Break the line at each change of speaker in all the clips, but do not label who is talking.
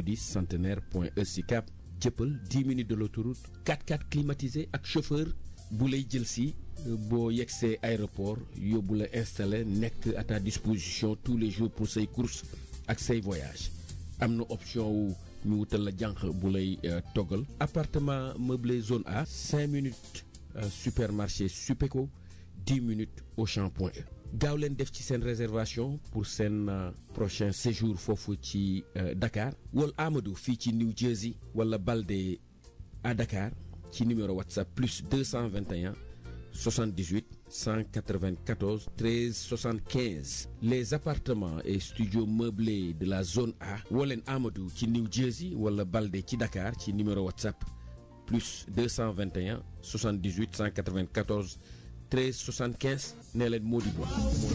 Apodis Centenaire point E Sicap Dieuppeul 10 minutes de l'autoroute 4x4 climatisé ak chauffeur bu lay jël si boo yegsee aéroport yóbbu la installé nekk à ta disposition tous les jours pour say courses ak say voyages am na option wu ñu wutal la jànq bu lay toggal appartement meublé zone A 5 minutes supermarché Supeco 10 minutes Auchan point E gaaw leen def ci seen réservation pour seen prochain séjour foofu ci Dakar wala Amadou fii ci New Jersey wala Balde à Dakar ci numéro WhatsApp plus 221 78 194 13 75 les appartements et studios meublés de la zone A woo leen Amadou ci New Jersey wala Balde ci Dakar ci numéro WhatsApp plus 221 78 194 13 75 nee leen Modibo.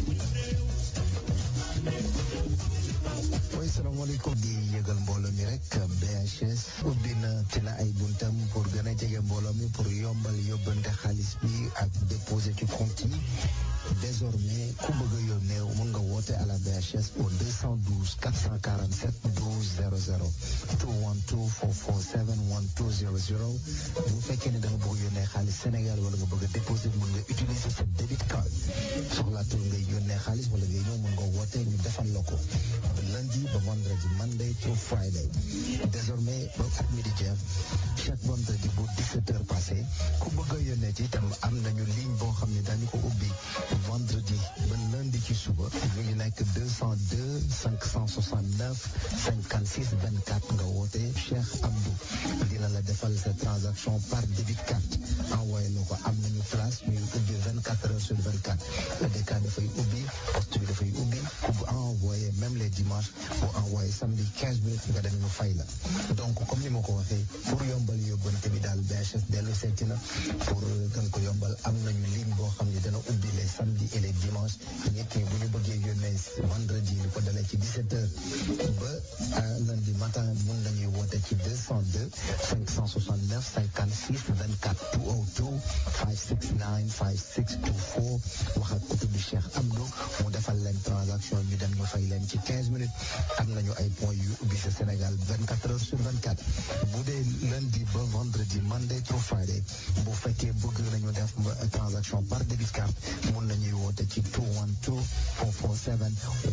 oui salaamaaleykum di yëgal mbooloo mi rek BHS ubbi na ci la ay buntam pour gën a jege mbooloo mi pour yombal yóbbante xaalis bi ak déposer ci compte yi désormais ku bëgg a yónnee mën nga woote à la BHS au 212 447 12 00 212 447 1200 bu fekkee ne da nga bëgg yónnee xaalis Sénégal wala nga bëgg a déposer mën nga utiliser sa débit card soxlaatul ngay yónnee xaalis wala ngay ñëw mën nga woote ñu defal la ko lundi ba vendredi Monday to Friday désormais ba at mi di jeex chaque vendredi bu 17h passé ku bëgg a yónnee ci itam am nañu ligne boo xam ne dañu ko ubbi vendredi ba lundi ci suba ñu ngi nekk 202 569 56 24 nga woote Cheikh Abdou dina la defal sa transaction par débit carte envoyé la ko am nañu place ñuy ubbi 24 heures sur 24 EDK dafay ubbi poste bi dafay ubbi ku bu envoyé même les dimanches bu envoyé samedi 15 minutes nga dem ñu fay la donc comme ni ma ko waxee pour yombal yóbbante bi daal BHS dellu seeti na pour gën ko yombal am nañu ligne boo xam ne dana ubbi les samedis et les dimanches nit ñi bu ñu bëggee yónnee vendredi li ko dalee ci 17h ba lundi matin mun nañuy woote ci 202 569 56 24 202 569 5624 wax ak kutu bi Cheikh Abdou mu defal leen transaction ñu dem ñu fay leen ci 15 minutes am nañu ay points yu ubbi sa Sénégal 24 heures sur 24 bu dee lundi ba vendredi Monday to Friday bu fekkee bëgg nañu def transaction par débit carte mun nañuy woote ci 212 447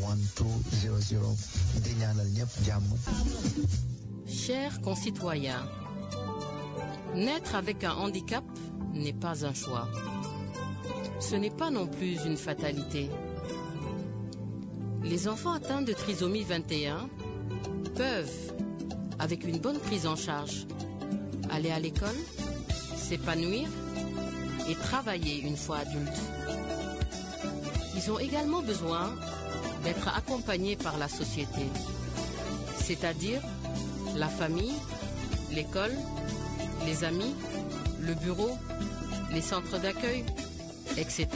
1200 di ñaanal ñëpp jàmm.
Chers concitoyens, naître avec un handicap n'est pas un choix. Ce n'est pas non plus une fatalité. Les enfants atteints de trisomie 21 peuvent, avec une bonne prise en charge, aller à l'école, s'épanouir et travailler une fois adultes. Ils ont également besoin d'être accompagnés par la société, c'est-à-dire la famille, l'école, les amis, le bureau, les centres d'accueil, etc.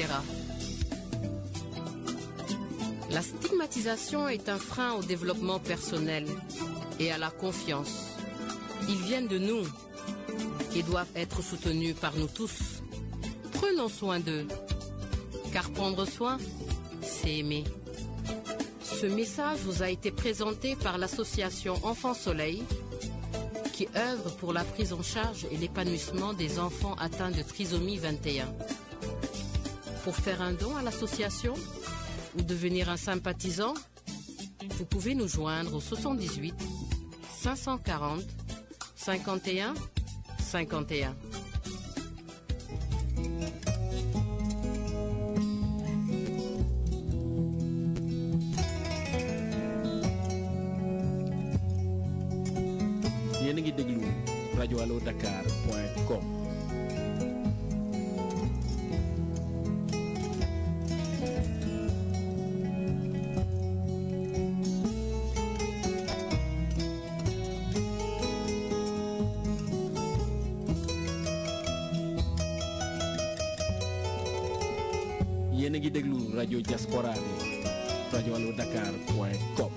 La stigmatisation est un frein au développement personnel et à la confiance. Ils viennent de nous et doivent être soutenus par nous tous. Prenons soin d'eux, car prendre soin, c'est aimer. Ce message vous a été présenté par l'association Enfants Soleil, qui œuvre pour la prise en charge et l'épanouissement des enfants atteints de trisomie 21. Pour faire un don à l'association ou devenir un sympathisant, vous pouvez nous joindre au 78 540 51 51.
yéen a ngi déglu rajo Allo Dakar point com. yéen a ngi déglu rajo Diaspora bi rajo Allo Dakar point com.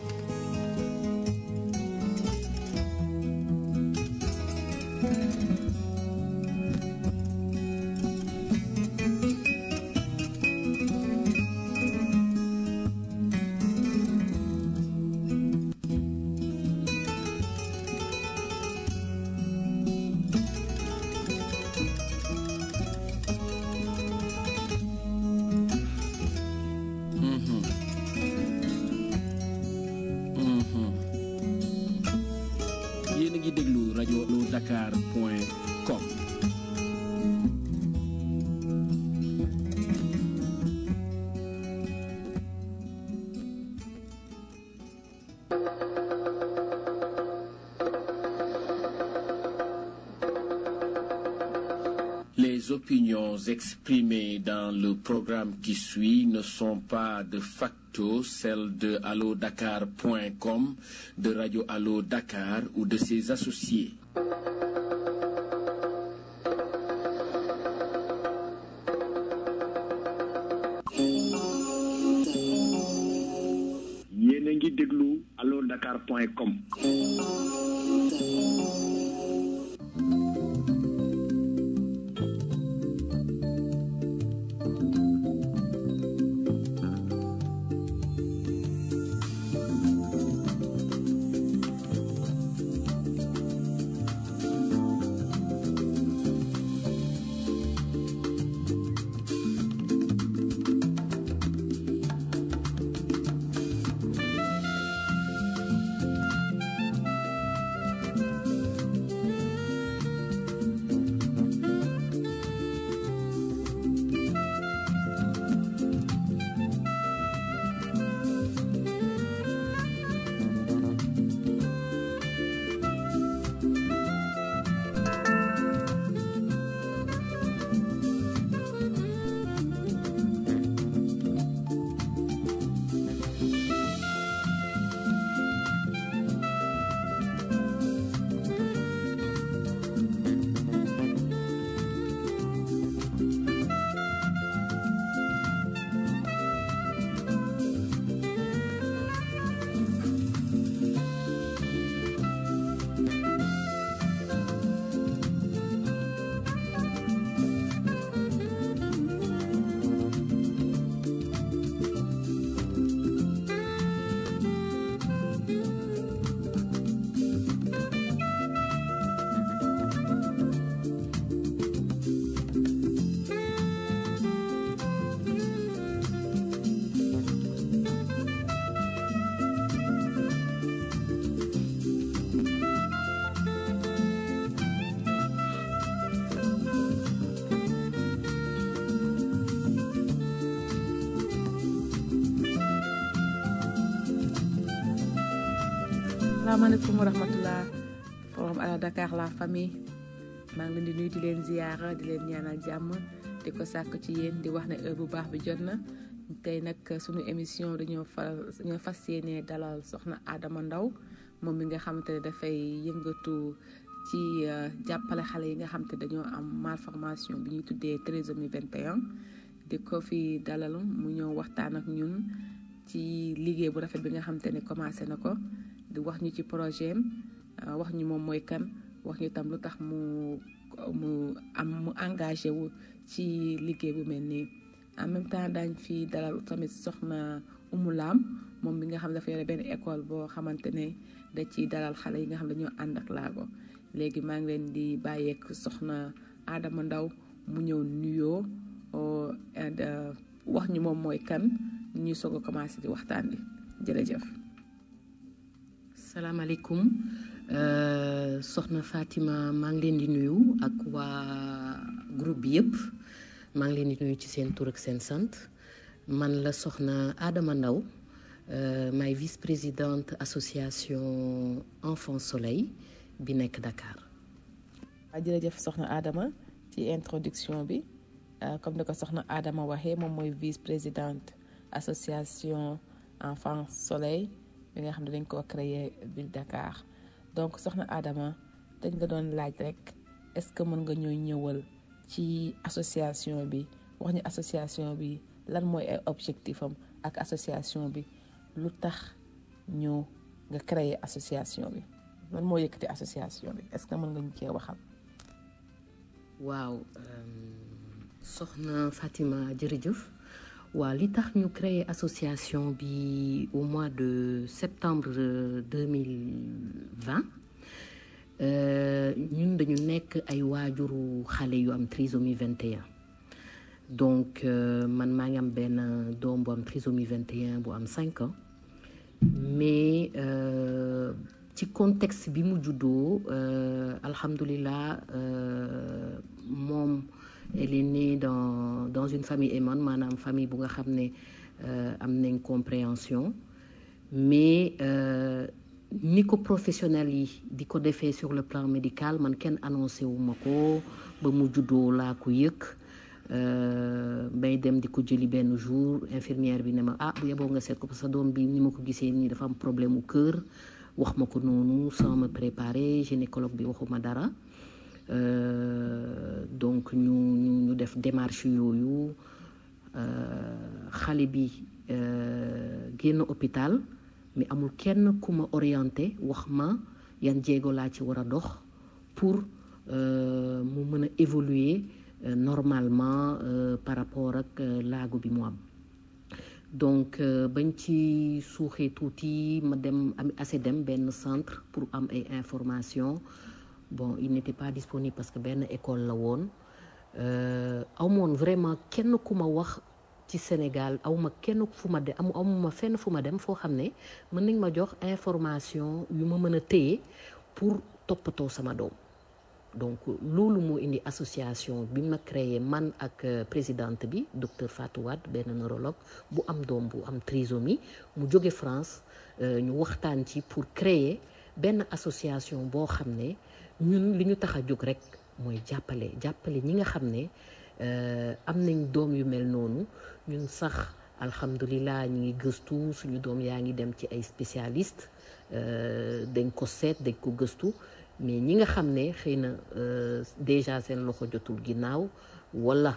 ngi déglu rajo dakar.com. Les opinions exprimées dans le programme qui suit ne sont pas de facto celles de allodakar.com, de Radio Allo Dakar ou de ses associés.
yéen a ngi déglu allodakar.com.
Assalamualaikum warahmatullah. Forum Allo Dakar la famille maa ngi leen di nuyu di leen ziyaara di leen ñaanal jàmm di ko sàkk ci yéen di wax ne heure bu baax bi jot na tey nag sunu émission dañoo fas yéene dalal soxna Adama Ndaw moom mi nga xamante ne dafay yëngatu ci jàppale xale yi nga xamante dañoo am malformation bi ñuy tuddee trisomie 21 di ko fi dalal mu ñëw waxtaan ak ñun ci liggéey bu rafet bi nga xamante ne commencé na ko di wax ñu ci projet am wax ñu moom mooy kan wax ñu tam lu tax mu engagé wu ci liggéey bu mel nii en même temps daañ fi dalal tamit soxna Umu Lam moom bi nga xam dafa yore benn école boo xamante ne da ciy dalal xale yi nga xam dañoo ànd ak laago léegi maa ngi leen di bàyyeek soxna Adama Ndaw mu ñëw nuyoo wax ñu moom mooy kan ñuy soog a commencé di waxtaan bi jërëjëf.
salaamaaleykum soxna Fatima maa ngi leen di nuyu ak waa groupe bi yëpp maa ngi leen di nuyu ci seen tur ak seen sant man la soxna Adama Ndaw maay vice-présidente association Enfant Soleil bi nekk Dakar.
jërëjëf soxna Adama ci introduction bi comme ni ko soxna Adama waxee moom mooy vice-présidente association Enfant Soleil bi nga xam ne dañ koo créé ville Dakar donc soxna Adama dañ nga doon laaj rek est-ce que mën nga ñoo ñëwal ci association bi wax ñu association bi lan mooy ay objectif am ak association bi lu tax ñu nga créé association bi lan moo yëkkati association bi est-ce que mën nga ñu cee waxal.
waaw soxna Fatima jërëjëf. waaw li tax ñu créer association bi au mois de septembre 2020 ñun dañu nekk ay waajuru xale yu am trisomie 21 donc man maa ngi am benn doom bu am trisomie 21 bu am 5 ans mais ci ci contexte bi mu juddoo alhamdulilah moom elle est née dans une famille aimante maanaam famille bu nga xam ne am nañ compréhension mais ni ko professionnel yi di ko defee sur le plan médical man kenn annoncé wu ma ko ba mu juddoo laa ko yëg bay dem di ko jëli benn jour infirmière bi ne ma bu yeboo nga seet ko parce que doom bi ni ma ko gisee nii dafa am problème mu cœur wax ma ko noonu sans me préparer gynécologue bi waxuma dara donc ñu def démarche yooyu xale bi génn hôpital mais amul kenn ku ma orienté wax ma yan jéego laa ci war a dox pour mu mën a évoluer normalement par rapport ak laago bi mu am donc bañ ci suuxee tuuti ma dem am assez dem benn centre pour am ay information bon il n'était pas disponible parce que benn école la woon amoon vraiment kenn ku ma wax ci Sénégal awma kenn fu ma dem amuma fenn fu ma dem foo xam ne mën nañ ma jox information yu ma mën a téye pour toppatoo sama doom donc loolu moo indi association bi ma créé man ak présidente bi docteur Fatou Wade benn neurologue bu am doom bu am trisomie mu jóge France ñu waxtaan ci pour créer benn association boo xam ne ñun li ñu tax a jóg rek mooy jàppale ñi nga xam ne am nañ doom yu mel noonu ñun sax alhamdulilah ñi ngi gëstu suñu doom yaa ngi dem ci ay spécialiste dañ ko seet dañ ko gëstu mais ñi nga xam ne xëy na déjà seen loxo jotul ginnaaw wala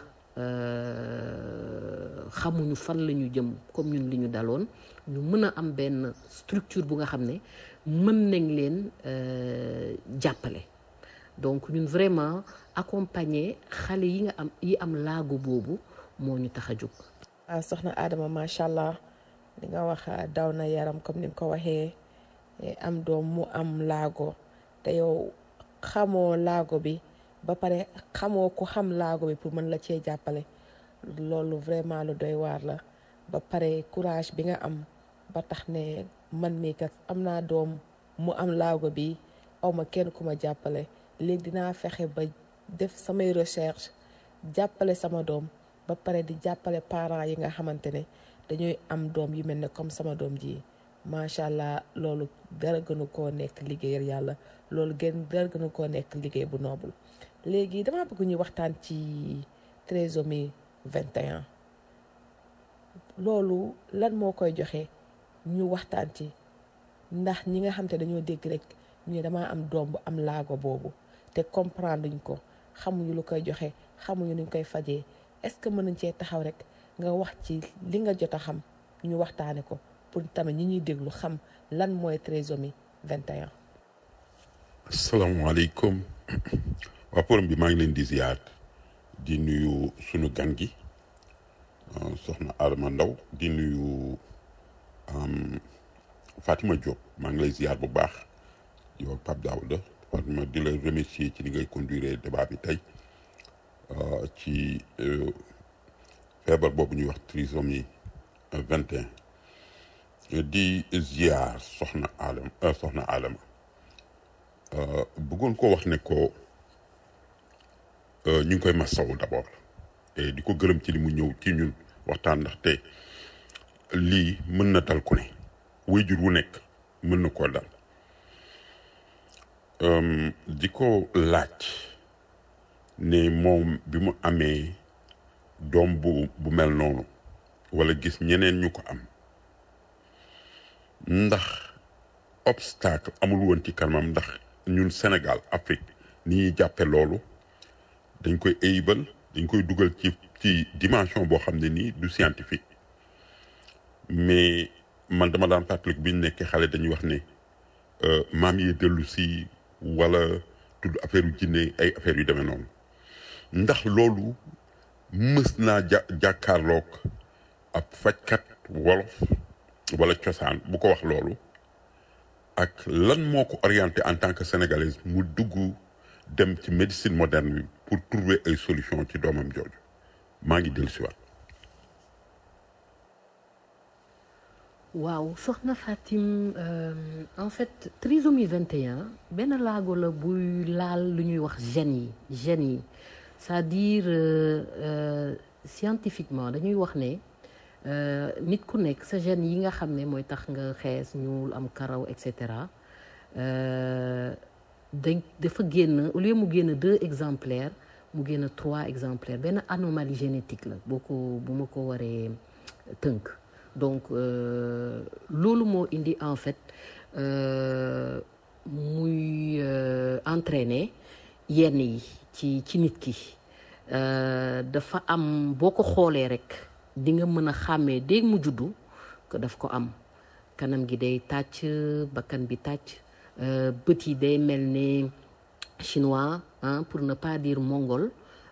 xamuñu fan la ñu jëm comme ñun li ñu daloon ñu mën a am benn structure bu nga xam ne mën nañ leen jàppale donc ñun vraiment accompagner xale yi am laago boobu moo ñu tax a jóg.
soxna Adama macha allah li nga wax daw na yaram comme ni nga ko waxee am doom mu am laago te yow xamoo laago bi ba pare xamoo ku xam laago bi pour mën la cee jàppale loolu vraiment lu doy waar la ba pare courage bi nga am ba tax ne man mii kat am naa doom mu am laago bi aw ma kenn ku ma jàppale léegi dinaa fexe ba def samay recherche jàppale sama doom ba pare di jàppale parents yi nga xamante ne dañuy am doom yu mel ne comme sama doom ji macha allah loolu dara gënu koo nekk liggéeyal yàlla loolu dara gënu koo nekk liggéey bu noble léegi dama bëgg ñu waxtaan ci trisomie 21 loolu lan moo koy joxe ñu waxtaan ci ndax ñi nga xam te dañoo dégg rek ñu damaa am doom bu am laago boobu te comprendre luñ ko xamuñu lu koy joxe xamuñu nuñ koy fajee est-ce que mën nañ cee taxaw rek nga wax ci li nga jot a xam ñu waxtaane ko pour tamit ñi ñuy déglu xam lan mooy trisomie 21.
asalaamaaleykum waa forum bi maa ngi leen di ziar di nuyu sunu gan gi soxna Adama Ndaw di nuyu Fatima Diop maa ngi lay ziar bu baax yow Pape Daouda Fatima di la remercier ci li ngay conduire débat bi tey ci feebar boobu ñuy wax trisomie 21 di ziar soxna Adama bëggoon ko wax ne ko ñu ngi koy masawu d'abord et di ko gërëm ci li mu ñëw ci ñun waxtaan ndaxte lii mën na dal ku ne waajur wu nekk mën na koo dal di ko laaj ne moom bi mu amee doom bu mel noonu wala gis ñeneen ñu ko am ndax obstacle amul woon ci kanamam ndax ñun Sénégal Afrique ni ñuy jàppe loolu dañ koy ayibal dañ koy dugal ci dimension boo xam ne nii du scientifique mais man dama daan fàttaliku bi ñu nekkee xale dañuy wax ne maam yi dellu si wala tudd affaire yu jinne ay affaire yu demee noonu ndax loolu mës naa jàkkaarloog ab fajkat wolof wala cosaan bu ko wax loolu ak lan moo ko orienté en tant que sénégalaise mu dugg dem ci médecine moderne bi pour trouver ay solution ci doomam jooju maa ngi dellu si waat
waaw soxna Fatim en fait trisomie 21 benn laago la buy laal lu ñuy wax gènes yi c'est-à-dire scientifiquement dañuy wax ne nit ku nekk sa gènes yi nga xam ne mooy tax nga xees ñuul am karaw et cetera dafa génn au lieu mu génn 2 exemplaires mu génn 3 exemplaires benn anomalie génétique la bu ma ko waree tënk donc loolu moo indi en fait muy entraîner yenn yi ci nit ki dafa am boo ko xoolee rek di nga mën a xàmmee dégg mu juddu que daf ko am kanam gi day tàcc bakkan bi tàcc bët yi day mel ne chinois pour ne pas dire mongol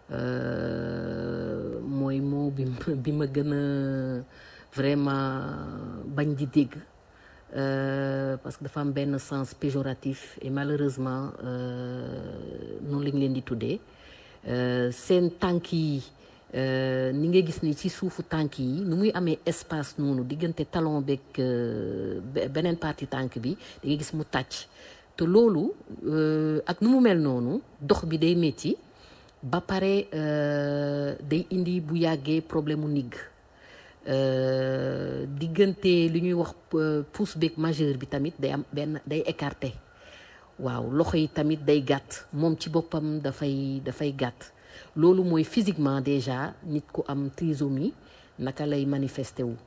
mooy moo bi ma gën a vraiment bañ di dégg parce que dafa am benn sens péjoratif et malheureusement noonu lañ leen di tuddee seen tànk yi ni nga gis ni ci suufu tànk yi nu muy amee espace noonu diggante talon beeg beneen partie tànk bi da nga gis mu tàcc te loolu ak nu mu mel noonu dox bi day métti ba pare day indi bu yàggee problème mu ndigg diggante li ñuy wax pouce beeg majeur bi tamit day am benn day écarté waaw loxo yi tamit day gàtt moom ci boppam dafay gàtt loolu mooy physiquement déjà nit ku am trisomie naka lay manifesté wu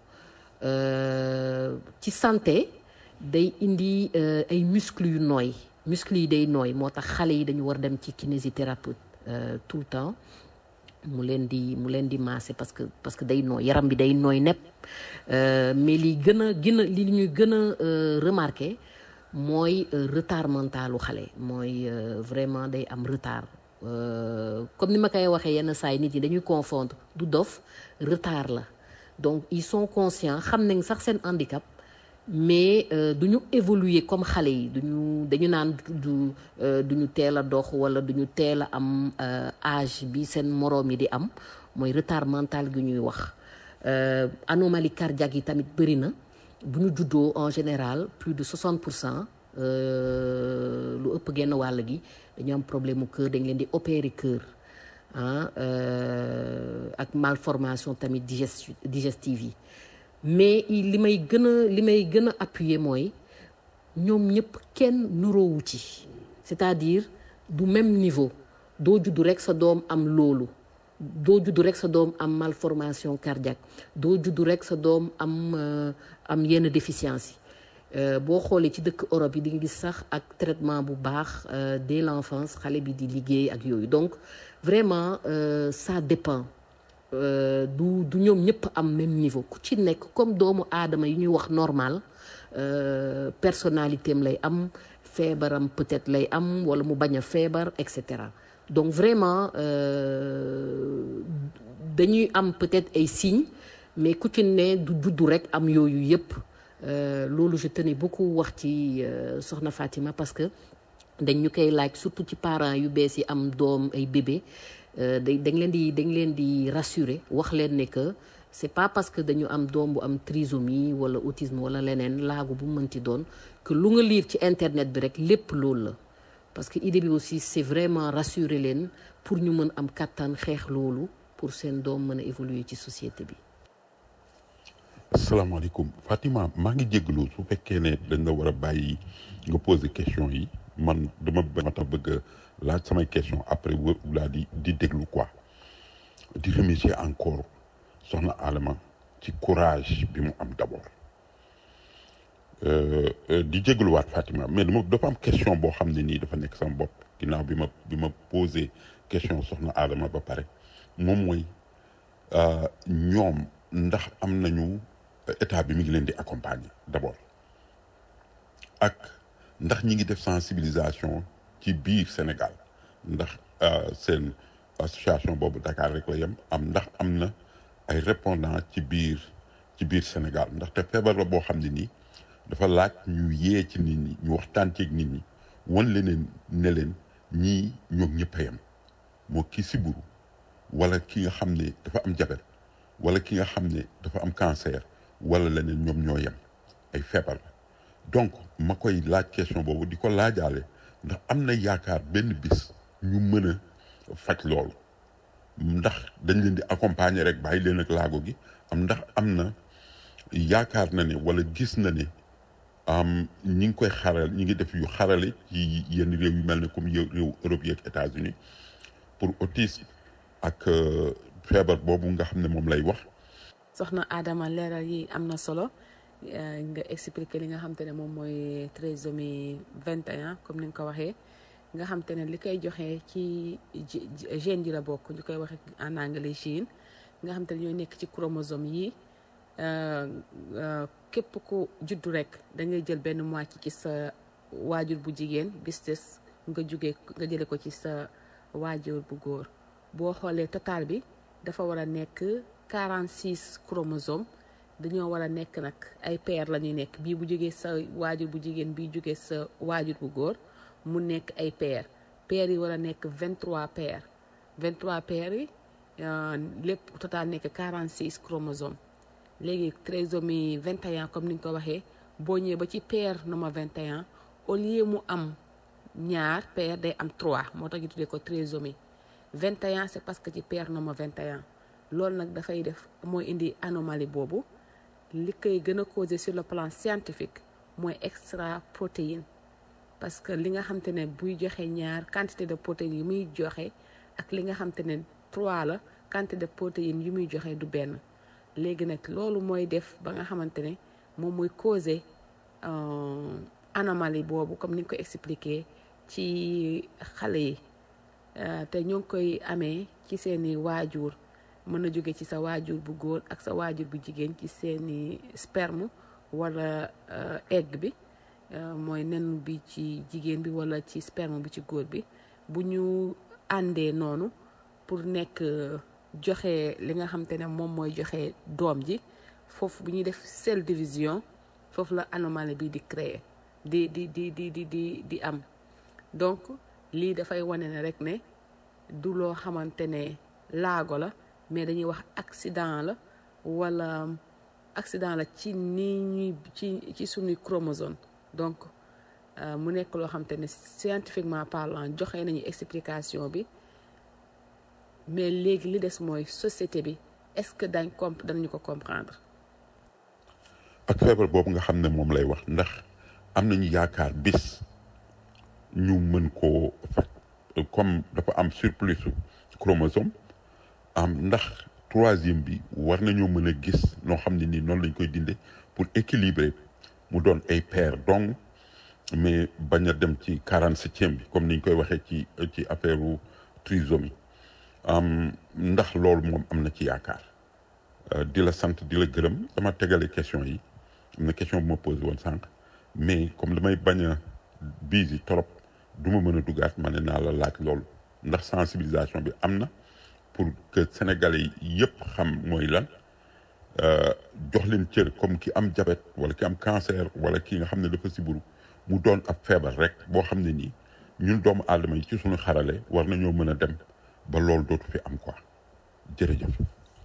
ci santé day indi ay muscles yu nooy muscles yi day nooy moo tax xale yi dañu war dem ci kinésithérapeute tout le temps mu leen di masser parce que day nooy yaram bi day nooy nepp mais li ñuy gën a remarqué mooy retard mentalu xale mooy vraiment day am retard comme ni ma koy waxee yenn saa yi nit yi dañuy confondre du dof retard la donc ils sont conscients xam nañ sax seen handicap mais duñu évoluer comme xale yi dañu naan duñu teel a dox wala duñu teel a am âge bi seen moroom yi di am mooy retard mental gi ñuy wax anomalie cardiaque yi tamit bëri na bu ñu juddoo en général plus de 60% lu ëpp genn wàll gi dañu am problème mu cœur dañ leen di opérer cœur ak malformation tamit digestive yi mais li may gën a appuyer mooy ñoom ñëpp kenn nuroowu ci c'est-à-dire du même niveau doo juddu rek sa doom am loolu doo juddu rek sa doom am malformation cardiaque doo juddu rek sa doom am yenn déficience yi boo xoolee ci dëkk Europe yi di nga gis sax ak traitement bu baax dès l'enfance xale bi di liggéey ak yooyu donc vraiment ça dépend du ñoom ñëpp am même niveau ku ci nekk comme doomu aadama yi ñuy wax normal personnalité am lay am feebaram peut-être lay am wala mu bañ a feebar et cetera donc vraiment dañuy am peut-être ay signes mais ku ci ne du juddu rek am yooyu yëpp loolu je tenais beaucoup wax ci soxna Fatima parce que dañ ñu koy laaj surtout ci parents yu bees yi am doom ay bébé dañ leen di rassurer wax leen ne que c'est pas parce que dañu am doom bu am trisomie wala autisme wala leneen laagu bu mënti doon que lu nga lire ci internet bi rek lépp loolu la parce que idée bi aussi c'est vraiment rassurer leen pour ñu mën am kattan xeex loolu pour seen doom mën a évoluer ci société bi.
asalaamaaleykum Fatima maa ngi jégalu su fekkee ne dañ la war a bàyyi nga poser question yi man dama bëgg a laaj samay question après laa di déglu quoi di remercier encore soxna Adama ci courage bi mu am d'abord di jégaluwaat Fatima mais dafa am question boo xam ne nii dafa nekk sama bopp ginnaaw bi ma posé question soxna Adama ba pare moom mooy ñoom ndax am nañu état bi mi ngi leen di accompagner d'abord ak ndax ñi ngi def sensibilisation ci biir Sénégal ndax seen association boobu Dakar rek la yem ndax am na ay répondants ci biir Sénégal ndaxte feebar la boo xam ne nii dafa laaj ñu yee ci nit ñi ñu waxtaan ceeg nit ñi wan leneen ne leen ñii ñoom ñëpp a yem moo kii siburu wala ki nga xam ne dafa am diabète wala ki nga xam ne dafa am cancer wala leneen ñoom ñoo yem ay feebar la donc ma koy laaj question boobu di ko laajaale ndax am na yaakaar benn bis ñu mën a faj loolu ndax dañ leen di accompagner rek bàyyi leen ak laago gi ndax am na yaakaar na ne wala gis na ne ñi ngi koy xaral ñi ngi def yu xarale ci yenn réew yu mel ne comme réew Europe yeeg États-Unis pour autisme ak feebar boobu nga xam ne moom lay wax.
soxna Adama leeral yi am na solo nga expliquer li nga xam te ne moom mooy trisomie 21 comme ni nga ko waxee nga xam te ne li koy joxe ci gène ji la bokk ñu koy waxee en anglais gène nga xam te ne ñooy nekk ci chromosome yi képp ku juddu rek da ngay jël benn moitié ci sa waajur bu jigéen bis des nga jële ko ci sa waajur bu góor boo xoolee total bi dafa war a nekk 46 chromosomes dañoo war a nekk nag ay paire la ñuy nekk bii bu jógee sa waajur bu jigéen bii jógee sa waajur bu góor mu nekk ay paire yi war a nekk 23 paires yi lépp total nekk 46 chromosomes léegi trisomie 21 comme ni nga ko waxee boo ñëwee ba ci paire numéro 21 au lieu mu am ñaar paire day am 3 moo tax ñu tuddee ko trisomie 21 c'est parce que ci paire numéro 21 loolu nag dafay def mooy indi anomalie boobu li koy gën a causé sur le plan scientifique mooy extra protéine parce que li nga xam te ne buy joxe ñaar quantité de protéines yi muy joxe ak li nga xam te ne 3 la quantité de protéines yi muy joxe du benn léegi nag loolu mooy def ba nga xamante ne moom mooy causé anomalie boobu comme ni nga ko expliqué ci xale yi te ñoo ngi koy amee ci seeni waajur mën na jóge ci sa waajur bu góor ak sa waajur bu jigéen ci seeni sperme wala egg bi mooy nen bi ci jigéen bi wala ci sperme bi ci góor bi bu ñu àndee noonu pour nekk joxe li nga xam te ne moom mooy joxe doom ji foofu bu ñuy def cell division foofu la anomalie bi di créer di am donc lii dafay wane ne rek ne du loo xamante ne laago la mais dañuy wax accident la wala accident la ci ni ñuy ci suñuy chromosome donc mu nekk loo xamante ne scientifiquement parlant joxe nañu explication bi mais léegi li des mooy société bi est-ce que danañu ko comprendre.
ak feebar boobu nga xam ne moom lay wax ndax am nañu yaakaar bis ñu mën koo faj comme dafa am surplus chromosome ndax troisième bi war nañoo mën a gis noo xam ne nii noonu lañ koy dinde pour équilibrer mu doon ay paire donc mais bañ a dem ci 47e bi comme niñ koy waxee ci affaire u trisomie ndax loolu moom am na ci yaakaar di la sant di la gërëm dama tegale question yi am na question bu ma posé woon sànq mais comme damay bañ a busy trop du ma mën a dugaat ma ne naa la laaj loolu ndax sensibilisation bi am na pour que sénégalais yëpp xam mooy lan jox leen cër comme ki am diabète wala ki am cancer wala ki nga xam ne dafa siburu mu doon ab feebar rek boo xam ne nii ñun doomu aadama yi ci suñu xarale war nañoo mën a dem ba loolu dootu fi am quoi jërëjëf.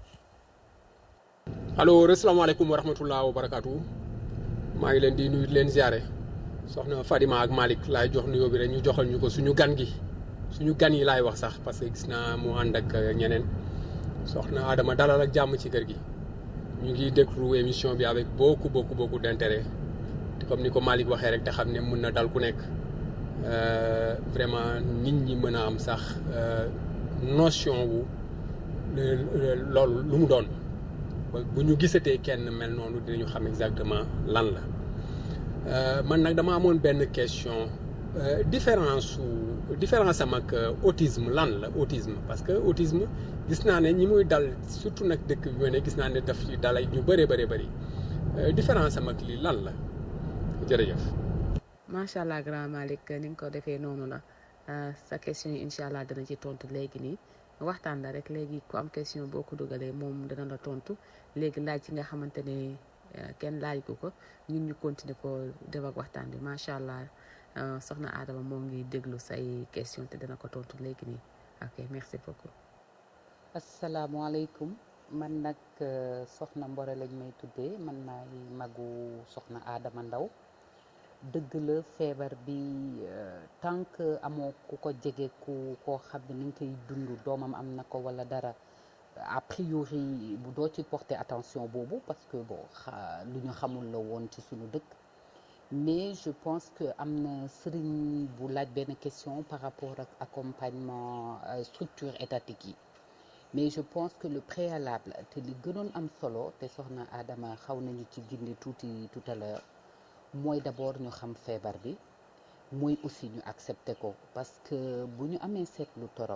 allo asalaamaaleykum wa rahmatulah wa barakaatu maa ngi leen di nuyu leen ziare soxna Fadima ak Malick laay jox nuyoo bi rek ñu joxal ñu ko suñu gan yi laay wax sax parce que gis naa mu ànd ak ñeneen soxna Adama dalal ak jàmm ci kër gi ñu ngi déglu émission bi avec beaucoup d'intérêt te comme ni ko Malick waxee rek te xam ne mën na dal ku nekk vraiment nit ñi mën a am sax notion wu loolu lu mu doon bu ñu gisatee kenn mel noonu dinañu xam exactement lan la man nag dama amoon benn question différence am ak autisme lan la autisme parce que autisme gis naa ne ñi muy dal surtout nag dëkk bi ma ne gis naa ne daf ci dalay ñu bëree bëri différence am ak lii lan la jërëjëf.
macha allah grand Malick ni nga ko defee noonu la sa question yi incha allah dana ci tontu léegi nii waxtaan la rek léegi ku am question boo ko dugalee moom dana la tontu léegi laaj ci nga xamante ne kenn laaj ko ñun ñu continuer ko def ak waxtaan bi macha allah soxna Adama moo ngi déglu say question te dana ko tontu léegi nii ok merci beaucoup.
asalaamaaleykum man nag soxna Mbore lañ may tuddee man maay magu soxna Adama Ndaw dëgg la feebar bi tant que amoo ku ko jege ku koo xam ne ni nga koy dund doomam am na ko wala dara a priori bu doo ci porter attention boobu parce que bon lu ñu xamul la woon ci suñu dëkk mais je pense que am na sëriñ bu laaj benn question par rapport ak accompagnement structure étatique yi mais je pense que le préalable te li gënoon am solo te soxna Adama xaw nañu ci gindi tuuti tout à l'heure mooy d'abord ñu xam feebar bi mooy aussi ñu accepter ko parce que bu ñu amee seetlu torop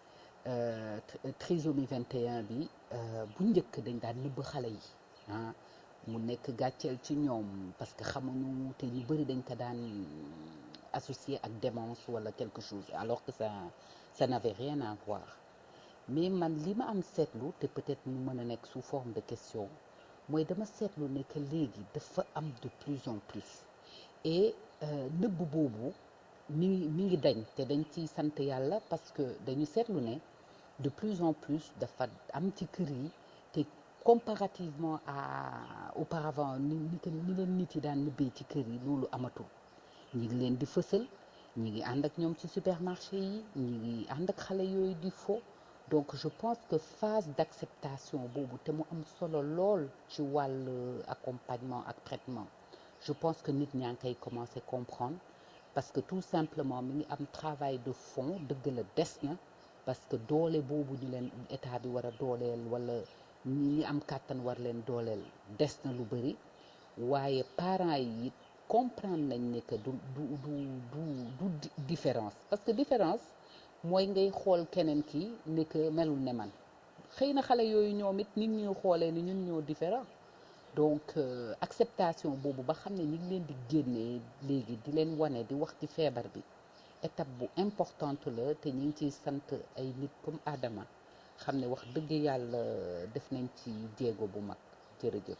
trisomie 21 bi bu njëkk dañ daan nëbb xale yi ah mu nekk gàcceel ci ñoom parce que xamuñu te ñu bëri dañ ko daan associé ak démence wala quelque chose alors que ça n'avait rien à voir mais man li ma am seetlu te peut-être mu mën a nekk sous forme de question mooy dama seetlu ne que léegi dafa am de plus en plus et nëbb boobu mi ngi dañ te dañ ciy sant yàlla parce que dañu seetlu ne de plus en plus dafa am ci kër yi te comparativement à auparavant ni leen nit yi daan nëbbee ci kër yi loolu amatul ñi ngi leen di fësal ñi ngi ànd ak ñoom ci supermarché yi ñi ngi ànd ak xale yooyu di fo donc je pense que phase d'acceptation boobu te mu am solo lool ci wàll accompagnement ak traitement je pense que nit ñaa ngi koy commencer comprendre parce que tout simplement mi ngi am travail de fond dëgg la des na parce que doole boobu ñu leen état bi war a dooleel wala ñi am kàttan war leen dooleel des na lu bëri waaye parents yi it comprendre nañ ne que du différence parce que différence mooy ngay xool keneen ki ne que melul ne man xëy na xale yooyu ñoom it nit ñuy xoolee ni ñun ñoo différent donc acceptation boobu ba xam ne ñi ngi leen di génnee léegi di leen wane di wax ci feebar bi étape bu importante la te ñu ngi ciy sant ay nit comme Adama xam ne wax dëgg yàlla def nañ ci jéego bu mag jërëjëf.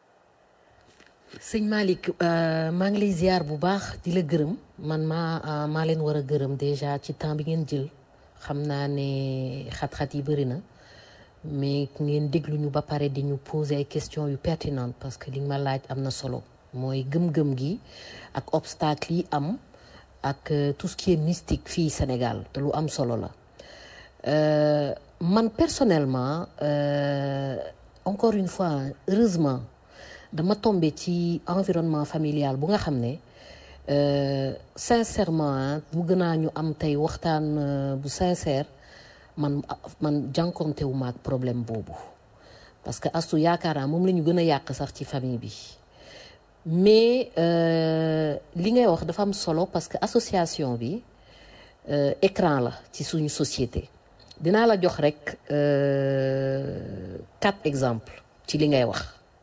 sëñ Malick maa ngi lay ziar bu baax di la gërëm man maa leen war a gërëm déjà ci temps bi ngeen jël xam naa ne xat-xat yi bëri na mais ngeen déglu ñu ba pare di ñu poser ay questions yu pertinentes parce que li nga ma laaj am na solo mooy gëm-gëm gi ak obstacle yi am ak tout ce qui est mystique fii Sénégal te lu am solo la man personnellement encore une fois heureusement dama tombé ci environnement familial bu nga xam ne sincèrement bu gën a ñu am tey waxtaan bu sincère man jànkonte wu ma ak problème boobu parce que astu yaakaar naa moom la ñu gën a yàq sax ci famille bi mais li ngay wax dafa am solo parce que association bi écran la ci suñu société dinaa la jox rek 4 exemples ci li ngay wax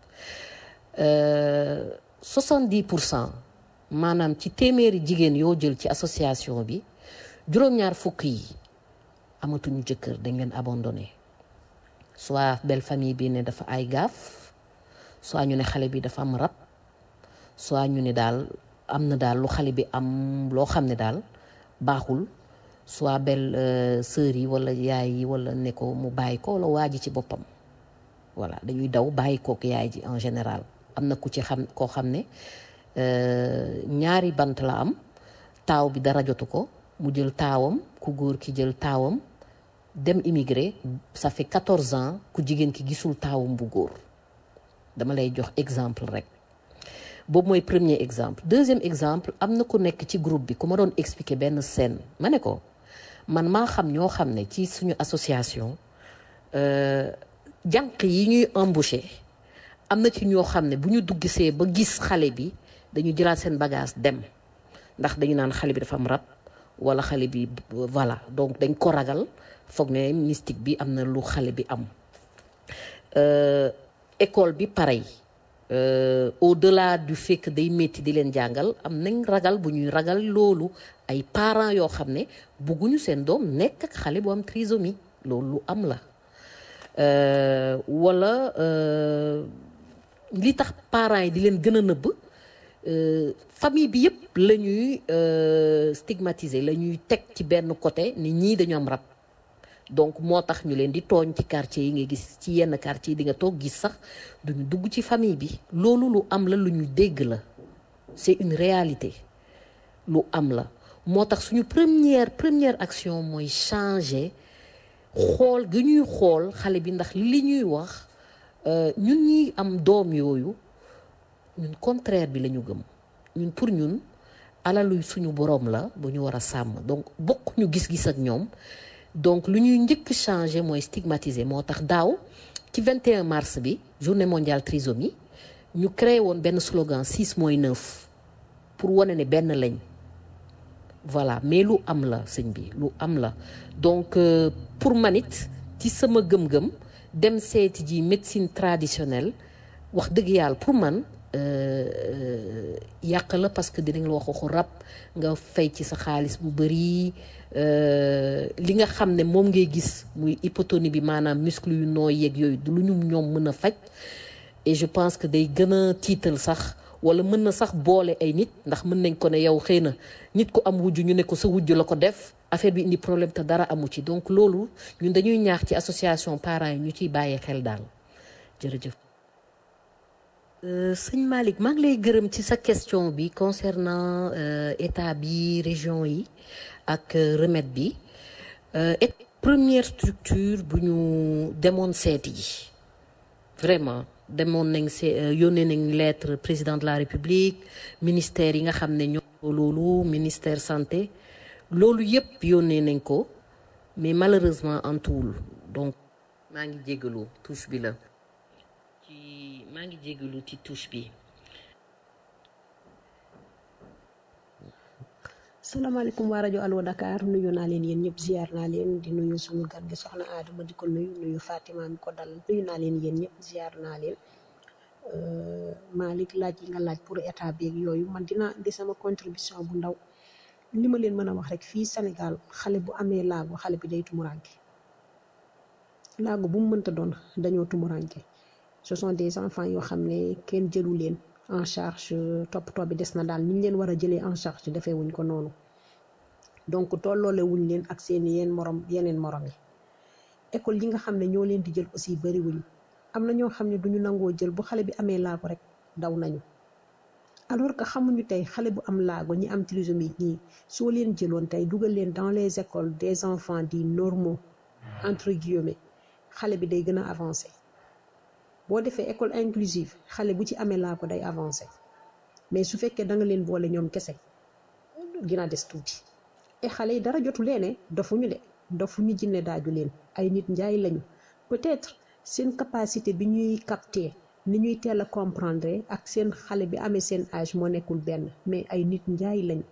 70% maanaam ci téeméeri jigéen yoo jël ci association bi juróom-ñaar fukk yi amatuñu jëkkër dañ leen abandonné soit belle famille bi ne dafa ay gaaf soit ñu ne xale bi dafa am rab soit ñu ne daal am na daal lu xale bi am loo xam ne daal baaxul soit belle sœur yi wala yaay yi wala ne ko mu bàyyi ko wala waa ji ci boppam voilà dañuy daw bàyyi kook yaay ji en général am na ku ci xam koo xam ne ñaari bant la am taaw bi dara jotu ko mu jël taawam ku góor ki jël taawam dem immigré ça fait 14 ans ku jigéen ki gisul taawam bu góor dama lay jox exemple rek boobu mooy premier exemple deuxième exemple am na ku nekk ci groupe bi ku ma doon expliquer benn scène ma ne ko man maa xam ñoo xam ne ci suñu association jànq yi ñuy embauché am na ci ñoo xam ne bu ñu duggisee ba gis xale bi dañu jëlaat seen bagage dem ndax dañu naan xale bi dafa am rab wala xale bi voilà donc dañ ko ragal foog ne mystique bi am na lu xale bi am école bi pareil au-delà du fait que day métti di leen jàngal am nañ ragal bu ñuy ragal loolu ay parents yoo xam ne bëgguñu seen doom nekk ak xale bu am trisomie loolu lu am la wala li tax parents yi di leen gën a nëbb famille bi yëpp la ñuy stigmatiser la ñuy teg ci benn côté ni ñii dañu am rab donc moo tax ñu leen di tooñ ci quartier yi nga gis ci yenn quartier yi di nga toog gis sax duñu dugg ci famille bi loolu lu am la lu ñu dégg la c'est une réalité lu am la moo tax suñu première action mooy changer xool gi ñuy xool xale bi ndax li ñuy wax ñun ñi am doom yooyu ñun contraire bi la ñu gëm ñun pour ñun alalu suñu borom la bu ñu war a sàmm donc bokk ñu gis-gis ak ñoom donc lu ñuy njëkk changer mooy stigmatiser moo tax daaw ci 21 mars bi journée mondiale trisomie ñu créé woon benn slogan 6 mooy 9 pour wane ne benn lañ voilà mais lu am la sëñ bi lu am la donc pour man it ci sama gëm-gëm dem seeti ji médecine traditionnelle wax dëgg yàlla pour man yàq la parce que dinañ la wax waxu rab nga fay ci sa xaalis bu bari li nga xam ne moom ngay gis muy hypotonie bi maanaam muscle yu nooy yeeg yooyu du lu ñu ñoom mën a faj et je pense que day gën a tiital sax wala mën na sax boole ay nit ndax mën nañ ko ne yow xëy na nit ku am wujj ñu ne ko sa wujj la ko def affaire bi indi problème te dara amu ci donc loolu ñun dañuy ñaax ci association parents yi ñu ciy bàyyi xel daal jërëjëf. Sëñ Malick maa ngi lay gërëm ci sa question bi concernant état bi région yi ak remède bi première structure bu ñu demoon seeti ji vraiment demoon nañ yónnee nañ lettre président de la république ministère yi nga xam ne ñoo loolu ministère santé loolu yëpp yónnee nañ ko mais malheureusement antuwul donc maa ngi jégalu touche bi la maa ngi jégalu ci touche bi.
salaamaaleykum waa rajo Allo Dakar nuyu naa leen yéen ñëpp ziar naa leen di nuyu suñu gan gi soxna Adama di ko nuyu Fatima mi ko dalal nuyu naa leen yéen ñëpp ziar naa leen Malick laaj yi nga laaj pour état beeg yooyu man dina di sama contribution bu ndaw li ma leen mën a wax rek fii Sénégal xale bu amee laago xale bi day tumuranke laago bu mu mënta doon dañoo tumuranke ce sont des enfants yoo xam ne kenn jëlu leen en charge toppatoo bi des na daal ni ñu leen war a jëlee en charge defee wuñ ko noonu donc tolloole wuñ leen ak seen yeneen morom yi école yi nga xam ne ñoo leen di jël aussi bari wuñ am na ñoo xam ne duñu nangoo jël bu xale bi amee laago rek daw nañu alors que xamuñu tey xale bu am laago ñi am trisomie ñii soo leen jëloon tey dugal leen dans les écoles des enfants dits normaux entre guillemets xale bi day gën a avancé boo defee école inclusive xale bu ci amee laago day avancé mais su fekkee da nga leen boole ñoom kese dina des tuuti et xale yi dara jotu leene dofuñu jinne daaju leen ay nit njaay lañu peut-être seen capacité bi ñuy capter ni ñuy teel a comprendre ak seen xale bi amee seen âge moo nekkul benn mais ay nit njaay lañu.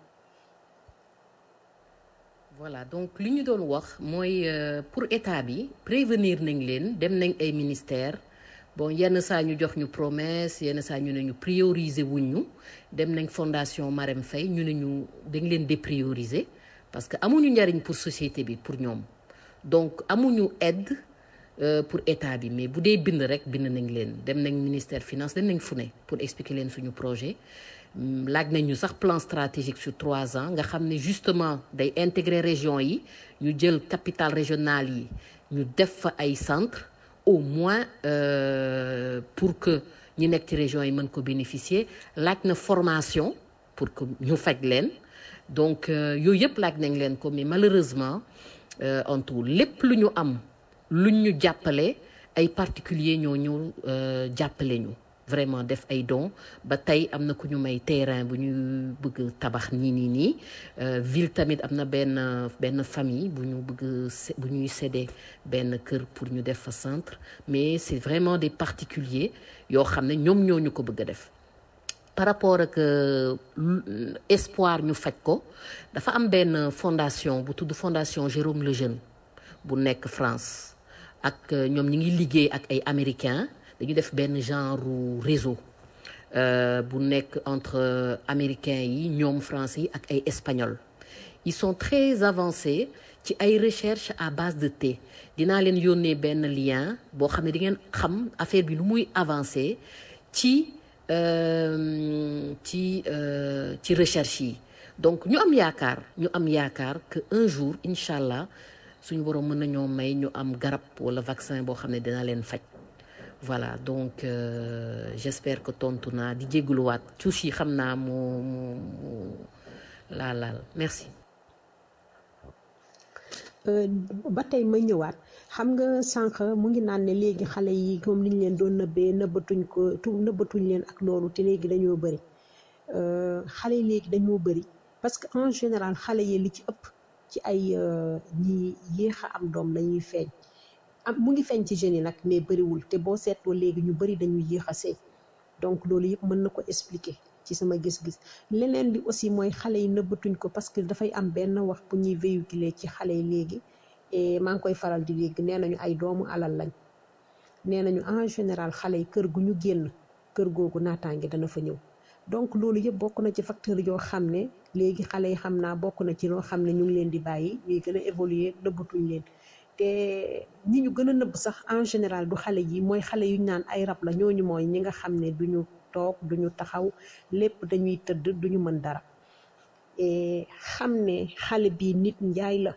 voilà donc li ñu doon wax mooy pour état bi prévenir nañ leen dem nañ ay ministère bon yenn saa ñu jox ñu promesse yenn saa ñu ne ñu prioriser wuñ ñu dem nañ fondation Marème Faye ñu ne ñu dañ leen déprioriser parce que amuñu njariñ pour société bi pour ñoom donc amuñu aide pour état bi mais bu dee bind rek bind nañ leen dem nañ ministère finance dem nañ fu ne pour expliquer leen suñu projet laaj nañ ñu sax plan stratégique sur 3 ans nga xam ne justement day intégrer région yi ñu jël capitale régionale yi ñu def fa ay centre au moins pour que ñi nekk ci région yi mën ko bénéficier laaj na formation pour que ñu faj leen donc yooyu yëpp laaj nañ leen ko mais malheureusement en tout lépp lu ñu am luñ ñu jàppale ay particuliers ñoo ñëw jàppale ñu vraiment def ay dons ba tey am na ku ñu may terrain bu ñu bëgg tabax nii ville tamit am na benn famille bu ñu bu ñuy céder benn kër pour ñu def fa centre mais c'est vraiment des particuliers yoo xam ne ñoom ñoo ñu ko bëgg a def par rapport ak espoir ñu faj ko dafa am benn fondation bu tudd fondation Jérôme Lejeune bu nekk France ak ñoom ñi ngi liggéey ak ay américains dañu def benn genre réseau bu nekk entre américains yi ñoom français yi ak ay espagnols ils sont très avancés ci ay recherche à base de thé dinaa leen yónnee benn lien boo xam ne di ngeen xam affaire bi lu muy avancé ci recherche yi donc ñu am yaakaar que un jour incha allah suñu borom mën nañoo may ñu am garab wala vaccin boo xam ne dina leen faj voilà donc j'espère que tontu naa di jégaluwaat touche yi xam naa mu laal merci.
ba tey ma ñëwaat xam nga sànq mu ngi naan ne léegi xale yi comme niñ leen doon nëbbee nëbbatuñ leen ak loolu te léegi dañoo bëri xale yi léegi dañoo bëri parce que en général xale yi li ci ëpp ci ay ñi yéex a am doom lañuy feeñ mu ngi feeñ ci jeunes yi nag mais bëriwul te boo seetloo léegi ñu bëri dañuy yéex a sëy donc loolu yëpp mën na ko expliquer ci sama gis-gis leneen li aussi mooy xale yi nëbbatuñ ko parce que dafay am benn wax bu ñuy véhiculer ci xale yi léegi et maa ngi koy faral di dégg nee nañu ay doomu alal lañ nee nañu en général xale yi kër gu ñu génn kër googu naataange dana fa ñëw donc loolu yëpp bokk na ci facteur yoo xam ne léegi xale yi xam naa bokk na ci loo xam ne ñu ngi leen di bàyyi ñuy gën a évoluer nëbbatuñ leen te ñi ñu gën a nëbb sax en général du xale yi mooy xale yu ñu naan ay rab la ñooñu mooy ñi nga xam ne duñu toog duñu taxaw lépp dañuy tëdd duñu mën dara et xam ne xale bi nit njaay la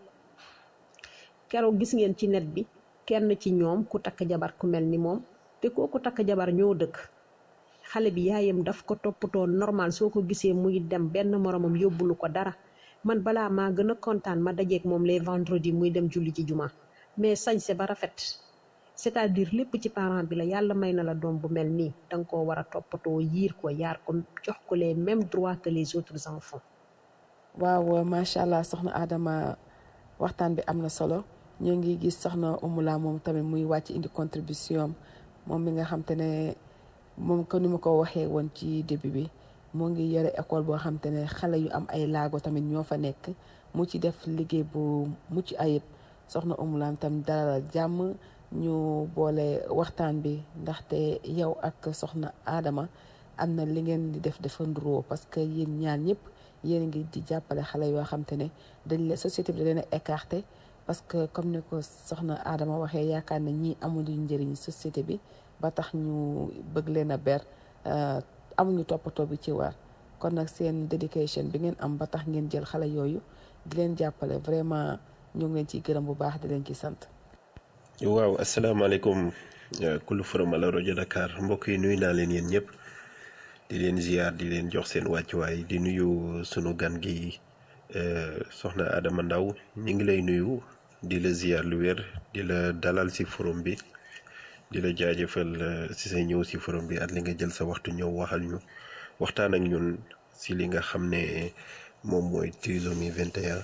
keroog gis ngeen ci net bi kenn ci ñoom ku takk jabar ku mel ni moom te kooku takk jabar ñoo dëkk xale bi yaayam daf ko toppatoo normal soo ko gisee muy dem benn moromam yóbbulu ko dara man balaa maa gën a kontaan ma dajeeg moom les vendredis muy dem julli ci juma mais sañse ba rafet c'est-à-dire lépp ci parent bi la yàlla may na la doom bu mel nii danga koo war a toppatoo yiir ko yaar ko jox ko les mêmes droits que les autres enfants.
waaw macha allah soxna Adama waxtaan bi am na solo ñoo ngi gis soxna Oumoula moom tamit muy wàcc indi contribution moom mi nga xam te ne moom ko ni ma ko waxee woon ci début bi moo ngi yore école boo xam te ne xale yu am ay laago tamit ñoo fa nekk mu ci def liggéey bu mucc ayib soxna Oumoula tamit dalal jàmm. ñu boole waxtaan bi ndaxte yow ak soxna Adama am na li ngeen di def defanduroo parce que yéen ñaan ñëpp yéen ngi di jàppale xale yoo xam te ne dañ la société bi da leen a écarté parce que comme ni ko soxna Adama waxee yaakaar na ñii amuñu njëriñ société bi ba tax ñu bëgg leen a ber amuñu toppatoo bi ci war kon nag seen dédication bi ngeen am ba tax ngeen jël xale yooyu di leen jàppale vraiment ñu ngi leen ciy gërëm bu baax di leen ci sant.
waaw asalaamaaleykum kullu forum ala rajo Dakar mbokk yi nuyu naa leen yéen ñëpp di leen ziar di leen jox seen wàccuwaay di nuyu sunu gan gi soxna Adama Ndaw ñu ngi lay nuyu di la ziar lu wér di la dalal si forum bi di la jaajëfal si sa ñëw si forum bi at li nga jël sa waxtu ñëw waxtaan ak ñun si li nga xam ne moom mooy trisomie 21.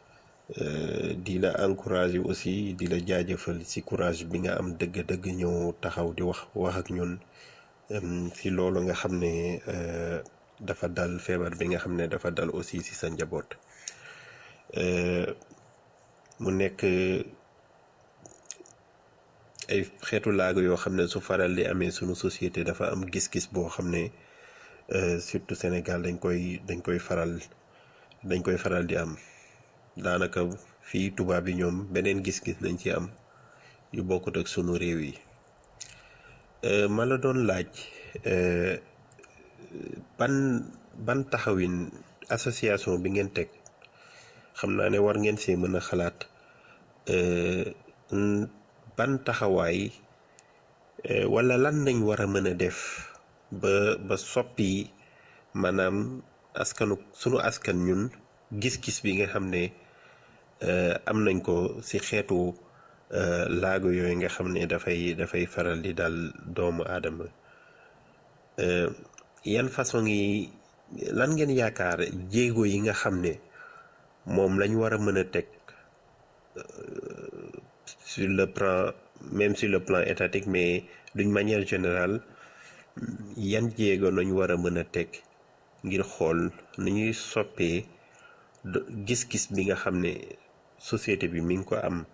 di la encourager aussi di la jaajëfal ci courage bi nga am dëgg-dëgg ñëw taxaw di wax ak ñun ci loolu nga xam ne dafa dal feebar bi nga xam ne dafa dal aussi ci sa njaboot mu nekk ay xeetu laago yoo xam ne su faral di amee sunu société dafa am gis-gis boo xam ne surtout Sénégal dañ koy faral di am. daanaka fii tubaab yi ñoom beneen gis-gis lañ ci am yu bokkut ak sunu réew yi ma la doon laaj ban taxawin association bi ngeen teg xam naa ne war ngeen see mën a xalaat ban taxawaay wala lan nañ war a mën a def ba soppi maanaam sunu askan ñun gis-gis bi nga xam ne am nañ ko ci xeetu laago yooyu nga xam ne dafay faral di dal doomu aadama yan façon yi lan ngeen yaakaar jéego yi nga xam ne moom lañ war a mën a teg sur le plan étatique mais d'une manière générale yan jéego nañ war a mën a teg ngir xool nu ñuy soppee gis-gis bi nga xam ne société bi mi ngi ko am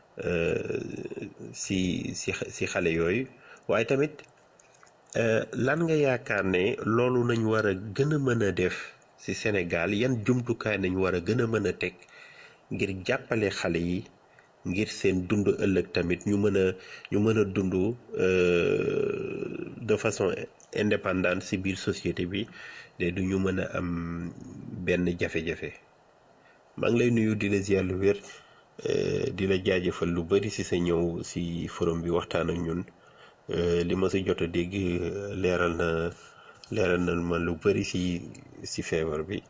si xale yooyu waaye tamit lan nga yaakaar ne loolu nañ war a gën a mën a def ci Sénégal yan jumtukaay nañ war a gën a mën a teg ngir jàppale xale yi ngir seen dund ëllëg tamit ñu mën a dund de façon indépendante ci biir société bi te du ñu mën a am benn jafe-jafe maa ngi lay nuyu di la ziar lu wér di la jaajëfal lu bari ci sa ñëw ci forum bi waxtaan ak ñun li ma ci jot a dégg leeral na ma lu bari ci feebar bi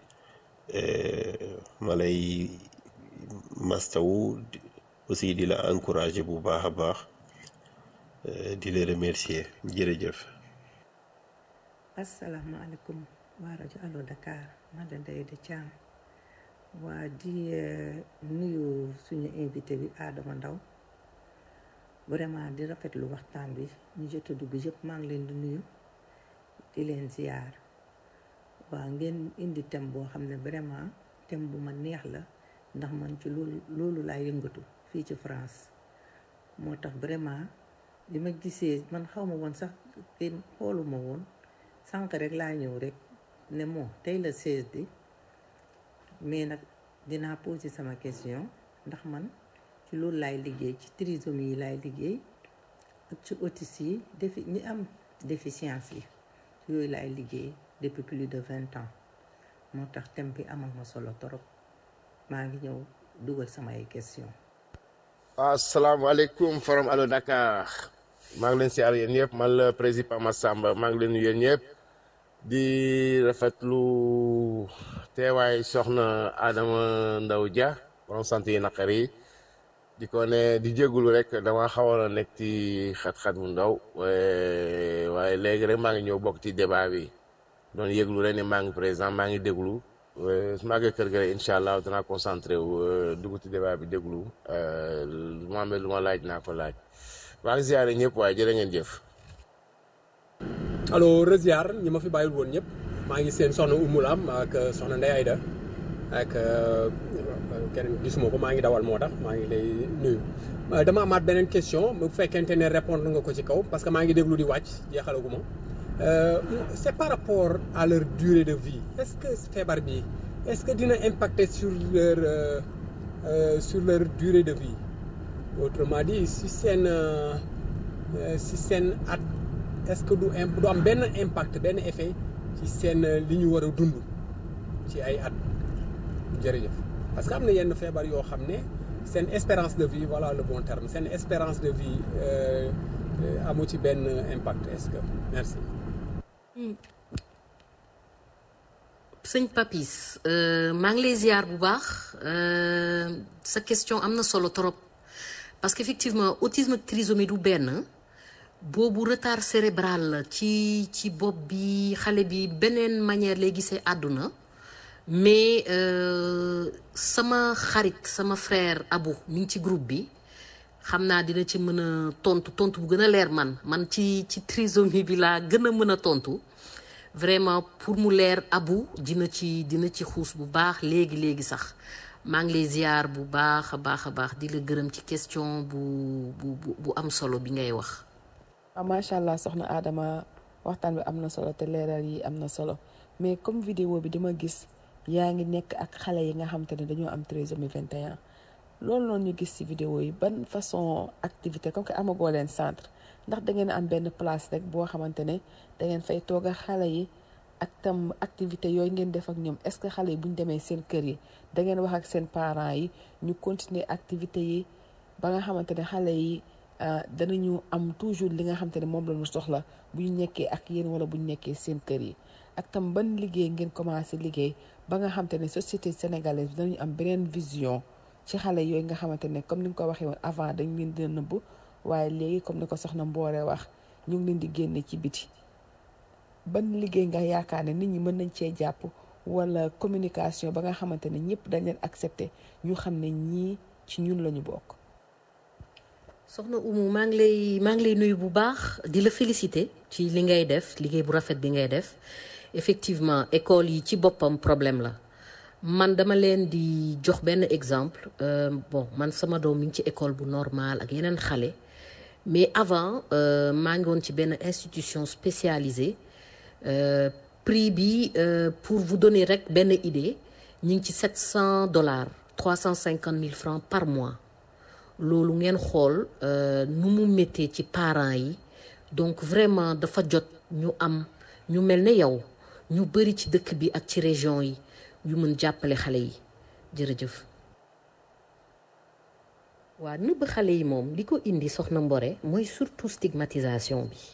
ma lay mastawu aussi di la encourager bu baax a baax di la remercier jërëjëf.
asalaamaaleykum waa rajo Allo Dakar man la Ndeye de Thiam waa di nuyu suñu invité bi Adama Ndaw vraiment di rafetlu waxtaan bi ñu jot a dugg yëpp maa ngi leen di nuyu di leen ziar waa ngeen indi thème boo xam ne vraiment thème bu ma neex la ndax man ci loolu laa yëngatu fii ci France moo tax vraiment li ma gisee man xaw ma woon sax te xooluma woon sànq rek laa ñëw rek ne moo tey la 16 bi mais nag dinaa poser sama question ndax man ci loolu laay liggéey ci trisomie yi laay liggéey ak ci autisme yi ñi am déficience yi yooyu laay liggéey depuis plus de 20 ans moo tax thème bi amal ma solo torop maa ngi ñëw dugal samay question.
asalaamaaleykum forum Allo Dakar maa ngi leen si àll yéen ñëpp man la président Massamba maa ngi leen nuyu yéen ñëpp di rafetlu teewaay soxna Adama Ndaw Dia borom sant yi naqar yi di ko ne di jégalu rek dama xawoon a nekk ci xat-xat bu ndaw waaye léegi rek maa ngi ñëw bokk ci débat bi doon yëglu rek ne maa ngi présent maa ngi déglu su ma àggee kër ga incha allah danaa concentré wu dugg ci débat bi déglu lu ma amee lu ma laaj naa ko laaj maa ngi ziare ñëpp waaye jërë ngeen jëf.
alors reziar ñi ma fi bàyyil woon ñëpp maa ngi seen soxna Umulam ak soxna Ndeye Aïda ak kenn gisuma ko maa ngi dawal moo tax maa ngi lay nuyu dama amaat beneen question bu fekkente ne répondre nga ko ci kaw parce que maa ngi déglu di wàcc jeexalaguma c'est par rapport à leur durée de vie est-ce que feebar bi est-ce que dina impacter sur leur durée de vie autrement dit si seen at est-ce que du am benn impact benn effet ci seen li ñu war a dund ci ay at jërëjëf parce que am na yenn feebar yoo xam ne seen espérance de vie voilà le bon terme seen espérance de vie amu ci benn impact est-ce que merci.
sëñ Papis maa ngi lay ziar bu baax sa question am na solo trop parce qu'effectivement autisme ak trisomie du benn boobu retard cérébral la ci bopp bi xale bi beneen manière lay gisee àdduna mais sama xarit sama frère Abou mi ngi ci groupe bi xam naa dina ci mën a tontu bu gën a leer man ci trisomie bi laa gën a mën a tontu vraiment pour mu leer Abou dina ci xuus bu baax léegi sax maa ngi lay ziar bu baax a baax di la gërëm ci question bu am solo bi ngay wax.
macha allah soxna Adama waxtaan bi am na solo te leeral yi am na solo mais comme vidéo bi dama gis yaa ngi nekk ak xale yi nga xam te ne dañoo am trisomie 21 loolu noonu ñu gis ci vidéo yi ban façon activité comme que amagoo leen centre ndax da ngeen am benn place rek boo xamante ne da ngeen fay toog ak xale yi ak tam activité yooyu ngeen def ak ñoom est-ce que xale yi bu ñu demee seen kër yi da ngeen wax ak seen parents yi ñu continuer activité yi ba nga xamante ne xale yi danañu am toujours li nga xamante ne moom la ñu soxla bu ñu nekkee ak yéen wala bu ñu nekkee seen kër yi ak tam ban liggéey ngeen commencé liggéey ba nga xamante ne société sénégalaise bi danañu am beneen vision ci xale yooyu nga xamante ne comme ni nga ko waxee woon avant dañ leen di nëbb waaye léegi comme ni ko soxna Mboore wax ñu ngi leen di génne ci biti ban liggéey nga yaakaar ne nit ñi mën nañ cee jàpp wala communication ba nga xamante ne ñëpp dañ leen accepté ñu xam ne ñii ci ñun la ñu bokk.
soxna Oumou maa ngi lay nuyu bu baax di la féliciter ci li ngay def liggéey bu rafet bi ngay def effectivement école yi ci boppam problème la man dama leen di jox benn exemple bon man sama doom mi ngi ci école bu normal ak yeneen xale mais avant maa ngi woon ci benn institution spécialisée prix bi pour vous donner rek benn idée ñu ngi ci $700 350 000 francs par mois loolu ngeen xool nu mu méttee ci parents yi donc vraiment dafa jot ñu am ñu mel ne yow ñu bari ci dëkk bi ak ci région yi yu mën jàppale xale yi jërëjëf. waa nëbb xale yi moom li ko indi soxna Mbore mooy surtout stigmatisation bi.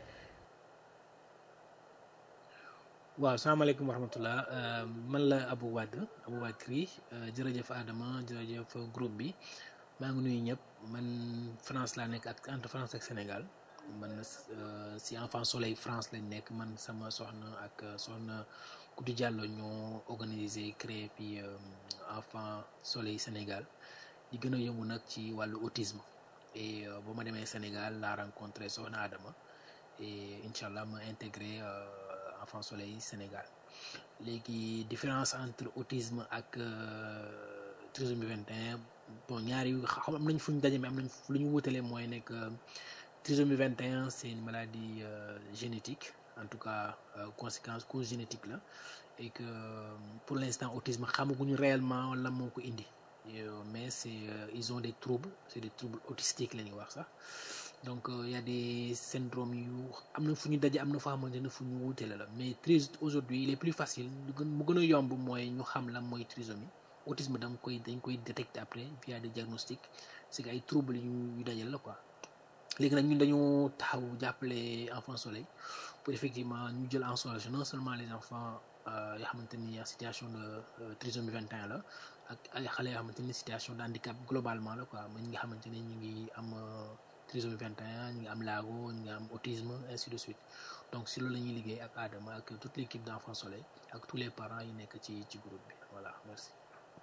waaw salaamaaleykum wa rahmatullah man la Abou Wakri jërëjëf Adama jërëjëf groupe bi maa ngi nuyu ñëpp man France laa nekk ak entre France ak Sénégal man si Enfant Soleil France lañ nekk man sama soxna ak soxna Kouti Diallo ñoo organisé créé fi Enfant Soleil Sénégal di gën a yëngu nag ci wàllu autisme et ba ma demee Sénégal laa rencontré soxna Adama et incha allah ma intégré Enfant Soleil Sénégal léegi différence entre autisme ak trisomie 21 bon ñaari xam am nañ fu ñu daje mais am nañ lu ñu wutalee mooy nekk trisomie 21 c'est une maladie génétique en tout cas cause génétique la et que pour l'instant autisme xamaguñu réellement lan moo ko indi mais c'est ils ont des troubles c'est des troubles autistiques la ñuy wax sax donc y a des syndromes yu am na fu ñu daje am na foo xamante ne fu ñu wutale la mais aujourd'hui il est plus facile mu gën a yomb mooy ñu xam lan mooy trisomie autisme dañ koy détecter après via des diagnostics c'est que ay troubles yu dajal la quoi léegi nag ñun dañu taxaw jàppale Enfant Soleil pour effectivement ñu jël en charge non seulement les enfants yoo xamante ni en situation de trisomie 21 la ak ay xale yoo xamante ni situation de handicap globalement la quoi mooy ñi nga xamante ne ñu ngi am trisomie 21 ñu ngi am laago ñu ngi am autisme ainsi de suite donc si loolu la ñuy liggéey ak Adama ak toute l'équipe d'Enfant Soleil ak tous les parents yi nekk ci groupe bi voilà merci.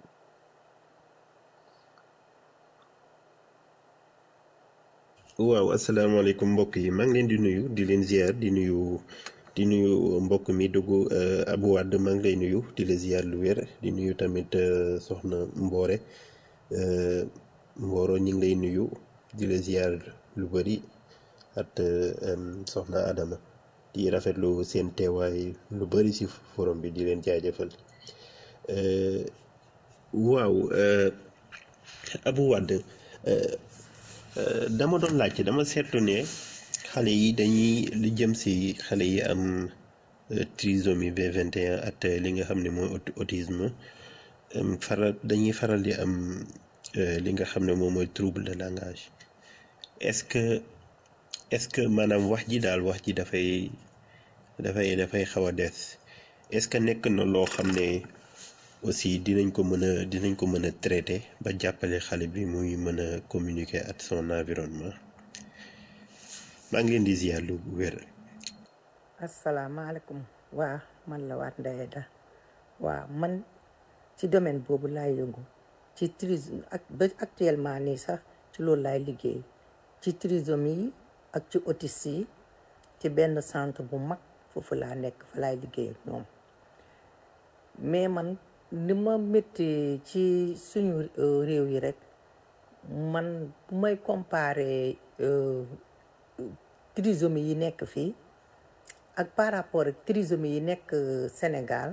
waaw asalaamaaleykum mbokk yi maa ngi leen di nuyu di leen ziar di nuyu mbokk mi dugg Abou Wade maa ngi lay nuyu di la ziar lu wér di nuyu tamit soxna Mbore Mboro ñu ngi lay nuyu di la ziar lu bëri at soxna Adama di rafetlu seen teewaay lu bëri ci forum bi di leen jaajëfal waaw Abou Wade dama doon laajte dama seetlu ne xale yi dañuy li jëm ci xale yi am trisomie B21 at li nga xam ne mooy autisme dañuy faral di am li nga xam ne moom mooy trouble de langage est-ce que maanaam wax ji dafay xaw a des est-ce que nekk na loo xam ne aussi dinañ ko mën a traiter ba jàppale xale bi muy mën a communiquer ak son environnement maa ngi leen di ziar lu wér.
asalaamaaleykum waa man la waat Ndeye Da waaw man ci domaine boobu laay yëngu ci trisomie ak ba actuellement nii sax ci loolu laay liggéey ci trisomie yi ak ci autistes yi ci benn centre bu mag foofu laa nekk fa laay liggéey ak ñoom mais man ni ma métti ci suñu réew yi rek man bu may comparer trisomie yi nekk fii ak par rapport ak trisomie yi nekk Sénégal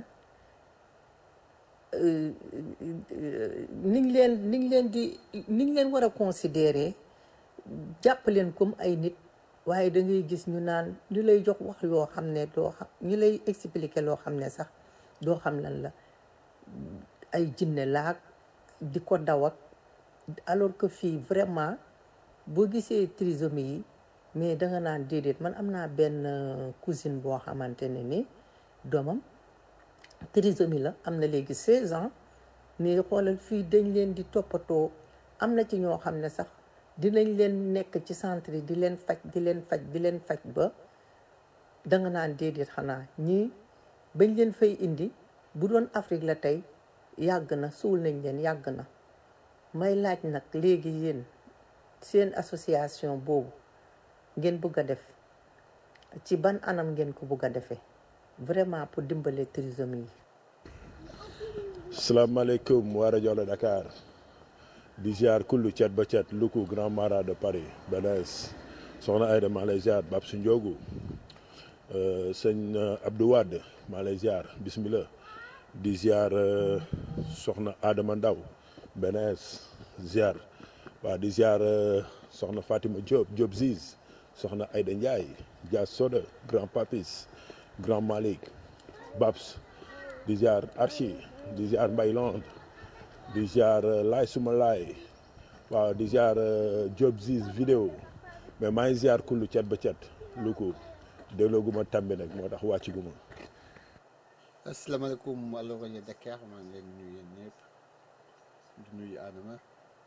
niñ leen war a considérer jàpp leen comme ay nit waaye da ngay gis ñu naan ñu lay jox wax yoo xam ne doo xam ñu lay expliquer loo xam ne sax doo xam lan la ay jinne laag di ko daw ak alors que fii vraiment boo gisee trisomie yi mais danga naan déedéet man am naa benn cousine boo xamante ne ni doomam trisomie la am na léegi 16 ans mais xoolal fii dañ leen di toppatoo am na ci ñoo xam ne sax dinañ leen nekk ci centre yi di leen faj ba danga naan déedéet xanaa ñii bañ leen fay indi bu doon Afrique la tey yàgg na suul nañ leen yàgg na may laaj nag léegi yéen seen association boobu ngeen bëgg a def ci ban anam ngeen ko bëgg a defee vraiment pour dimbale trisomie yi.
salaamaaleykum waa rajo la Dakar di ziar kullu cat ba cat Luku Grand Marat de Paris Benes soxna Aïda maa lay ziar Bab su Ndiogu sëñ Abdou Wade maa lay ziar bismillah di ziar soxna Adama Ndaw Benes ziar waa di ziar soxna Fatima Diop Ziz soxna Aïda Ndiaye Dia Soda Grand Papis Grand Malik Babs di ziar Archie di ziar Mbaye Londres di ziar Laay Suma Laay waaw di ziar Job Ziz vidéo mais maa ngi ziar kullu cat ba cat lu ko déglooguma tàmbi nag moo tax wàcc gu ma.
asalaamaaleykum allo rajo Dakar maa ngi leen nuyu yéen ñëpp di nuyu Adama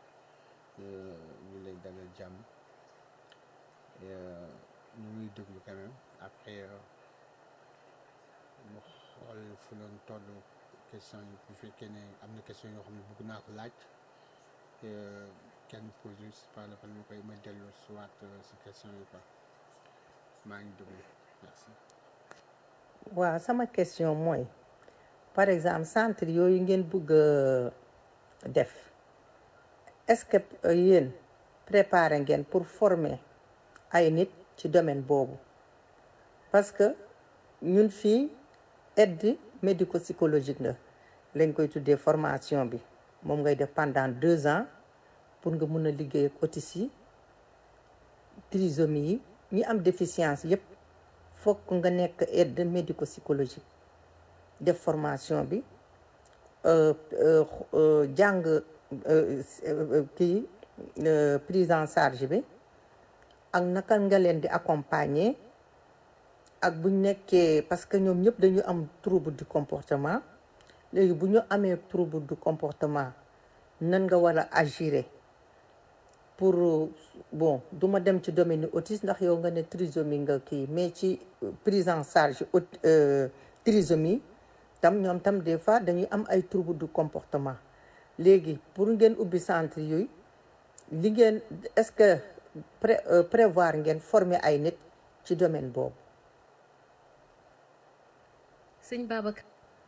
ñu leen dalal jàmm ñu ngi déglu quand même après mu xool fu loon toll question yi bu fekkee ne am na question yoo xam ne bëgg naa ko laaj kenn posé par la ma koy ma dellu soit si question yi quoi maa ngi déglu merci.
waaw sama question mooy par exemple centre yooyu ngeen bëgg def est-ce que yéen préparé ngeen pour former ay nit ci domaine boobu parce que ñun fii aide médico-psychologique nga lañ koy tuddee formation bi moom ngay def pendant 2 ans pour nga mun a liggéey ak autistes yi trisomie yi ñi am déficience yépp fokk nga nekk aide médico-psychologique def formation bi jàng kii prise en charge bi ak naka nga leen di accompagner ak bu ñu nekkee parce que ñoom ñëpp dañu am trouble du comportement léegi bu ñu amee trouble du comportement nan nga war a agir pour bon du ma dem ci domaine autisme ndax yow nga ne trisomie nga kii mais ci prise en charge trisomie tam ñoom tam des fois dañuy am ay trouble du comportement léegi pour ngeen ubbi centre yooyu li ngeen est-ce que prévoir ngeen former ay nit ci domaine boobu.
sëñ Babacar.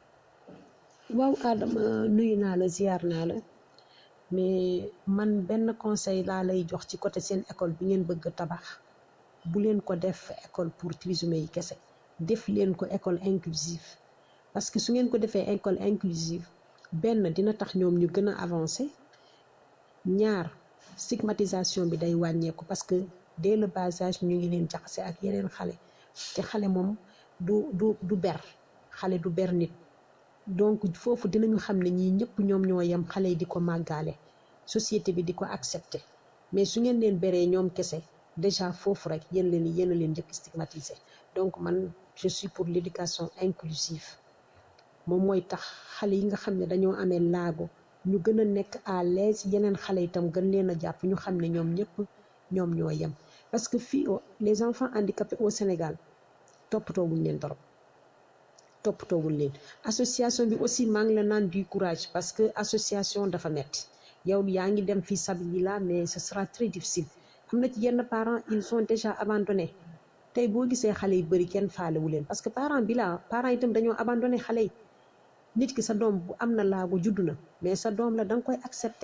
waaw Adama nuyu naa la ziar naa la mais man benn conseil laa lay jox ci côté seen école bi ngeen bëgg tabax bu leen ko def école pour trisomie yi kese def leen ko école inclusive parce que su ngeen ko defee école inclusive benn dina tax ñoom ñu gën a avancer ñaar stigmatisation bi day wàññeeku parce que dès le bas âge ñu ngi leen jaxase ak yeneen xale te xale moom du ber xale du ber nit donc foofu dinañu xam ne ñii ñëpp ñoom ñoo yem xale yi di ko màggaale société bi di ko accepter mais su ngeen leen beree ñoom kese déjà foofu rek yéen a leen njëkk stigmatiser donc man je suis pour l'éducation inclusive moom mooy tax xale yi nga xam ne dañoo amee laago ñu gën a nekk à l'aise yeneen xale itam gën leen a jàpp ñu xam ne ñoom ñëpp ñoom ñoo yem parce que fii les enfants handicapés au Sénégal toppatoowuñ leen torop toppatoowul leen association bi aussi maa ngi la naan du courage parce que association dafa metti yow yaa ngi dem fii sabilillah mais ce sera très difficile am na ci yenn parents ils sont déjà abandonnés tey boo gisee xale yi bëri kenn faalewu leen parce que parents itam dañoo abandonné xale yi nit ki sa doom bu am na laago juddu na mais sa doom la danga koy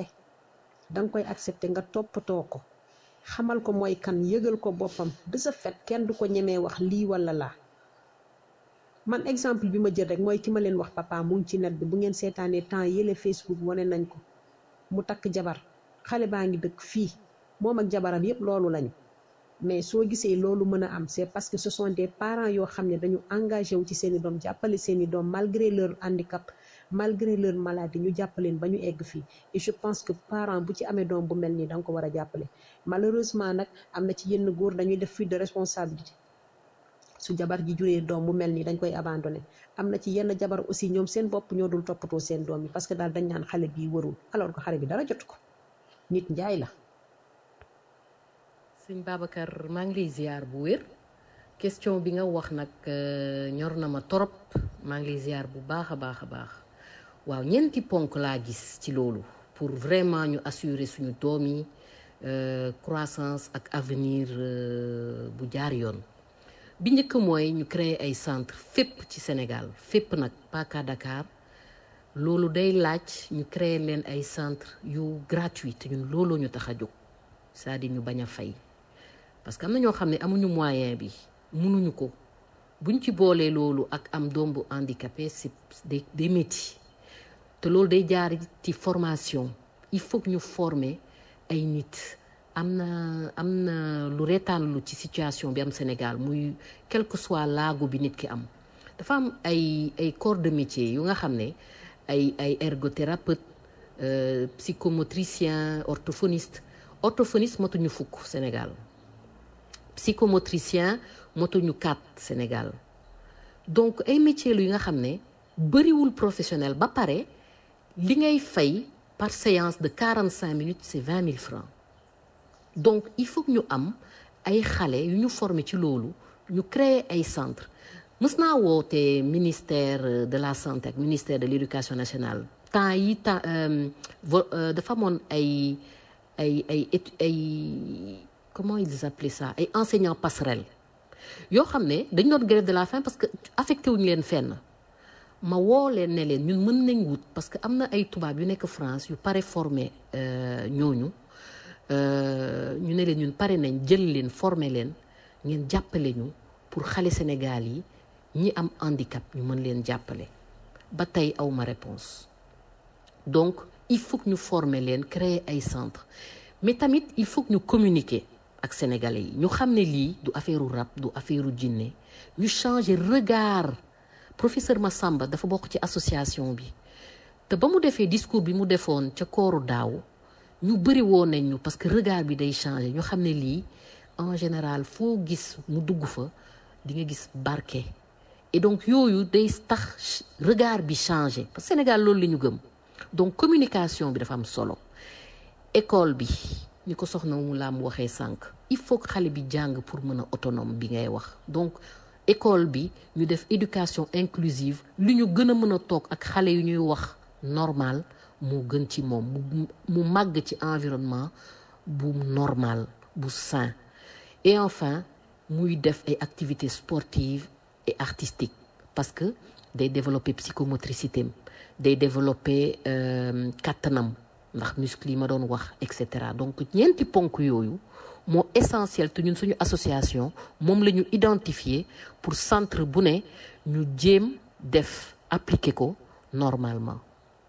accepter nga toppatoo ko xamal ko mooy kan yëgal ko boppam de ce fait kenn du ko ñemee wax lii wala laa man exemple bi ma jël rek mooy ki ma leen wax papa mu ngi ci net bi bu ngeen seetaanee temps yële Facebook wane nañ ko mu takk jabar xale baa ngi dëkk fii moom ak jabaram yépp loolu lañu mais soo gisee loolu mën a am c'est parce que ce sont des parents yoo xam ne dañu engagé wu ci seeni doom jàppale seeni doom malgré leur handicap malgré leur maladie ñu jàppaleen ba ñu egg fii et je pense que parent bu ci amee doom bu mel nii da nga ko war a jàppale malheureusement nag am na ci yenn góor dañuy def fuite de responsabilité su jabar ji juree doom bu mel nii dañ koy abandonné am na ci yenn jabar aussi ñoom seen bopp ñoo dul toppatoo seen doom yi parce que daal dañ naan xale bii warul alors que xale bi dara jot ko nit njaay la.
sëñ Babacar maa ngi lay ziar bu wér question bi nga wax nag ñor na ma torop maa ngi lay ziar bu baax a baax a baax waaw ñeenti ponk laa gis ci loolu pour vraiment ñu assurer suñu doom yi croissance ak avenir bu jaar yoon. bi njëkk mooy ñu créer ay centre fépp ci Sénégal fépp nag pas qu'à Dakar loolu day laaj ñu créer leen ay centre yu gratuit te ñun looloo ñu tax a jóg c'est-à-dire ñu bañ a fay parce que am na ñoo xam ne amuñu moyen bi mënuñu ko buñ ci boolee loolu ak am doom bu handicapé c'est day métti te loolu day jaar ci formation il faut que ñu former ay nit am na lu reetaan lu ci situation bi am Sénégal muy quel que soit laago bi nit ki am dafa am ay corps de métier yu nga xam ne ay ergothérapeute psychomotricien orthophoniste motuñu fukk Sénégal psychomotricien motuñu 4 Sénégal donc ay métiers yu nga xam ne bëriwul professionnel ba pare li ngay fay par séance de 45 minutes c'est 20 000 francs donc il faut que ñu am ay xale yu ñu former ci loolu ñu créer ay centre mës naa woote ministère de la santé ak ministère de l'éducation nationale temps yi dafa amoon ay comment ils appelaient ça ay enseignants passerelles yoo xam ne dañ doon grève de la faim parce que affecté wuñu leen fenn ma woo leen ne leen ñun mën nañ wut parce que am na ay tubaab yu nekk France yu pare formé ñooñu ñu ne leen ñun pare nañ jël leen former leen ngeen jàppale ñu pour xale Sénégal yi ñi am handicap ñu mën leen jàppale ba tey aw ma réponse donc il faut que ñu former leen créer ay centre mais tamit il faut que ñu communiquer ak sénégalais yi ñu xam ne lii du affaire u rab du affaire u jinne ñu changer regard professeur Massamba dafa bokk ci association bi te ba mu defee discours bi mu defoon ca kooru daaw ñu bëri woon nañ ñu parce que regard bi day changer ñu xam ne lii en général foo gis mu dugg fa di nga gis barke et donc yooyu day tax regard bi changer parce que Sénégal loolu la ñu gëm donc communication bi dafa am solo école bi ni ko soxna mu laam waxee sànq il faut que xale bi jàng pour mën a autonome bi ngay wax donc école bi ñu def éducation inclusive li ñu gën a mën a toog ak xale yu ñuy wax normal moo gën ci moom mu màgg ci environnement bu normal bu sain et enfin muy def ay activités sportives et artistiques parce que day développer psychomotricité day développer kàttanam ndax muscle yi ma doon wax et cetera donc ñeenti ponk yooyu moo essentiel te ñun suñu association moom la ñu identifier pour centre bu ne ñu jéem def appliquer ko normalement.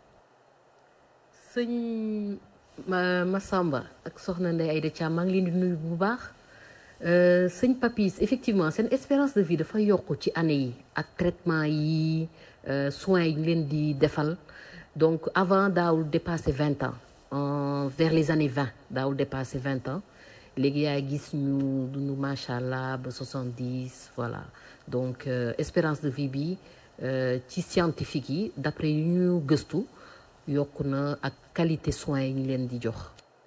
sëñ Massamba ak soxna Ndeye Aïda Thiam maa ngi leen di nuyu bu baax sëñ Papis effectivement seen espérance de vie dafa yokk ci année yi ak traitement yi soins yi ñu leen di defal. Donc, avant, daawul dépasser 20 ans. Vers les années 20, daawul dépasser 20 ans. Les gars, nous, machallah, 70, voilà. Donc, espérance de vie, bi, ci scientifique yi, d'après ñu gëstu, yokku na ak qualité soins yi ñu leen di jox.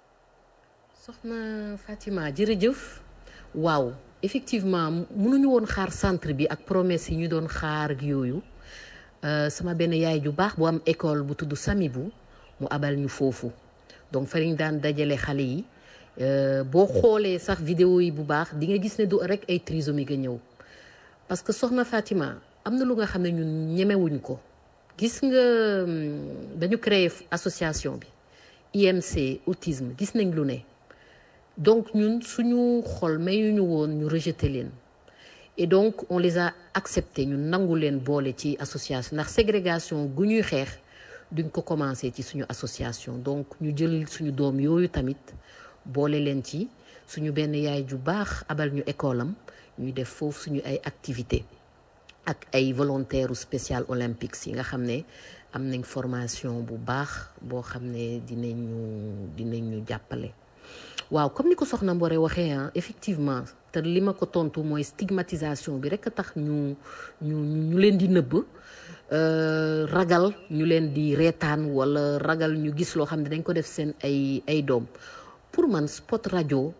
Soxna Fatima, jërëjëf. Waaw, effectivement, mënuñu woon xaar centre bi ak promesse yi ñu doon xaar ak yooyu. Sama benn yaay ju baax bu am école bu tudd Samibou mu abal ñu foofu donc fa lañ daan dajale xale yi boo xoolee sax vidéo yi bu baax di nga gis ne du rek ay trisomie nga ñëw parce que soxna Fatima am na lu nga xam ne ñun ñemewuñ ko gis nga dañu créer association bi IMC autisme gis nañ lu ne donc ñun suñu xol mayuñu woon ñu rejeter leen et donc on les a acceptés ñu nangu leen boole ci association ndax ségrégation gu ñuy xeex duñ ko commencé ci suñu association donc ñu jël suñu doom yooyu tamit boole leen ci suñu benn yaay ju baax abal ñu école am ñuy def foofu suñu ay activité ak ay volontaires spécial olympiques yi nga xam ne am nañ formation bu baax boo xam ne dinañ ñu jàppale waaw comme ni ko soxna Mbore waxee effectivement te li ma ko tontu mooy stigmatisation bi rek a tax ñu leen di nëbb ragal ñu leen di reetaan wala ragal ñu gis loo xam ne dañ ko def seen ay doom pour man spot rajo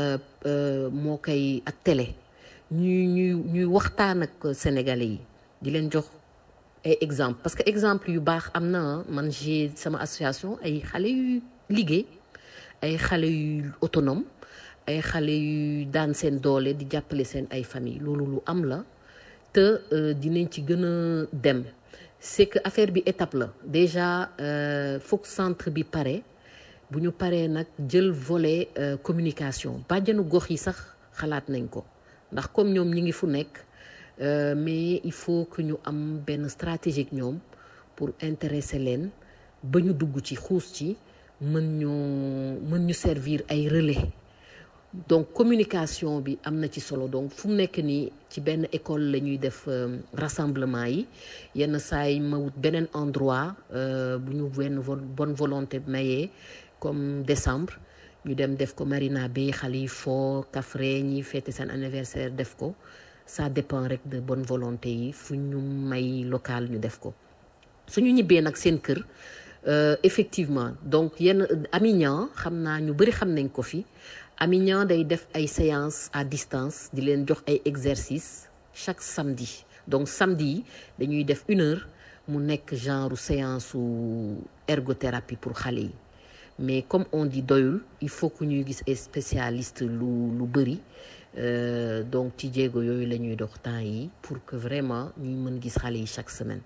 moo koy ak télé ñuy waxtaan ak sénégalais yi di leen jox ay exemple parce que exemple yu baax am na man j'ai sama association ay xale yu liggéey ay xale yu autonome ay xale yu daan seen doole di jàppale seen ay famille loolu lu am la te dinañ ci gën a dem c'est que affaire bi étape la déjà foog centre bi pare bu ñu paree nag jël volet communication bàjjanu gox yi sax xalaat nañ ko ndax comme ñoom ñi ngi fu nekk mais il faut que ñu am benn stratégie ñoom pour intéresser leen ba ñu dugg ci xuus ci mën ñu servir ay relais donc communication bi am na ci solo donc fu mu nekk nii ci benn école la ñuy def rassemblement yi yenn saa yi ma wut beneen endroit bu ñu benn bonne volonté mayee comme décembre ñu dem def ko Marina Bay xale yi foo kafre ñi fêter seen anniversaire def ko ça dépend rek de bonne volonté yi fu ñu may local ñu def ko suñu ñibbee nag seen kër effectivement donc yenn Amignan xam naa ñu bëri xam nañ ko fi Amignan day def ay séances à distance di leen jox ay exercices chaque samedi donc samedi yi dañuy def 1 heure mu nekk genre séance ou ergothérapie pour xale yi mais comme on dit doyul il faut que ñuy gis ay spécialistes lu bëri donc ci jéego yooyu la ñuy dox temps yi pour que vraiment ñuy mën gis xale yi chaque semaine.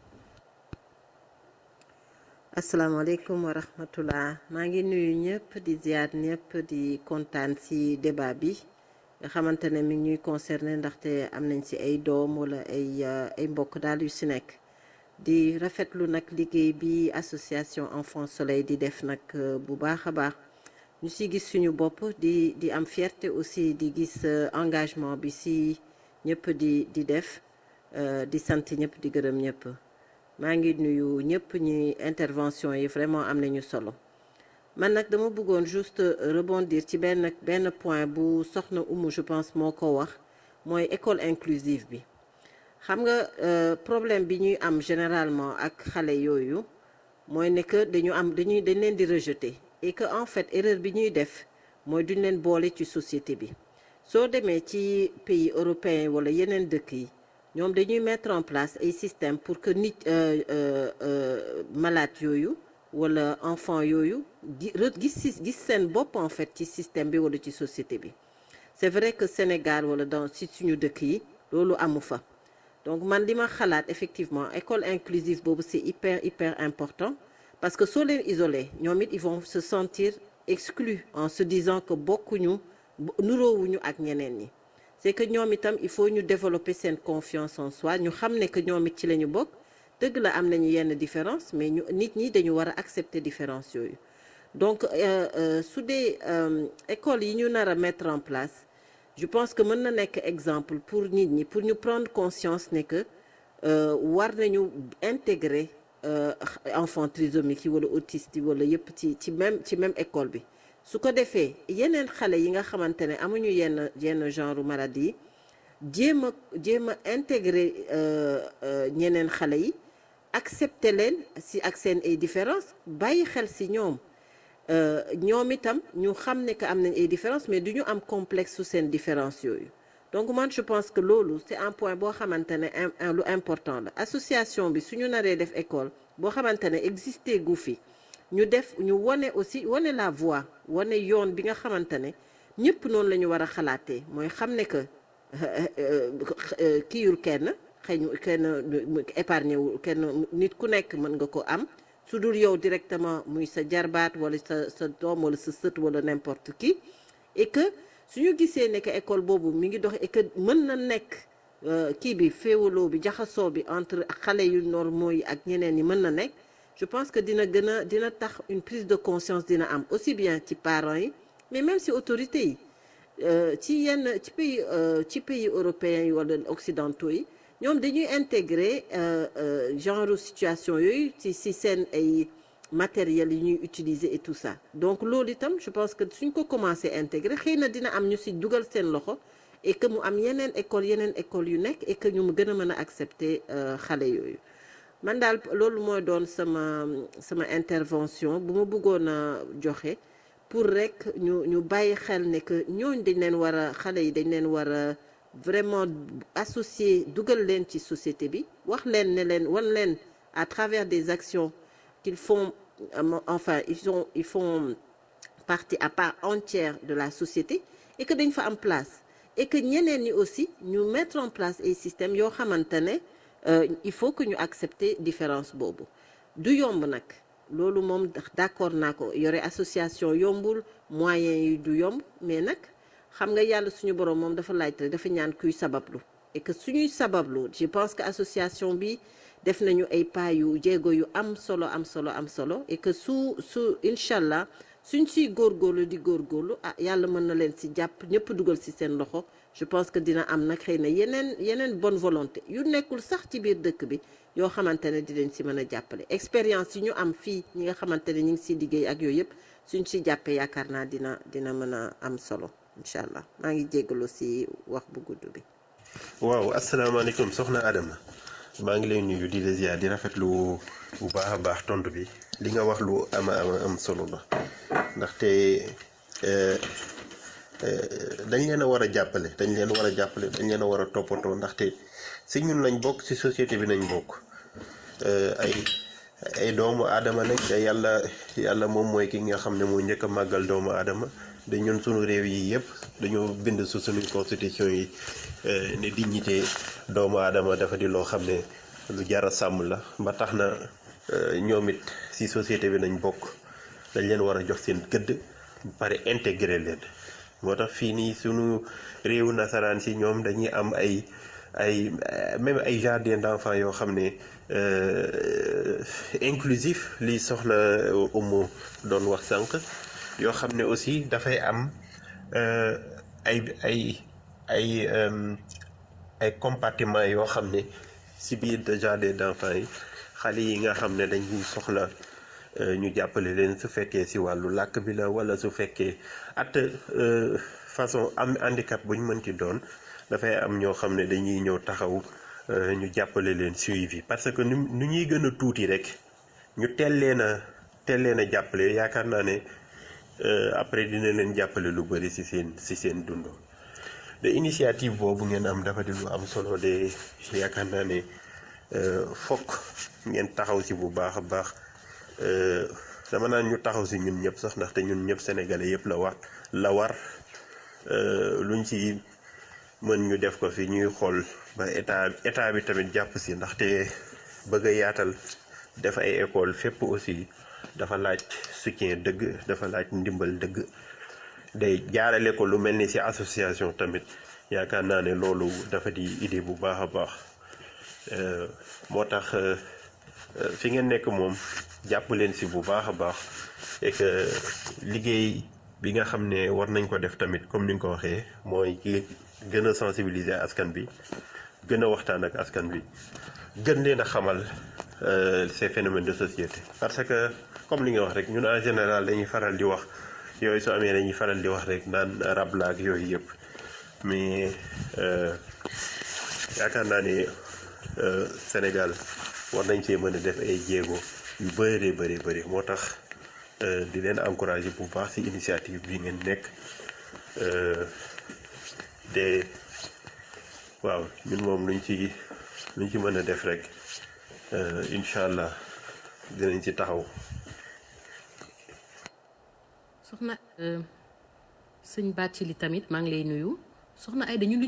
asalaamaaleykum wa rahmatullah maa ngi nuyu ñëpp di ziar ñëpp di kontaan ci débat bi nga xamante ne mi ngi ñuy concerné ndaxte am nañ ci ay doom wala ay mbokk daal yu ci nekk di rafetlu nag liggéey bi association Enfant Soleil di def nag bu baax a baax ñu ci gis suñu bopp di am fierté aussi di gis engagement bi ci ñëpp di def di sant ñëpp di gërëm ñëpp maa ngi nuyu ñëpp ñi intervention yi vraiment am nañu solo man nag dama bëggoon juste rebondir ci benn point bu soxna Oumou je pense moo ko wax mooy école inclusive bi xam nga problème bi ñuy am généralement ak xale yooyu mooy ne que dañ leen di rejeter et que en fait erreur bi ñuy def mooy duñ leen boole ci société bi soo demee ci pays européens wala yeneen dëkk yi ñoom dañuy mettre en place ay système pour que nit malade yooyu wala enfant yooyu gis seen bopp en fait ci système bi wala ci société bi c'est vrai que Sénégal wala ci suñu dëkk yi loolu amu fa donc man li ma xalaat effectivement école inclusive boobu c'est hyper important parce que soo leen isolé ñoom it ils vont se sentir exclus en se disant que bokkuñu nuroowuñu ak ñeneen ñi c'est que ñoom itam il faut ñu développer seen confiance en soi ñu xam ne que ñoom it ci la ñu bokk dëgg la am nañu yenn différence mais nit ñi dañu war a accepter différence yooyu donc su dee école yi ñu nar a mettre en place je pense que mën na nekk exemple pour nit ñi pour ñu prendre conscience ne que war nañu intégrer enfant trisomique yi wala autiste yi wala yëpp ci même école bi su ko defee yeneen xale yi nga xamante ne amuñu yenn genre maladie yi jéem a intégrer ñeneen xale yi accepter leen si ak seen ay différence bàyyi xel si ñoom itam ñu xam ne que am nañ ay différence mais du ñu am complexe su seen différence yooyu donc man je pense que loolu c'est un point boo xamante ne lu important la association bi suñu naree def école boo xamante ne existé gu fi ñu wane la voie wane yoon bi nga xamante ne ñëpp noonu la ñu war a xalaatee mooy xam ne que kiiyul kenn épargné wul kenn nit ku nekk mën nga ko am su dul yow directement muy sa jarbaat wala sa doom wala sa sët wala n'importe qui et que suñu gisee ne que école boobu mi ngi dox et que mën na nekk kii bi féewaloo bi jaxasoo bi entre xale yu normaux yi ak ñeneen ñi mën na nekk je pense que dina tax une prise de conscience dina am aussi bien ci parents yi mais même ci autorités yi ci pays européens yi wala occidentaux yi ñoom dañuy intégrer genre situation yooyu ci seen ay matériels yi ñuy utiliser et tout ça donc loolu itam je pense que suñ ko commencé intégrer xëy na dina am ñu ci dugal seen loxo et que mu am yeneen école yu nekk et que ñu mu gën a mën a accepter xale yooyu man daal loolu mooy doon sama intervention bu ma bëggoon a joxe pour rek ñu bàyyi xel ne que ñooñ dañ leen war a xale yi dañ leen war a vraiment associer dugal leen ci société bi wax leen ne leen wan leen à travers des actions qu'ils font enfin ils font partie à part entière de la société et que dañ fa am place et que ñeneen ñi aussi ñu mettre en place ay systèmes yoo xamante ne il faut que ñu accepter différence boobu du yomb nag loolu moom d'accord naa ko yore association yombul moyens yi du yomb mais nag xam nga yàlla suñu borom moom dafa laajte dafa ñaan kuy sabablu et que suñuy sabablu je pense que association bi def nañu ay pas yu jéego yu am solo et que su incha allah suñ siy góorgóorlu di góorgóorlu ah yàlla mën na leen si jàpp ñëpp dugal si seen loxo je pense que dina am nag xëy na yeneen bonne volonté yu nekkul sax ci biir dëkk bi yoo xamante ne di leen si mën a jàppale expérience yi ñu am fii ñi nga xamante ne ñu ngi siy liggéey ak yooyu yëpp suñ si jàppee yaakaar naa dina mën a am solo incha allah maa ngi jéggalu si wax bu gudd bi.
waaw asalaamaaleykum soxna Adama maa ngi lay nuyu di la ziar di rafetlu bu baax a baax tontu bi li nga wax lu am solo la ndaxte dañ leen a war a jàppale dañ leen a war a toppatoo ndaxte si ñun lañ bokk si société bi nañ bokk ay doomu aadama nag te yàlla moom mooy ki nga xam ne moo njëkk a màggal doomu aadama da ñun suñu réew yi yëpp dañoo bind su suñu constitution yi ne dignité doomu aadama dafa di loo xam ne lu jar a sàmm la ba tax na ñoom it si société bi nañ bokk dañ leen war a jox seen gëdd ba pare intégré leen moo tax fii nii suñu réewu nasaraan si ñoom dañuy am même ay jardin d'enfants yoo xam ne inclusif li soxna Umu doon wax sànq yoo xam ne aussi dafay am ay compartiment yoo xam ne si biir jardin d'enfants yi xale yi nga xam ne dañuy soxla ñu jàppale leen su fekkee si wàllu làkk bi la wala su fekkee façon am handicap bu ñu mënti doon dafay am ñoo xam ne dañuy ñëw taxaw ñu jàppale leen suivi parce que nu ñuy gën a tuuti rek ñu teel leen a jàppale yaakaar naa ne après dina leen jàppale lu bëri si seen dund de initiative boobu ngeen am dafa di lu am solo de yaakaar naa ne fokk ngeen taxaw si bu baax a baax dama naan ñu taxaw si ñun ñëpp sax ndaxte ñun ñëpp sénégalais yëpp la war luñ ci mën ñu def ko fi ñuy xool ba état bi tamit jàpp si ndaxte bëgg a yaatal def ay école fépp aussi dafa laaj soutien dëgg dafa laaj ndimbal dëgg day jaarale ko lu mel ni ci association tamit yaakaar naa ne loolu dafa di idée bu baax a baax moo tax fi ngeen nekk moom jàpp leen ci bu baax a baax et que liggéey bi nga xam ne war nañ ko def tamit comme ni nga ko waxee mooy gën a sensibiliser askan bi gën a waxtaan ak askan bi gën leen a xamal ces phénomènes de société parce que comme li nga wax rek ñun en général dañuy faral di wax yooyu su amee dañuy faral di wax rek naan rab la ak yooyu yëpp mais yaakaar naa ne Sénégal war nañ cee mën a def ay jéego yu bëri moo tax di leen encourager bu baax ci initiative bi ngeen nekk de waaw ñun moom luñ ci mën a def rek incha allah dinañ ci taxaw.
soxna sëñ Bathily tamit maa ngi lay nuyu soxna Aïda ñun li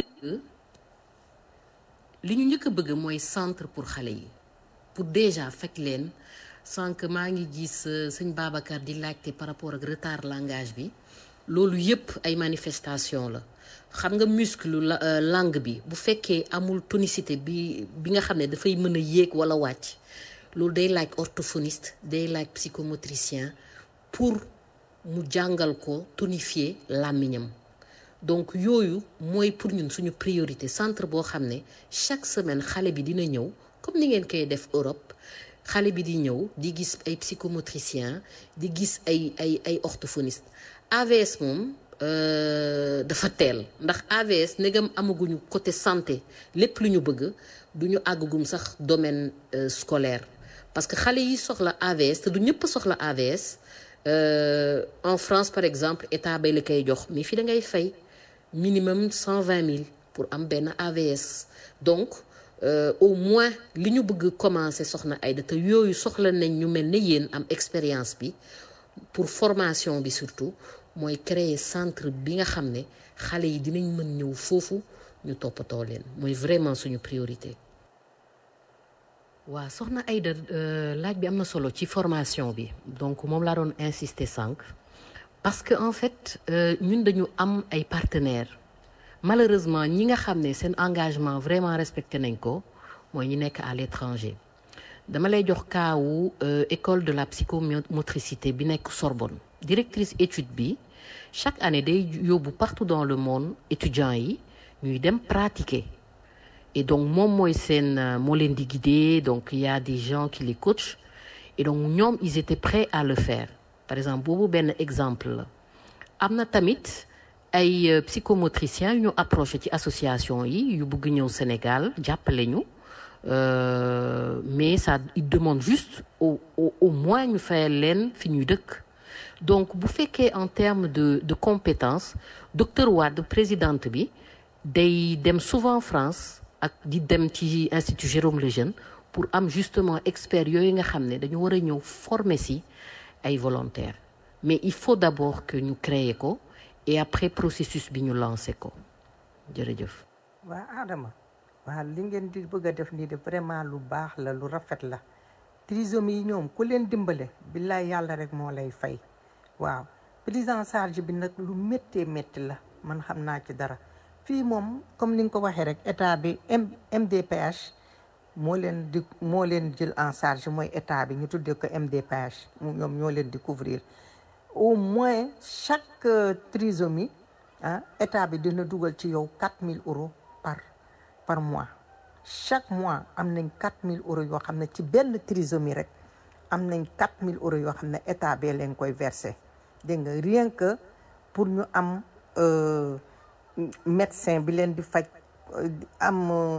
ñu njëkk a bëgg mooy centre pour xale yi pour déjà fekk leen sànq maa ngi gis sëñ Babacar di laajte par rapport ak retard langage bi loolu yëpp ay manifestation la xam nga muscle langue bi bu fekkee amul tonicité bi nga xam ne dafay mën a yéeg wala wàcc loolu day laaj orthophoniste day laaj psychomotricien pour mu jàngal ko tonifier làmmiñam donc yooyu mooy pour ñun suñu priorité centre boo xam ne chaque semaine xale bi dina ñëw comme ni ngeen koy def Europe xale bi di ñëw di gis ay psychomotricien di gis ay orthophoniste AVS moom dafa teel ndax AVS ndegam amaguñu côté santé lépp lu ñu bëgg du ñu àggagum sax domaine scolaire parce que xale yi soxla AVS te du ñëpp soxla AVS en France par exemple état bay la koy jox mais fii da ngay fay minimum 120 000 pour am benn AVS donc au moins li ñu bëgg commencer soxna Aïda te yooyu soxla nañ ñu mel ne yéen am expérience bi pour formation bi surtout mooy créer centre bi nga xam ne xale yi dinañ mën ñëw foofu ñu toppatoo leen mooy vraiment suñu priorité. waaw soxna Aïda laaj bi am na solo ci formation bi donc moom laa doon insister sànq parce que en fait ñun dañu am ay partenaires malheureusement ñi nga xam ne seen engagement vraiment respecté nañ ko mooy ñi nekk à l'étranger dama lay jox kaawu école de la psychomotricité bi nekk Sorbonne directrice étude bi chaque année day yóbbu partout dans le monde étudiants yi ñuy dem pratiquer et donc moom mooy seen moo leen di guider donc il y a des gens qui les coachent et donc ñoom ils étaient prêts à le faire par exemple boobu benn exemple la am na tamit ay psychomotriciens yu ñu approché ci association yi yu bëgg ñëw Sénégal jàppale ñu mais ça il demande juste au moins ñu fayal leen fi ñuy dëkk donc bu fekkee en termes de compétences docteur Wade présidente bi day dem souvent France ak di dem ci institut Jérôme Lejeune pour am justement experts yooyu nga xam ne dañu war a ñëw former si ay volontaires mais il faut d'abord que ñu créer ko et après processus bi ñu lancé ko jërëjëf.
waa Adama waaw li ngeen di bëgg a def nii de vraiment lu baax la lu rafet la trisomie yi ñoom ku leen dimbale billaay yàlla rek moo lay fay waaw prise en charge bi nag lu méttee métti la man xam naa ci dara fii moom comme ni nga ko waxee rek état bi MDPH moo leen jël en charge mooy état bi ñu tuddee ko MDPH ñoom ñoo leen di couvrir au moins chaque trisomie état bi dina dugal ci yow 4000 euros par mois chaque mois am nañ 4000 euros yoo xam ne ci benn trisomie rek am nañ 4000 euros yoo xam ne état bee leen koy versé dégg nga rien que pour ñu am médecin bi leen di faj am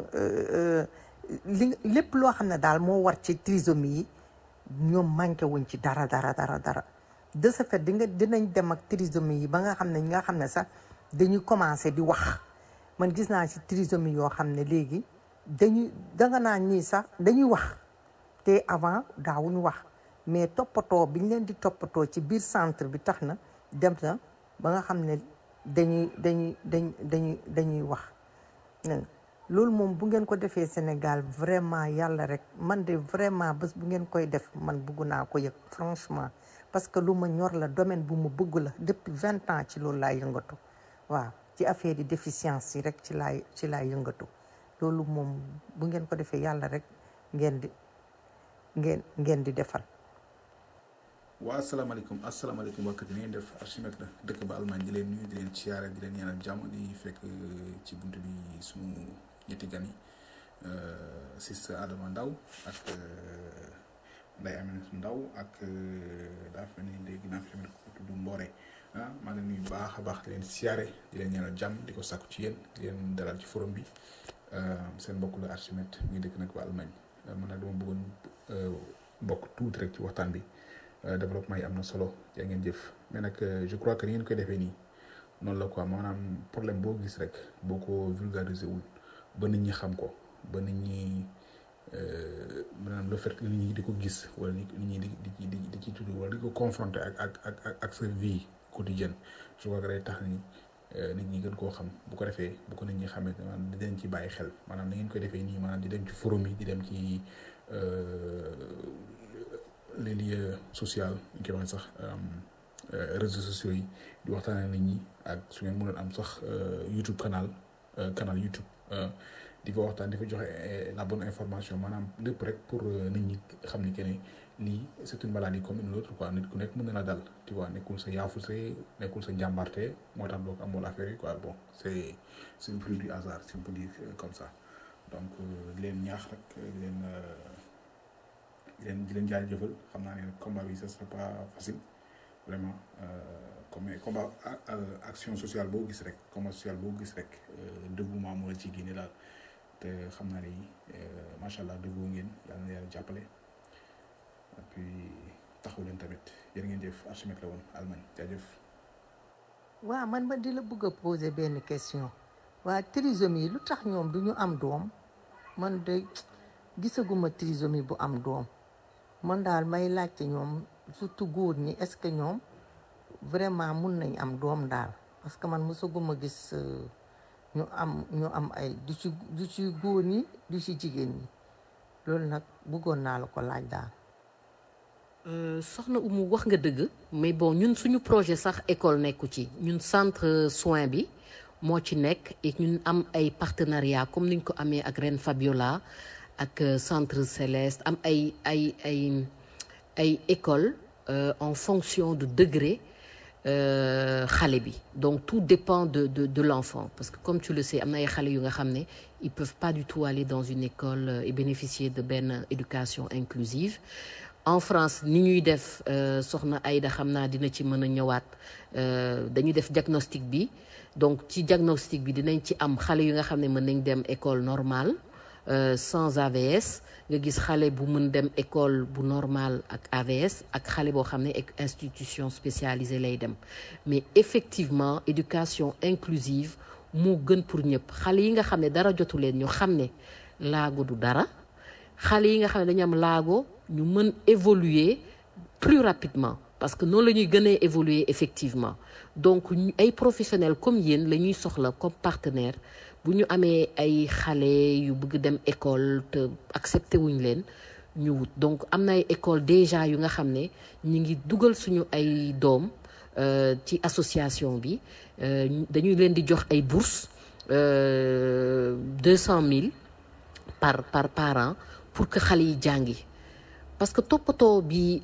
lépp loo xam ne daal moo war ci trisomie yi ñoom manqué wuñ ci dara de ce fait dinañ dem ak trisomie yi ba nga xam ne sax dañuy commencé di wax man gis naa ci trisomie yoo xam ne léegi danga naa ñii sax dañuy wax te avant daawuñu wax mais toppatoo biñ leen di toppatoo ci biir centre bi tax na dem na ba nga xam ne dañuy wax loolu moom bu ngeen ko defee Sénégal vraiment yàlla rek man de vraiment bés bu ngeen koy def man bëgg naa ko yëg franchement parce que lu ma ñor la domaine bu ma bëgg la depuis 20 ans ci loolu laay yëngatu waaw ci affaire yi déficience yi rek ci laay yëngatu loolu moom bu ngeen ko defee yàlla rek ngeen di defal.
waa asalaamaaleykum wakkat yi ngeen def Archimède la dëkk ba Allemagne di leen nuyu di leen siyaare di leen ñaanal jàmm di fekk ci bunt bi sunu ñetti gan yi Sista Adama Ndaw ak Ndeye Aminata Ndaw ak daa fa ni léegi naa fi tamit ko tudd Mboore maa ngi leen nuyu baax a baax di leen siyaare di leen ñaanal jàmm di ko sàkku ci yéen di leen dalal ci forum bi seen mbokk la Archimède mi ngi dëkk nag ba Allemagne man nag dama bëggoon bokk tuuti rek ci waxtaan bi. Développement yi am na solo yaa ngeen jëf mais nag je crois que ni ngeen koy defee nii noonu la quoi maanaam problème boo gis rek boo ko vulgariser wul ba nit ñi xam ko ba nit ñi maanaam le fait que nit ñi di ko gis wala nit ñi di ci tudd wala di ko confronter ak sa vie quotidienne je crois que day tax ni nit ñi gën koo xam bu ko defee bu ko nit ñi xamee maanaam di leen ci bàyyi xel maanaam ni ngeen koy defee nii maanaam di dem ci forum yi di dem ci les lieux sociaux ñu koy waxee sax réseaux sociaux yi di waxtaanee nit ñi ak su ngeen mënoon am sax YouTube canal YouTube di fa waxtaan di fa joxe la bonne information maanaam lépp rek pour nit ñi xam ni que ne lii c'est une maladie comme une autre quoi nit ku nekk mën na la dal tu vois nekkul sa yaafuse nekkul sa njàmbarte moo tax doo ko amoon affaire yi quoi bon c'est un fruit du hasard si on peut dire comme ça donc di leen ñaax rek di leen jaajëfal xam naa ne combat bi ça sera pas facile vraiment comme combat action sociale boo gis rek combat social boo gis rek dévouement moo la ci génne daal te xam naa ne macha allah dévoué ngeen yàlla na yàlla jàppale et puis taxaw leen tamit yéen ngeen jëf Archimède la woon Allemagne jaajëf.
waaw man ma di la bëgg a poser benn question waa trisomie lu tax ñoom du ñu am doom man de gisaguma trisomie bu am doom. man daal may laajte ñoom surtout góor ñi est-ce que ñoom vraiment mun nañ am doom daal parce que man mosaguma gis ñu am ay du ci góor ñi du ci jigéen ñi loolu nag bëggoon naa la ko laaj daal.
soxna Oumou wax nga dëgg mais bon ñun suñu projet sax école nekku ci ñun centre soin bi moo ci nekk et ñun am ay partenariat comme niñ ko amee ak Reine Fabiola ak centre Céleste am ay école en fonction de degré xale bi donc tout dépend de l'enfant parce que comme tu le sais am na ay xale yu nga xam ne ils peuvent pas du tout aller dans une école et bénéficier de benn éducation inclusive en France ni ñuy def soxna Aïda xam naa dina ci mën a ñëwaat dañuy def diagnostic bi donc ci diagnostic bi dinañ ci am xale yu nga xam ne mën nañ dem école normale sans AVS nga gis xale bu mën dem école bu normale ak AVS ak xale boo xam ne institution spécialisée lay dem mais effectivement éducation inclusive moo gën pour ñëpp xale yi nga xam ne dara jotu leen ñu xam ne laago du dara xale yi nga xam ne dañu am laago ñu mën évoluer plus rapidement parce que noonu la ñuy gën a évoluer effectivement donc ay professionnels comme yéen la ñuy soxla comme partenaire bu ñu amee ay xale yu bëgg dem école te accepté wuñ leen ñu wut donc am na ay école déjà yu nga xam ne ñu ngi dugal suñu ay doom ci association bi dañuy leen di jox ay bourses 200 000 par parent pour que xale yi jàngi parce que toppatoo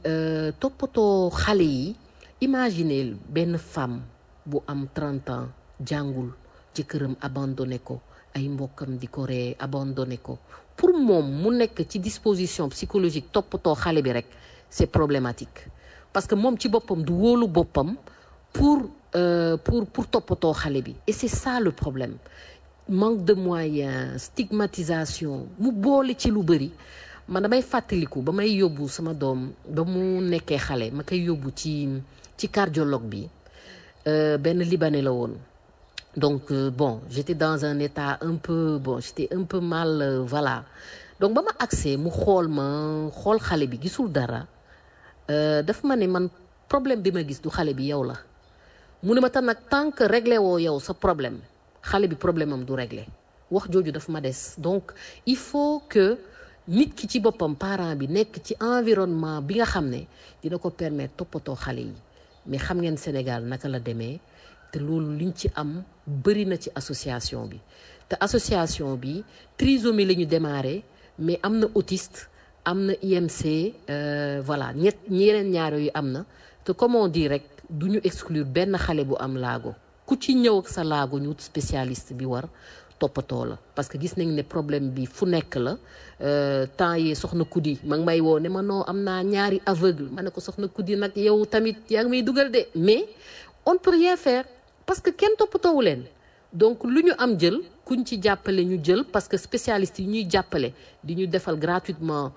xale yi imaginez benn femme bu am 30 ans jàngul ci këram abandonné ko ay mbokkam di ko ree abandonné ko pour moom mu nekk ci disposition psychologique toppatoo xale bi rek c'est problématique parce que moom ci boppam du wóolu boppam pour toppatoo xale bi et c'est ça le problème manque de moyens stigmatisation mu boole ci lu bëri man damay fàttaliku ba may yóbbu sama doom ba mu nekkee xale ma koy yóbbu ci cardiologue bi benn libanais la woon donc bon j'étais dans un état j'étais un peu mal voilà donc ba ma accès mu xool xale bi gisul dara daf ma ne man problème bi ma gis du xale bi yow la mu ne ma tam nag tant que réglé woo yow sa problème xale bi problème am du réglé wax jooju daf ma des donc il faut que nit ki ci boppam parent bi nekk ci environnement bi nga xam ne dina ko permettre toppatoo xale yi mais xam ngeen Sénégal naka la demee te loolu liñ ci am bëri na ci association bi te association bi trisomie la ñu démarré mais am na autiste am na IMC voilà ñeneen ñaar yu am na te comme on dit rek du ñu exclure benn xale bu am laago ku ci ñëw ak sa laago ñu spécialiste bi war toppatoo la parce que gis nañ ne problème bi fu nekk la temps yi soxna Kudi ma ngi may woo ne ma non am naa ñaari aveugle ma ne ko soxna Kudi nag yow tamit yaa ngi may dugal de mais on ne peut rien faire parce que kenn toppatoowu leen donc lu ñu am jël kuñ ci jàppale ñu jël parce que spécialistes yi ñuy jàppale di ñu defal gratuitement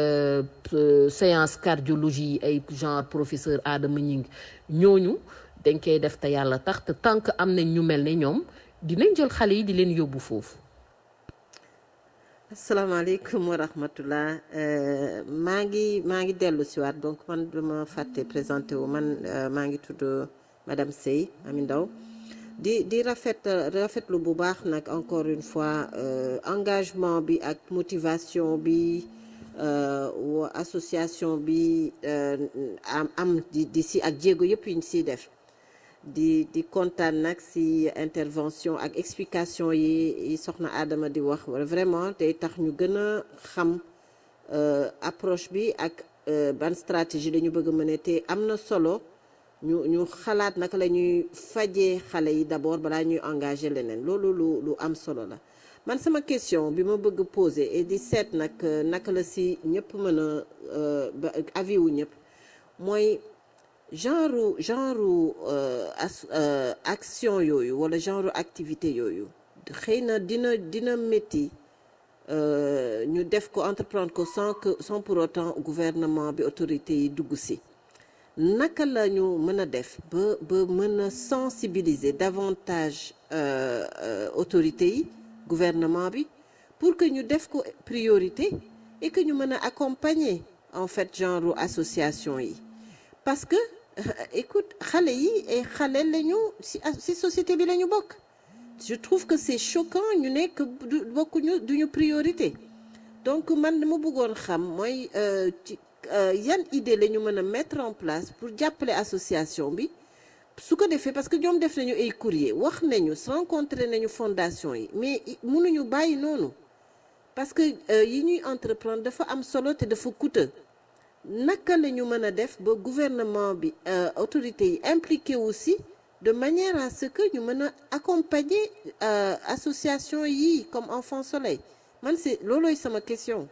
séance cardiologie ay genre professeur Adama Ñing ñooñu dañ koy def te yàlla tax te tant que am nañ ñu mel ne ñoom dinañ jël xale yi di leen yóbbu foofu.
asalaamaaleykum wa rahmatullah maa ngi dellu si waat donc man dama fàtte présenté wu man maa ngi tudd madame Sey Ami Ndaw di rafetlu bu baax nag encore une fois engagement bi ak motivation bi association bi am di si ak jéego yëpp yiñ siy def di kontaan nag si intervention ak explication yi soxna Adama di wax vraiment day tax ñu gën a xam approche bi ak ban stratégie dañu bëgg a mener te am na solo ñu xalaat naka la ñuy fajee xale yi d'abord balaa ñuy engagé leneen loolu lu am solo la man sama question bi ma bëgg poser et di seet nag naka la si ñëpp mën a avis wu ñëpp mooy genre action yooyu wala genre activité yooyu xëy na dina métti ñu def ko entreprendre ko sans pour autant gouvernement bi autorité yi dugg si naka la ñu mën a def ba mën a sensibiliser davantage autorité yi gouvernement bi pour que ñu def ko priorité et que ñu mën a accompagner en fait genre association yi parce que écoute xale yi ay xale lañu ci société bi lañu bokk je trouve que c'est choquant ñu nekk bokkuñu duñu priorité donc man dama bëggoon xam mooy ci yan idée la ñu mën a mettre en place pour jàppale association bi su ko defee parce que ñoom def nañu ay courrier wax nañu rencontré nañu fondation yi mais mënuñu bàyyi noonu parce que yi ñuy entreprendre dafa am solo te dafa coûteux naka la ñu mën a def ba gouvernement bi autorités yi impliqué aussi de manière à ce que ñu mën a accompagner association yi comme Enfant Soleil man c'est loolooy sama question.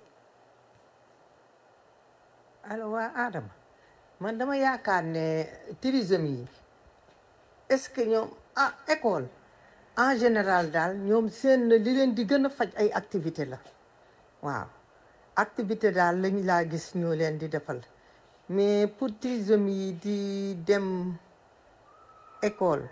alors waa Adama man dama yaakaar ne tourisme yi est-ce que ñoom école en général daal ñoom seen li leen di gën a faj ay activité la waaw activité daal lañu laa gis ñoo leen di defal mais pour tourisme yi di dem école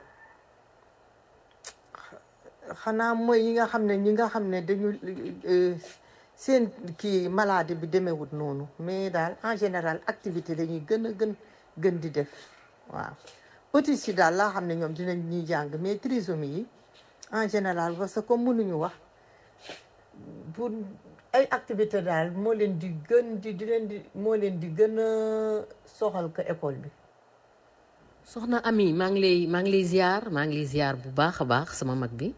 xanaa mooy yi nga xam ne ñi nga xam ne dañu seen kii maladie bi demeewut noonu mais daal en général activité dañuy gën di def waaw petit si daal laa xam ne ñoom dinañ ñuy jàng mais trisomie yi en général parce que comme mënuñu wax pour ay activité daal moo leen di gën a soxal ko école bi.
soxna Ami maa ngi lay ziar bu baax a baax sama mag bi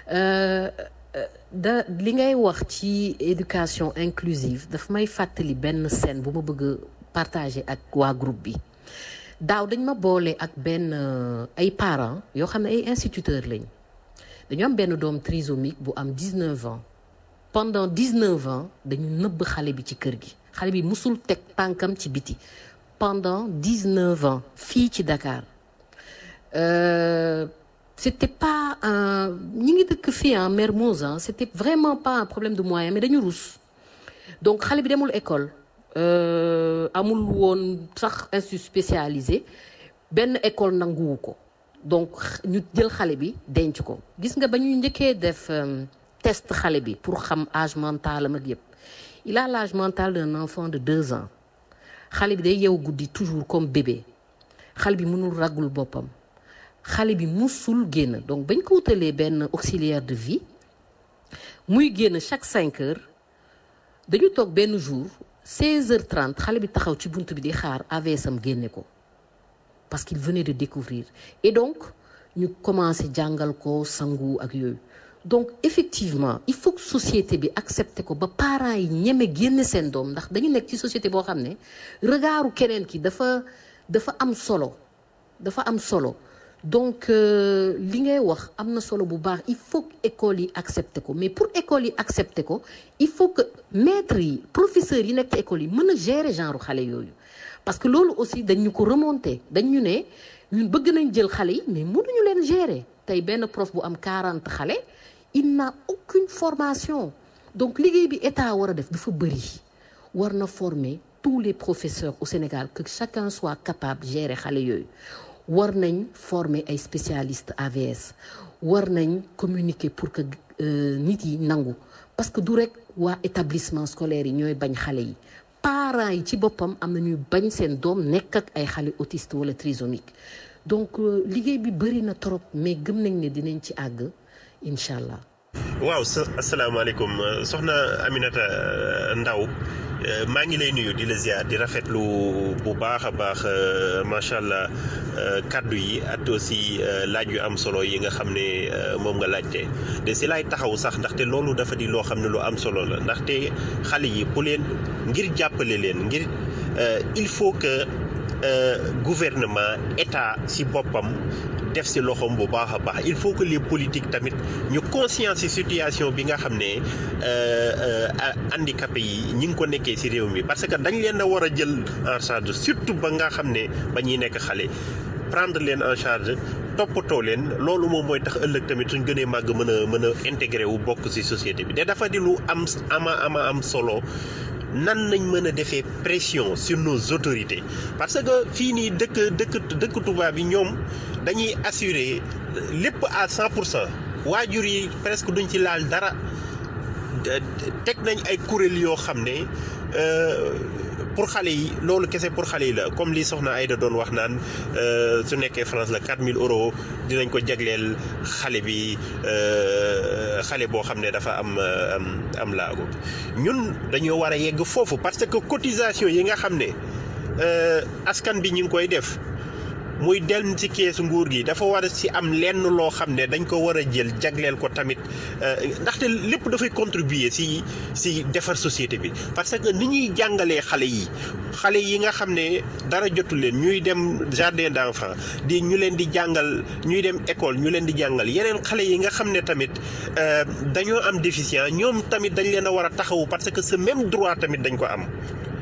li ngay wax ci éducation inclusive daf may fàttali benn scène bu ma bëgg a partager ak waa groupe bi daaw dañ ma boole ak benn ay parents yoo xam ne ay instituteurs lañ dañu am benn doom trisomique bu am 19 ans pendant 19 ans dañu nëbb xale bi ci kër gi xale bi musul teg tànkam ci biti pendant 19 ans fii ci Dakar c'était pas ñi ngi dëkk fii en Mermoz c'était vraiment pas un problème de moyens mais dañu rus donc xale bi demul école amul woon sax institut spécialisé benn école nanguwu ko donc ñu jël xale bi denc ko gis nga ba ñu njëkkee def test xale bi pour xam âge mental am ak yëpp il a l'âge mental d'un enfant de 2 ans xale bi day yeewu guddi toujours comme bébé xale bi mënul raggul boppam xale bi musul génn donc bañ ko wutalee benn auxiliaire de vie muy génn chaque 5 heures dañu toog benn jour 16h30 xale bi taxaw ci bunt bi di xaar AVS am génne ko parce qu'il venait de découvrir et donc ñu commencé jàngal ko sangu ak yooyu donc effectivement il faut que société bi accepté ko ba parents yi ñeme génne seen doom ndax dañu nekk ci société boo xam ne regardu keneen ki dafa am solo donc li ngay wax am na solo bu baax il faut que école yi accepté ko mais pour école yi accepté ko il faut que maîtres yi professeurs yi nekk ci école yi mën a gérer genre xale yooyu parce que loolu aussi dañu ko remonté dañu ne ñun bëgg nañ jël xale yi mais mënuñu leen gérer tey benn prof bu am 40 xale il n'a aucune formation donc liggéey bi état war a def dafa bëri war na former tous les professeurs au Sénégal que chacun soit capable gérer xale yooyu war nañ former ay spécialistes AVS war nañ communiquer pour que nit yi nangu parce que du rek waa établissement scolaire yi ñooy bañ xale yi parents yi ci boppam am na ñuy bañ seen doom nekk ak ay xale autiste wala trisomique donc liggéey bi bëri na trop mais gëm nañ ne dinañ ci àgg incha allah.
waaw asalaamaaleykum soxna Aminata Ndaw maa ngi lay nuyu di la ziar di rafetlu bu baax a baax macha allah kaddu yi at aussi laaj yu am solo yi nga xam ne moom nga laajte de si laay taxaw sax ndaxte loolu dafa di loo xam ne lu am solo la ndaxte xale yi bu leen ngir jàppale leen ngir il faut que gouvernement état si boppam def si loxoom bu baax a baax il faut que les politiques tamit ñu conscience ci situation bi nga xam ne handicapé yi ñi ngi ko nekkee si réew mi parce que dañ leen a war a jël en charge surtout ba nga xam ne ba ñuy nekk xale prendre leen en charge toppatoo leen loolu moom mooy tax ëllëg tamit suñ gënee màgg mën a intégré wu bokk ci société bi te dafa di lu am solo nan nañ mën a defee pression sur nos autorités parce que fii nii dëkk tubaab yi ñoom dañuy assurer lépp à 100% waajur yi presque duñ ci laal dara teg nañ ay kuréel yoo xam ne pour xale yi loolu kese pour xale yi la comme li soxna Aïda doon wax naan su nekkee France la 4000 euros dinañ ko jagleel xale bi xale boo xam ne dafa am laago ñun dañoo war a yegg foofu parce que cotisation yi nga xam ne askan bi ñu ngi koy def muy dem ci keesu nguur gi dafa war a ci am lenn loo xam ne dañ ko war a jël jagleel ko tamit ndaxte lépp dafay contribuer ci defar société bi parce que ni ñuy jàngalee xale yi nga xam ne dara jotu leen ñuy dem jardin d'enfants ñu leen di jàngal ñuy dem école ñu leen di jàngal yeneen xale yi nga xam ne tamit dañoo am déficient ñoom tamit dañ leen a war a taxawu parce que ce même droit tamit dañ ko am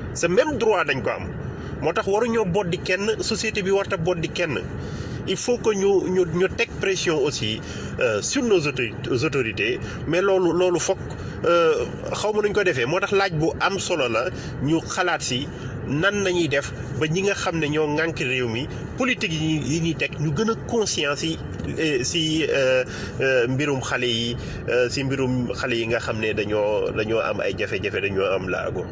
moo tax waruñoo boddi kenn société bi warta boddi kenn il faut que ñu teg pression aussi sur nos autorités mais loolu fokk xaw ma nuñ ko defee moo tax laaj bu am solo la ñu xalaat si nan nañuy def ba ñi nga xam ne ñoo ŋànk réew mi politique yi ñuy teg ñu gën a conscience si mbirum xale yi nga xam ne dañoo am ay jafe-jafe dañoo am laago.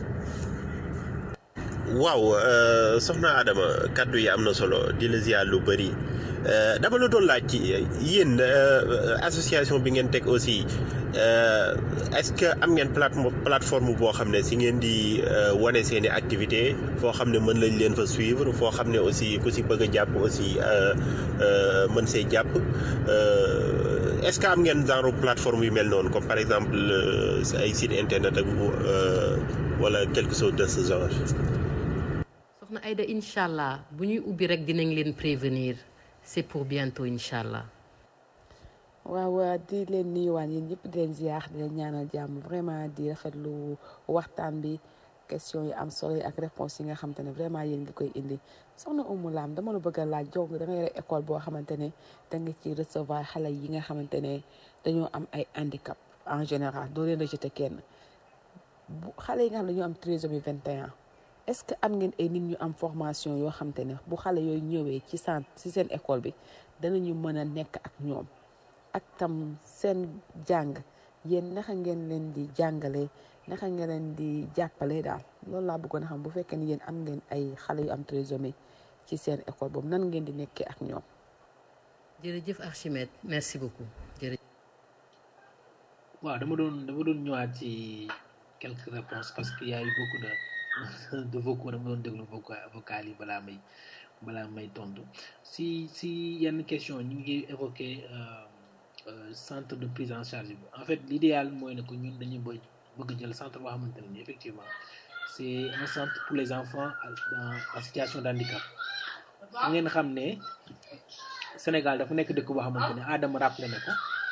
waaw soxna Adama kaddu yi am na solo di la ziar lu bëri dama la doon laaj ci yéen association bi ngeen teg aussi est-ce que am ngeen plateforme boo xam ne si ngeen di wane seeni activité foo xam ne mën lañ leen fa suivre foo xam ne aussi ku si bëgg a jàpp aussi mën see jàpp est-ce que am ngeen genre plateforme yu mel noonu comme par exemple ay site internet ak wala quelque chose de ce genre.
soxna Aïda incha allah bu ñuy ubbi rek dinañ leen prévenir c'est pour bientôt incha allah.
waaw di leen nuyuwaan yéen ñëpp di leen ziar di leen ñaanal jàmm vraiment di rafetlu waxtaan bi question yi am solo yi ak réponse yi nga xamante ne vraiment yéen ngi koy indi soxna Oumou Lam dama la bëgg a laaj jox da nga yore école boo xamante ne da nga ci recevoir xale yi nga xamante ne dañoo am ay handicap en général doo leen rejeter kenn xale yi nga xam ne dañoo am trisomie 21 est-ce que am ngeen ay nit ñu am formation yoo xamante ne bu xale yooyu ñëwee ci seen école bi danañu mën a nekk ak ñoom ak tam seen jàng yéen naka ngeen leen di jàngale naka ngeen leen di jàppale daal loolu laa bëggoon a xam bu fekkee ni yéen am ngeen ay xale yu am trisomie ci seen école boobu nan ngeen di nekkee ak ñoom.
jërëjëf Archimède merci beaucoup jërëjëf.
waaw dama doon ñëwaat ci quelques réponses parce qu'il y a eu beaucoup de vocaux dama doon déglu vocal yi balaa may tontu si yenn question ñu ngi évoqué centre de prise en charge bi en fait l'idéal mooy ne que ñun dañuy bëgg jël centre boo xamante ne effectivement c'est un centre pour les enfants en situation de handicap ngeen xam ne Sénégal dafa nekk dëkk boo xamante ne Adama rappelé na ko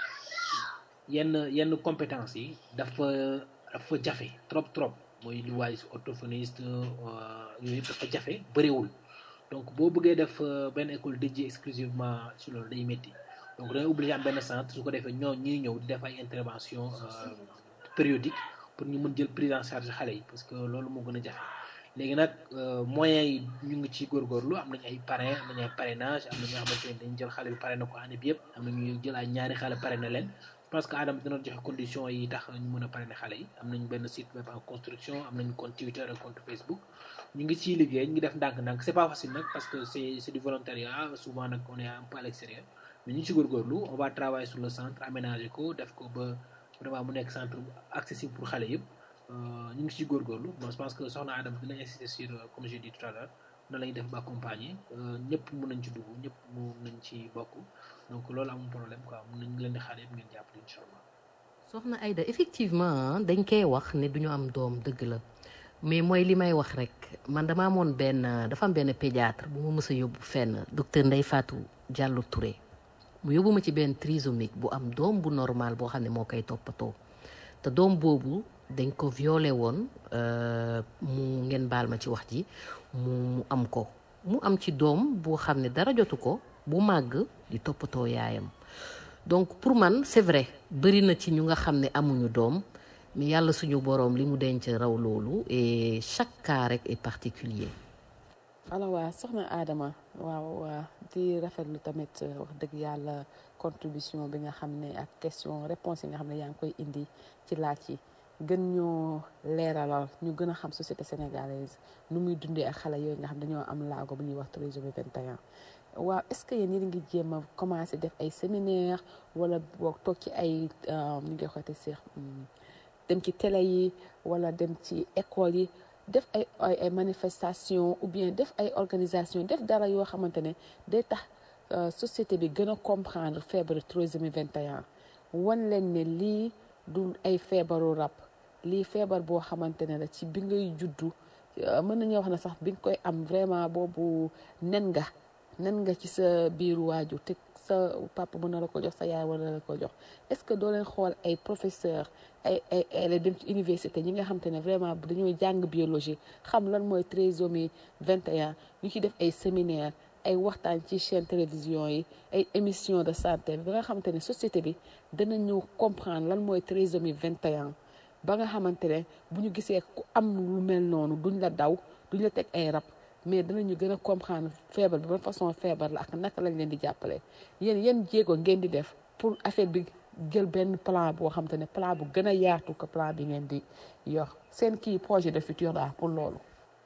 yenn compétences yi dafa jafe trop mooy lu waay orthophoniste yooyu yëpp dafa jafe bëriwul donc boo bëggee def benn école dédiée exclusivement ci loolu day métti donc dangay obligé am benn centre su ko defee ñuy ñëw di def ay intervention périodique pour ñu mën jël prise en charge xale yi parce que loolu moo gën a jafe léegi nag moyens yi ñu ngi ci góorgóorlu am nañu ay parrain am nañu ay parrainage am na ñoo xamante ne dañu jël xale bi parrainé ko année bi yëpp am na ñu jël ay ñaari xale parrainé leen parce que Adama dina joxe conditions yi tax ñu mën a parrainer xale yi am nañ benn site web en construction am nañ compte Twitter ak compte Facebook ñu ngi ciy liggéey ñu ngi def ndànk-ndànk c'est pas facile nag parce que c'est du volontariat souvent nag on est un peu à l'extérieur mais ñu ngi ci góorgóorlu on va travailler sur le centre aménager ko def ko ba vraiment mu nekk centre accessible pour xale yëpp ñu ngi ciy góorgóorlu bon je pense que soxna Adama dina insister sur comme j'ai dit tout à l'heure na lañu def ba accompagner ñëpp mën nañ ci dugg ñëpp mën nañ ci bokk donc loolu amul problème quoi mën nañ leen di xaar yëpp ngeen jàppale incha allah.
soxna Aïda effectivement dañ koy wax ne duñu am doom dëgg la mais mooy li may wax rek man dafa am benn pédiatre bu ma mës a yóbbu fenn docteur Ndeye Fatou Diallo Touré mu yóbbu ma ci benn trisomique bu am doom bu normal boo xam ne moo koy toppatoo te doom boobu dañ ko violé woon mu ngeen baal ma ci wax ji mu am ci doom boo xam ne dara jotu ko bu màgg di toppatoo yaayam donc pour man c'est vrai bëri na ci ñu nga xam ne amuñu doom mais yàlla suñu boroom li mu denc raw loolu et chaque cas rek est particulier.
alors waa soxna Adama waaw di rafetlu tamit wax dëgg yàlla contribution bi nga xam ne ak question réponse yi nga xam ne yaa ngi koy indi ci laaj yi gën ñoo leeralal ñu gën a xam société sénégalaise nu muy dundee ak xale yooyu nga xam dañoo am laago bu ñuy wax trisomie 21 waaw est-ce que yéen ngi jéem a commencer def ay séminaire wala boog toog ci ay ñu ngi xoote si dem ci télé yi wala dem ci école yi def ay manifestation ou bien def ay organisation def dara yoo xamante ne day tax société bi gën a comprendre feebaru trisomie 21 wan leen ne lii du ay feebaru rab lii feebar boo xamante ne la ci bi ngay juddu mën nañu wax ne sax bi nga koy am vraiment boobu nen nga ci sa biiru waajur te sa papa mën na la ko jox sa yaay wala la ko jox est-ce que doo leen xool ay professeur ay dem ci université ñi nga xam te ne vraiment dañoo jàng biologie xam lan mooy trisomie 21 ñu ci def ay séminaire ay waxtaan ci chaîne télévision yi ay émission de santé bi nga xamante ne société bi danañu comprendre lan mooy trisomie 21 ba nga xamante ne bu ñu gisee ku am lu mel noonu duñ la daw duñ la teg ay rab mais danañu gën a comprendre feebar bi ban façon feebar la ak naka lañ leen di jàppale yéen jéego ngeen di def pour affaire bi jël benn plan boo xamante ne plan bu gën a yaatu que plan bi ngeen di yor seen kii projet de futur la pour loolu.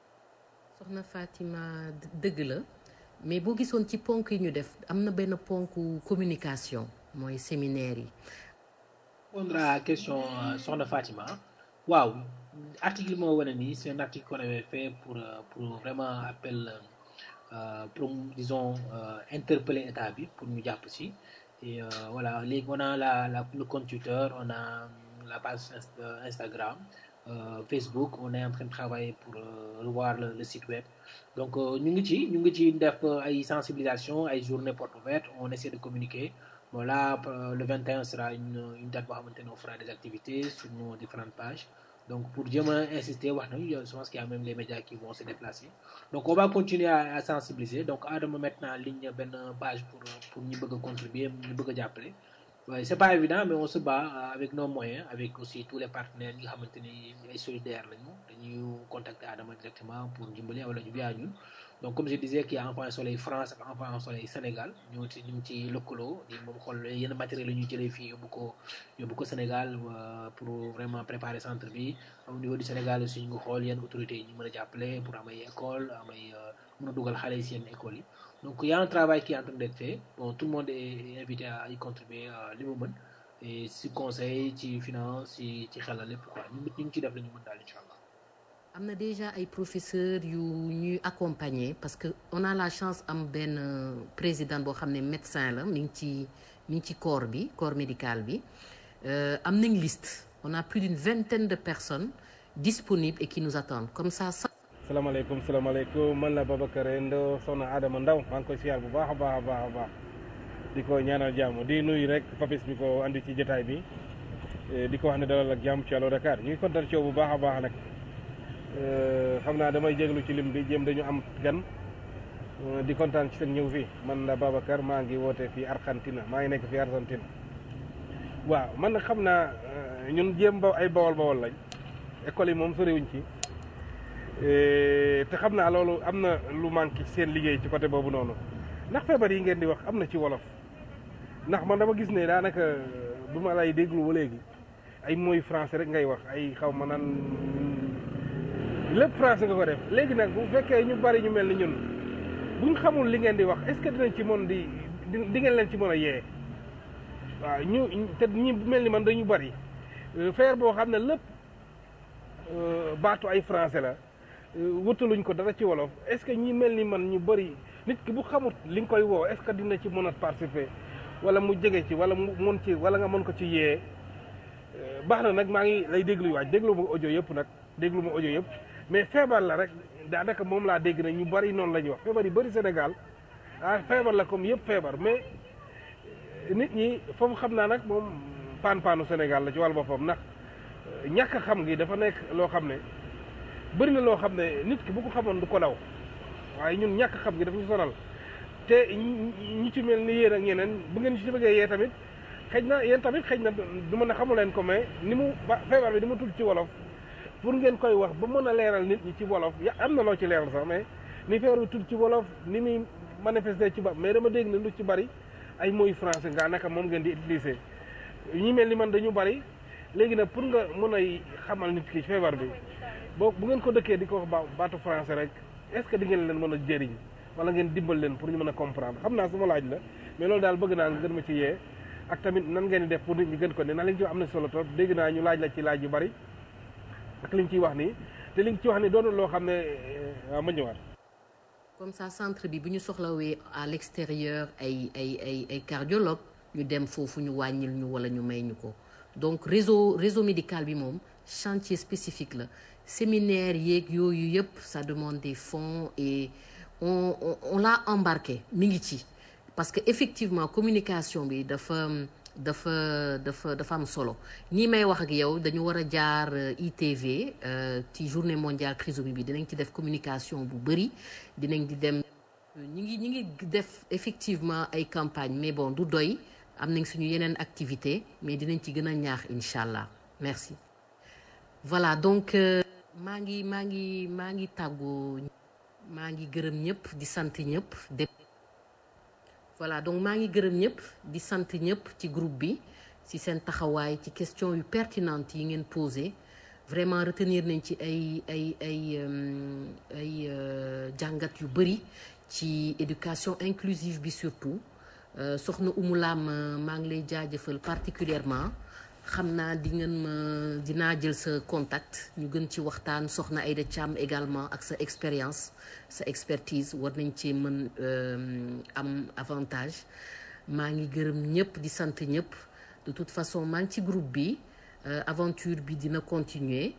soxna Fatima dëgg la mais boo gisoon ci ponk yi ñu def am na benn ponk communication mooy séminaire yi.
répondre à question soxna Fatima waaw article moo wane nii c'est un article qu'on avait fait pour vraiment appel pour disons interpeller état bi pour ñu jàpp ci et voilà léegi on a le compte Twitter on a la page Instagram Facebook on est en train de travailler pour revoir le site web donc ñu ngi ci def ay sensibilisation ay journées portes ouvertes on essaie de communiquer. Bon là, le 21 sera une date où on fera des activités sur nos différentes pages. Donc pour dire insister, je pense qu'il y a même les médias qui vont se déplacer. Donc on va continuer à sensibiliser. Donc Adam maintenant en ligne une page pour nous contribuer, nous appeler. Ouais, c'est pas évident, mais on se bat avec nos moyens, avec aussi tous les partenaires qui sont solidaires. Nous contacter Adam directement pour nous. Donc comme je disais qu'il y a Enfants Soleil France ak Enfants Soleil Sénégal ñu ngi ci lëkkaloo di moom xool yenn matériel yi ñu jëlee fii yóbbu ko Sénégal pour vraiment préparer centre bi au niveau du Sénégal aussi ñu ngi xool yenn autorités yi ñu mën a jàppale pour am ay école am ay mën a dugal xale yi si yenn écoles yi donc il y a un travail qui est en train d'être fait bon tout le monde est invité à y contribuer li mu mën et si conseil ci finance ci xelal lépp quoi ñu ngi ci def la ñu mën daal incha allah.
am na déjà ay professeurs yu ñuy accompagner parce que on a la chance am benn président boo xam ne médecin la mi ngi ci corps médical bi am nañ liste on a plus d'une vingtaine de personnes disponibles et qui nous attendent comme ça.
salaamaaleykum man la Babacar Ndo soxna Adama Ndaw maa ngi koy siyaar bu baax a baax di ko ñaanal jàmm di nuyu rek papis mi ko andi ci jotaay bi di ko wax ne dalal ak jàmm ci Allo Dakar ñu ngi kontaan ci yow bu baax a baax nag. xam naa damay jéglu ci lim bi jéem dañu am gan di kontaan ci seen ñëw fii man la Babacar maa ngi woote fii Argentine maa ngi nekk fii Argentine waaw man nag xam naa ñun jéem ba ay bawol lañ école yi moom soriwuñ ci te xam naa loolu am na lu manqué ci seen liggéey ci côté boobu noonu ndax feebar yi ngeen di wax am na ci wolof ndax man dama gis ne daanaka bu ma lay déglu ba léegi ay mooy français rek ngay wax ay xaw ma naan lépp français nga ko def léegi nag bu fekkee ñu bari ñu mel ni ñun buñ xamul li ngeen di wax est-ce que dinañ ci mën di ngeen leen ci mën a yee waaw ñu te ñi mel ni man dañu bari feer boo xam ne lépp baatu ay français la wutaluñ ko dara ci wolof est-ce que ñi mel ni man ñu bari nit ki bu xamut li nga koy woo est-ce que dina ci mën a participer wala mu jege ci wala mu mën ci wala nga mën ko ci yee baax na nag maa ngi lay déglu waaj déglu ma audio yëpp nag déglu ma audio yëpp mais feebar la rek daanaka moom laa dégg na ñu bari noonu la ñuy wax feebar yi bari Sénégal feebar la comme yëpp feebar mais nit ñi foofu xam naa nag moom paanu Sénégal la ci wàllu boppam ndax ñàkk a xam gi dafa nekk loo xam ne bëri na loo xam ne nit ki bu ko xamoon du ko daw waaye ñun ñàkk xam gi dafa ñu sonal te ñi ci mel ni yéen ak ñeneen bu ngeen ci bëggee yee tamit xëj na yéen tamit xëj na du mën a xamu leen ko mais ni mu feebar bi ni mu tudd ci wolof pour ngeen koy wax ba mën a leeral nit ñi ci wolof am na loo ci leeral sax mais ni feebar bi tudd ci wolof ni muy manifesté ci ba mais dama dégg ne lu ci bari ay mooy français nga naka moom ngeen di utiliser ñi mel ni man dañu bari léegi nag pour nga mën a xamal nit ki feebar bi boo bu ngeen ko dëkkee di ko wax baatu français rek est-ce que di ngeen leen mën a jëriñ wala ngeen dimbal leen pour ñu mën a comprendre xam naa suma laaj la mais loolu daal bëgg naa nga gën ma ci yee ak tamit nan ngeen di def pour nit ñi gën ko ne na leen ci am na solo trop dégg naa ñu laaj la ci laaj yu bari ak li ñu ciy wax nii te li nga ci wax ni doonul loo xam ne waaw ma ñëwaat.
comme ça centre bi bu ñu soxlawee à l'extérieur ay cardiologue ñu dem foofu ñu wàññil ñu wala ñu may ñu ko donc réseau médical bi moom chantier spécifique la séminaire yeeg yooyu yëpp ça demande des fonds et on l'a embarqué mi ngi ci parce que effectivement communication bi dafa am solo nii may wax ak yow dañu war a jaar ITV ci journée mondiale trisomie bi dinañ ci def communication bu bëri dinañ di dem ñi ngi def effectivement ay campagne mais bon du doy am nañ suñu yeneen activité mais dinañ ci gën a ñaax incha allah merci voilà donc maa ngi tàggu maa ngi gërëm ñëpp di sant ñëpp voilà donc maa ngi gërëm ñëpp di sant ñëpp ci groupe bi ci seen taxawaay ci question yu pertinentes yi ngeen posé vraiment retenir nañ ci ay jàngat yu bëri ci éducation inclusive bi surtout soxna Oumou Lam maa ngi lay jaajëfal particulièrement xam naa dinaa jël sa contact ñu gën ci waxtaan soxna Aïda Thiam également ak sa expérience sa expertise war nañ ci mën am avantage maa ngi gërëm ñëpp di sant ñëpp de toute façon maa ngi ci groupe bi aventure bi dina continuer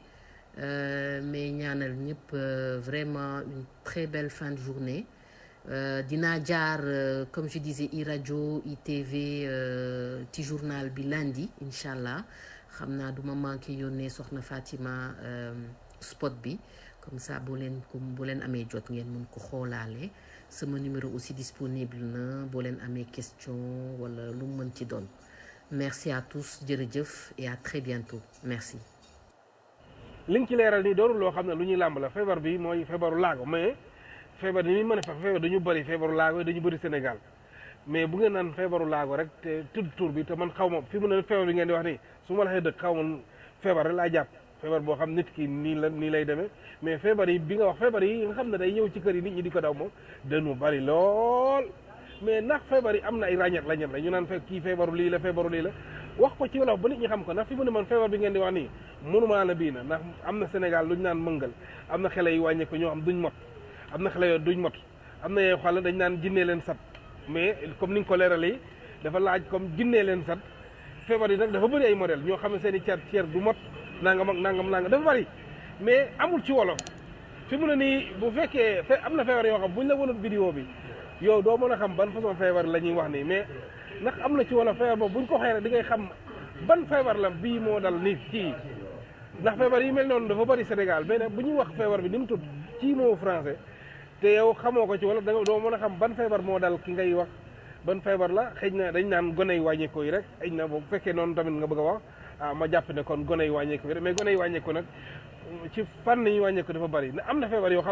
mais ñaanal ñëpp vraiment une très belle fin de journée dinaa jaar comme je disais iRadio ITV ci journal bi lundi incha allah xam naa duma manqué yónnee soxna Fatima spot bi comme ça boo leen amee jot ngeen mun ko xoolaale sama numéro aussi disponible na boo leen amee question wala lu mu mën ci doon merci à tous jërëjëf et à très bientôt merci.
li nga ci leeral nii doonul loo xam ne lu ñuy làmb la feebar bi mooy feebaru laago mais feebar ni muy mën a fex feebar dañu bëri feebaru laago dañu bëri Sénégal mais bu ngeen naan feebaru laago rek te tudd tur bi te man xaw ma fi mu ne feebar bi ngeen di wax nii su ma la xee dëkk xaw ma feebar rek laa jàpp feebar boo xam nit ki nii lay demee mais feebar yi bi nga wax feebar yi nga xam ne day ñëw ci kër yi nit ñi di ko daw moom dañu bëri lool mais ndax feebar yi am na ay ràññet la ñu naan fekk kii feebaru lii la wax ko ci wolof ba nit ñi xam ko ndax fi mu ne man feebar bi ngeen di wax nii mënumaa la bii na ndax am na Sénégal lu ñu naan mëngal am na xale yi wàññeeku ñoo xam duñ mot am na xale yoo duñ mot am na yoo xale dañ naan jinnee leen sat mais comme ni nga ko leeralee dafa laaj comme jinnee leen sat feebar yi nag dafa bëri ay modèle ñoo xam ne seen i ceer du mot nangam ak nangam dafa bëri mais amul ci wolof fi mu ne nii bu fekkee am na feebar yoo xam buñ la wënoon vidéo bi yow doo mën a xam ban façon feebar la ñuy wax nii mais ndax am na ci wolof feebar boobu buñ ko xëy rek di ngay xam ban feebar la bii moo dal nit kii ndax feebar yi mel noonu dafa bëri Sénégal mais nag bu ñuy wax feebar bi ni mu tudd ci moo français te yow xamoo ko ci wolof da nga doo mën a xam ban feebar moo dal ki ngay wax ban feebar la xëy na dañ naan gone yi wàññeeku yi rek xëy na bu fekkee noonu tamit nga bëgg a wax ma jàpp ne kon gone yi wàññeeku yi rek mais gone yi wàññeeku nag ci fànn yi wàññeeku dafa bëri am na feebar yoo xam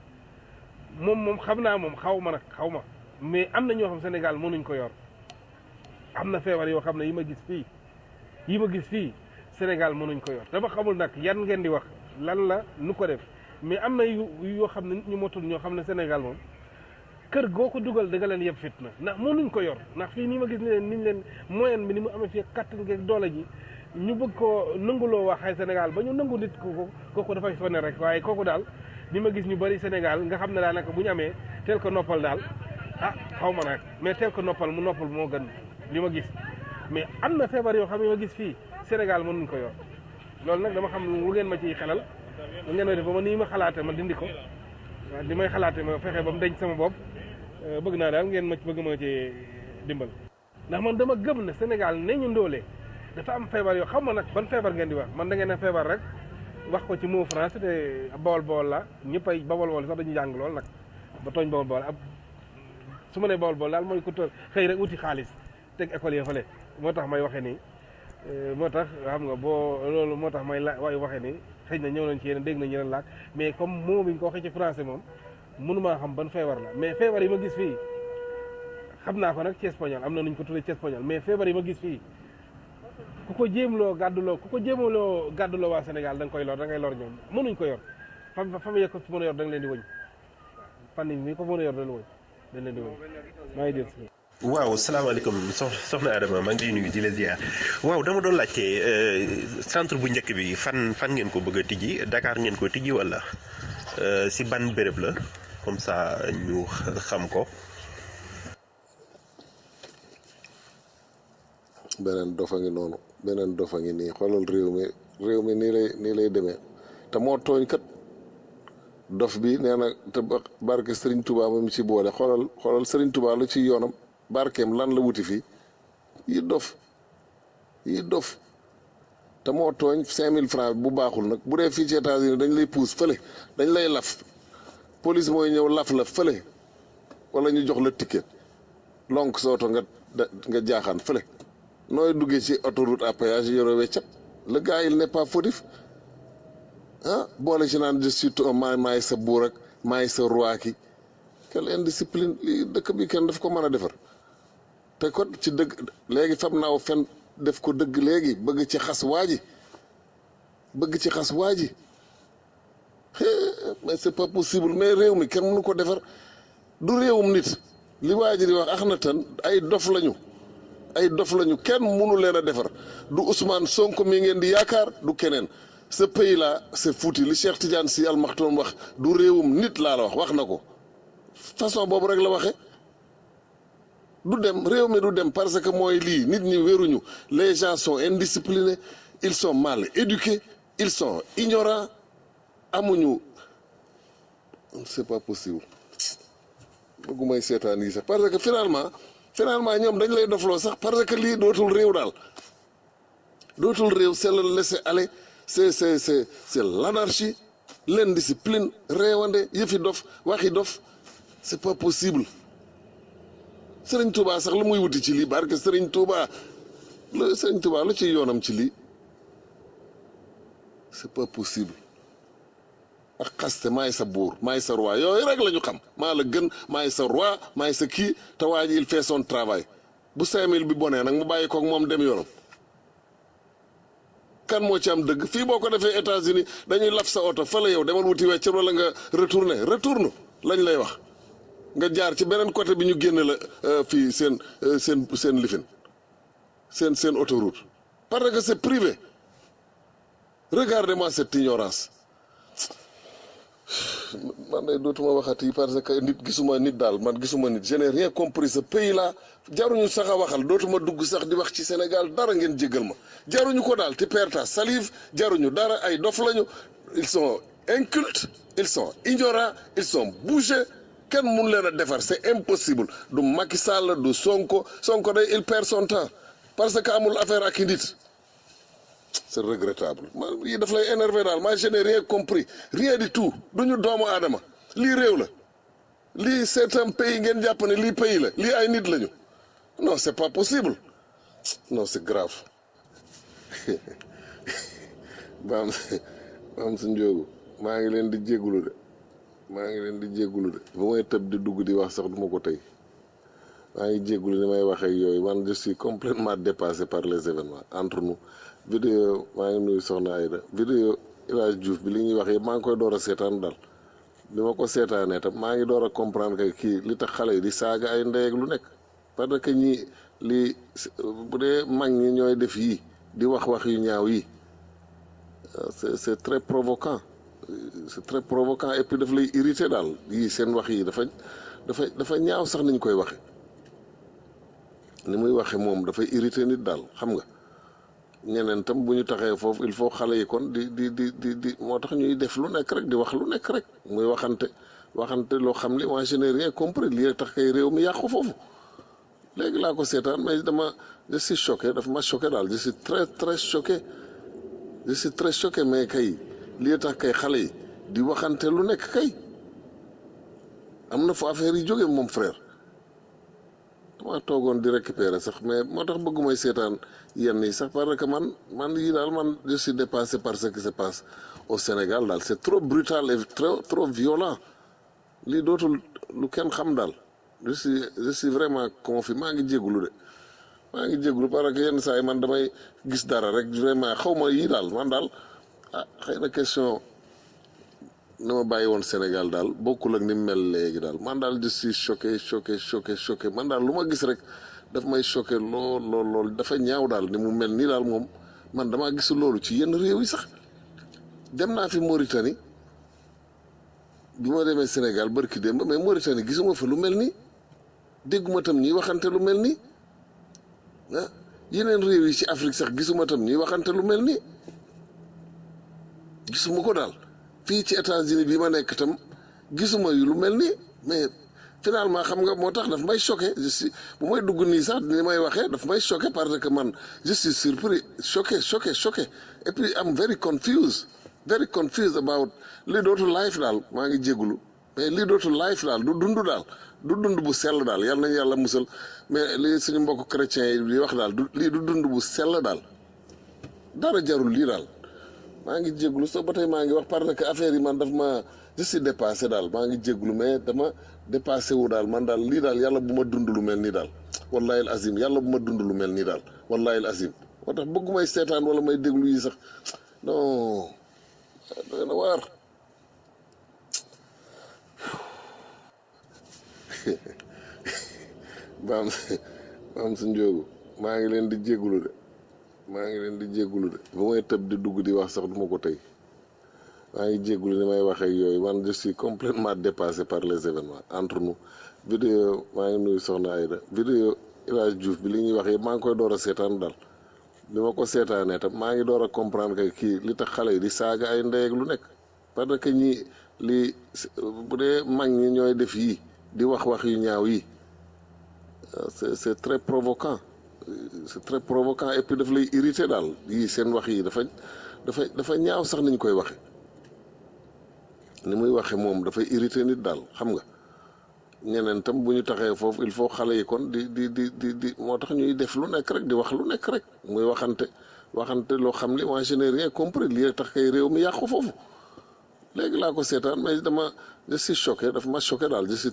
moom xam naa moom xaw ma mais am na ñoo xam Sénégal mënuñ ko yor am na feebar yoo xam ne yi ma gis fii Sénégal mënuñ ko yor dama xamul nag yan ngeen di wax lan la nu ko def mais am na yoo xam ne nit ñu motul ñoo xam ne Sénégal moom kër goo ko dugal da nga leen yeb fitna ndax mënuñ ko yor ndax fii nii ma gis ne niñ leen moyen bi ni mu amee fii kattan geeg doole ji ñu bëgg ko nanguloo waxee Sénégal ba ñu nangu nit kooku dafay sonné rek waaye kooku daal ni ma gis ñu bari Sénégal nga xam ne daanaka bu ñu amee teel ko noppal daal xaw ma nag mais teel ko noppal mu noppal moo gën li ma gis mais am na feebar yoo xam ne ma gis fii Sénégal mënuñ ko yor loolu nag dama xam lu ngeen ma ciy xelal lu ngeen ma def ba ma nii ma xalaate ma dindi ko waaw di may xalaate ma fexe ba mu denc sama bopp bëgg naa daal ngeen bëgg ma ci dimbal ndax man dama gëm ne Sénégal ne ñu ndóolee dafa am feebar yoo xam ma nag ban feebar ngeen di wax man da ngeen a feebar rek wax ko ci mot français te bawol la ñëpp ay bawol sax dañu jàng lool nag ba tooñ bawol ab su ma nee bawol daal mooy ku xëy rek wuti xaalis teg école ya fële moo tax may waxee nii moo tax xam nga loolu moo tax may waxee nii xëy na ñëw nañ ci yeneen dégg nañ yeneen laaj mais comme moo bi ñu ko waxee ci français moom mënumaa xam ban feebar la mais feebar yi ma gis fii xam naa ko nag ci espagnol am na nuñ ko tuddee ci espagnol mais feebar yi ma gis fii ku ko jéemloo gàdduloo waa Sénégal da nga koy lor da ngay lor ñoom mënuñ ko yor famille ko mën a yor da nga leen di wëñ fan yi ko mën a yor dañ leen di wëñ maa ngi dégg
waaw salaamaaleykum soxna Adama maa ngi lay nuyu di la ziar waaw dama doon laajte centre bu njëkk bi fan ngeen ko bëgg a tijji Dakar ngeen ko tijji wala si ban béréb la comme ça ñu xam ko.
beneen dofa ngi noonu beneen dofa ngi nii xoolal réew mi nii lay demee te moo tooñ kat dof bi nee na te barke Serigne Touba moom ci boole xoolal Serigne Touba lu ci yoonam barkeem lan la wuti fii yi dof te moo tooñ 5000 francs bu baaxul nag bu dee fii ci États-Unis dañ lay puus fële dañ lay laf police mooy ñëw laf la fële wala ñu jox la ticket lonk sa oto nga jaaxaan fële nooy duggee ci autoroute à péage yoro weccat le gars il n'est pas fautif boole ci naan je suis maay sa buur ak maay sa roi ki quelle indiscipline li dëkk bi kenn daf ko mën a defar te ko ci dëgg léegi fam naaw fen def ko dëgg léegi bëgg ci xas waa ji mais c'est pas possible mais réew mi kenn mënu ko defar du réewum nit li waa ji di wax ax na tan ay dof lañu kenn mënu leen a defar du Ousmane Sonko mi ngeen di yaakaar du keneen ce pays là c'est foutu li Cheikh Tidiane Sy Al Maktoum wax du réewum nit laa la wax na ko façon boobu rek la waxe du dem réew mi du dem parce que mooy lii nit ñi wéruñu les gens sont indisciplinés ils sont mal éduqués ils sont ignorants amuñu c'est pas possible bëggumay seetaan yi sax parce que finalement ñoom dañ lay dofloo sax parce que lii dootul réew daal dootul réew c'est le laisser aller c'est l'anarchie l'indiscipline réewande yëfi dof waxi dof c'est pas possible Serigne Touba sax lu muy wuti ci lii barke Serigne Touba lu ci yoonam ci lii c'est pas possible ak xaste maay sa buur maay sa roi yooyu rek la ñu xam maa la gën maay sa roi maay sa kii te waa ji il fait son travail bu 5000 bi bonee nag mu bàyyi koog moom dem yoonam kan moo ci am dëgg fii boo ko defee États-Unis dañuy laf sa oto fa la yow demal wuti weccër wala nga retourne lañ lay wax nga jaar ci beneen côté bi ñu génne la fii seen lifin seen autoroute parce que c'est privé regardez-moi cette ignorance man day dootuma waxati parce que gisuma nit je n'ai rien compris ce pays là jaruñu sax a waxal dootuma dugg sax di wax ci Sénégal dara ngeen jéggal ma jaruñu ko daal ti perds ta salive jaruñu dara ay dof lañu ils sont incultes ils sont ignorants ils sont bougés kenn mun leen a defar c'est impossible du Macky Sall du Sonko day il perd son temps parce que amul affaire ak i nit c'est regrettable yi daf lay énervé daal moi je n'ai rien compris rien du tout duñu doomu aadama lii réew la lii c'est un pays ngeen jàpp ne lii pays la lii ay nit lañu non c'est pas possible non c'est grave baam su njóogu maa ngi leen di jéggulu de bu may tëb di dugg di wax sax duma ko tey maa ngi jéggulu ni may waxee yooyu man je suis complètement dépassé par les événements entre nous vidéo maa ngi nuyu soxna Aïda vidéo El Hadj Diouf bi li ñuy wax yëpp maa ngi koy door a seetaan daal bi ma ko seetaanee tam maa ngi door a comprendre que kii li tax xale yi di saaga ay ndey ak lu nekk parce que ñi lii bu dee mag ñi ñooy def yii di wax yu ñaaw yi c'est très provoquant et puis daf lay irrité daal yii seen wax yi dafa ñaaw sax niñ koy waxe ni muy waxe moom dafay irrité nit daal xam nga ñeneen tam bu ñu taxee foofu il faut xale yi kon di moo tax ñuy def lu nekk rek di wax lu nekk rek muy waxante loo xam ne moi je n'ai rien compris lii tax kay réew mi yàqu foofu léegi laa ko seetaan mais je suis choqué dafa ma choqué daal je suis très très choqué mais kay lii tax kay xale yi di waxante lu nekk kay am na fa affaire yi jóge moom frère dama toogoon di récupérer sax mais moo tax bëggumay seetaan yenn yi sax parce que man yii daal je suis dépassé par ce qui se passe au Sénégal daal c'est trop brutal et trop violent lii dootul lu kenn xam daal je suis vraiment confus maa ngi jégalu parce que yenn saa yi man damay gis dara rek vraiment xaw ma yii daal man daal xëy na question na ma bàyyi woon Sénégal daal bokkul ak ni mu mel léegi daal man daal je suis choqué man daal lu ma gis rek daf may choqué lool dafa ñaaw daal ni mu mel nii daal moom man damaa gisul loolu ci yenn réew yi sax dem naa fi Mauritanie bi ma demee Sénégal barki démb mais Mauritanie gisuma fa lu mel nii dégguma tam ñuy waxante lu mel nii ah yeneen réew yi ci Afrique sax gisuma tam ñuy waxante lu mel nii gisuma ko daal fii ci États-Unis bi ma nekk tam gisuma yu lu mel nii mais finalement xam nga moo tax daf may choqué je suis bu may dugg nii sax ni may waxee daf may choqué parce que man je suis surpris choqué et puis am very confused about lii dootu life daal maa ngi jégalu mais lii dootu life daal du dund bu sell daal yal nañu yàlla musal mais li suñu mbokk chrétiens yi di wax daal lii du dund bu sell daal dara jarul lii daal maa ngi jégalu soo ba tey maa ngi wax parce que affaire yi man daf ma je suis dépassé daal maa ngi jégalu mais dama dépassé wu daal man daal lii daal yàlla bu ma dund lu mel nii daal wallahi al azim yàlla bu ma dund lu mel nii daal wallahi al azim moo tax bëggu may seetaan wala may déglu yi sax non doy na waar baam sa njóogu maa ngi leen di jégalu de bu may tëb di dugg di wax sax duma ko tey maa ngi jégalu ni may waxee yooyu man je suis complètement dépassé par les événements entre nous vidéo maa ngi nuyu soxna Aïda vidéo El Hadj Diouf bi li ñuy wax yëpp maa ngi koy door a seetaan daal bi ma ko seetaanee tam maa ngi door a comprendre que kii li tax xale yi di saaga ay ndey ak lu nekk parce que ñi li bu dee mag ñi ñooy def yii di wax yu ñaaw yi c'est très provoquant et puis daf lay irrité daal yii seen wax yi dafa ñaaw sax niñ koy waxe ni muy waxe moom dafay irrité nit daal xam nga ñeneen tam bu ñu taxee foofu il faut xale yi kon di moo tax ñuy def lu nekk rek di wax lu nekk rek muy waxante loo xam ne moi je n'ai rien compris lii tax kay réew mi yàqu foofu léegi laa ko seetaan mais je suis choqué dafa ma choqué daal je suis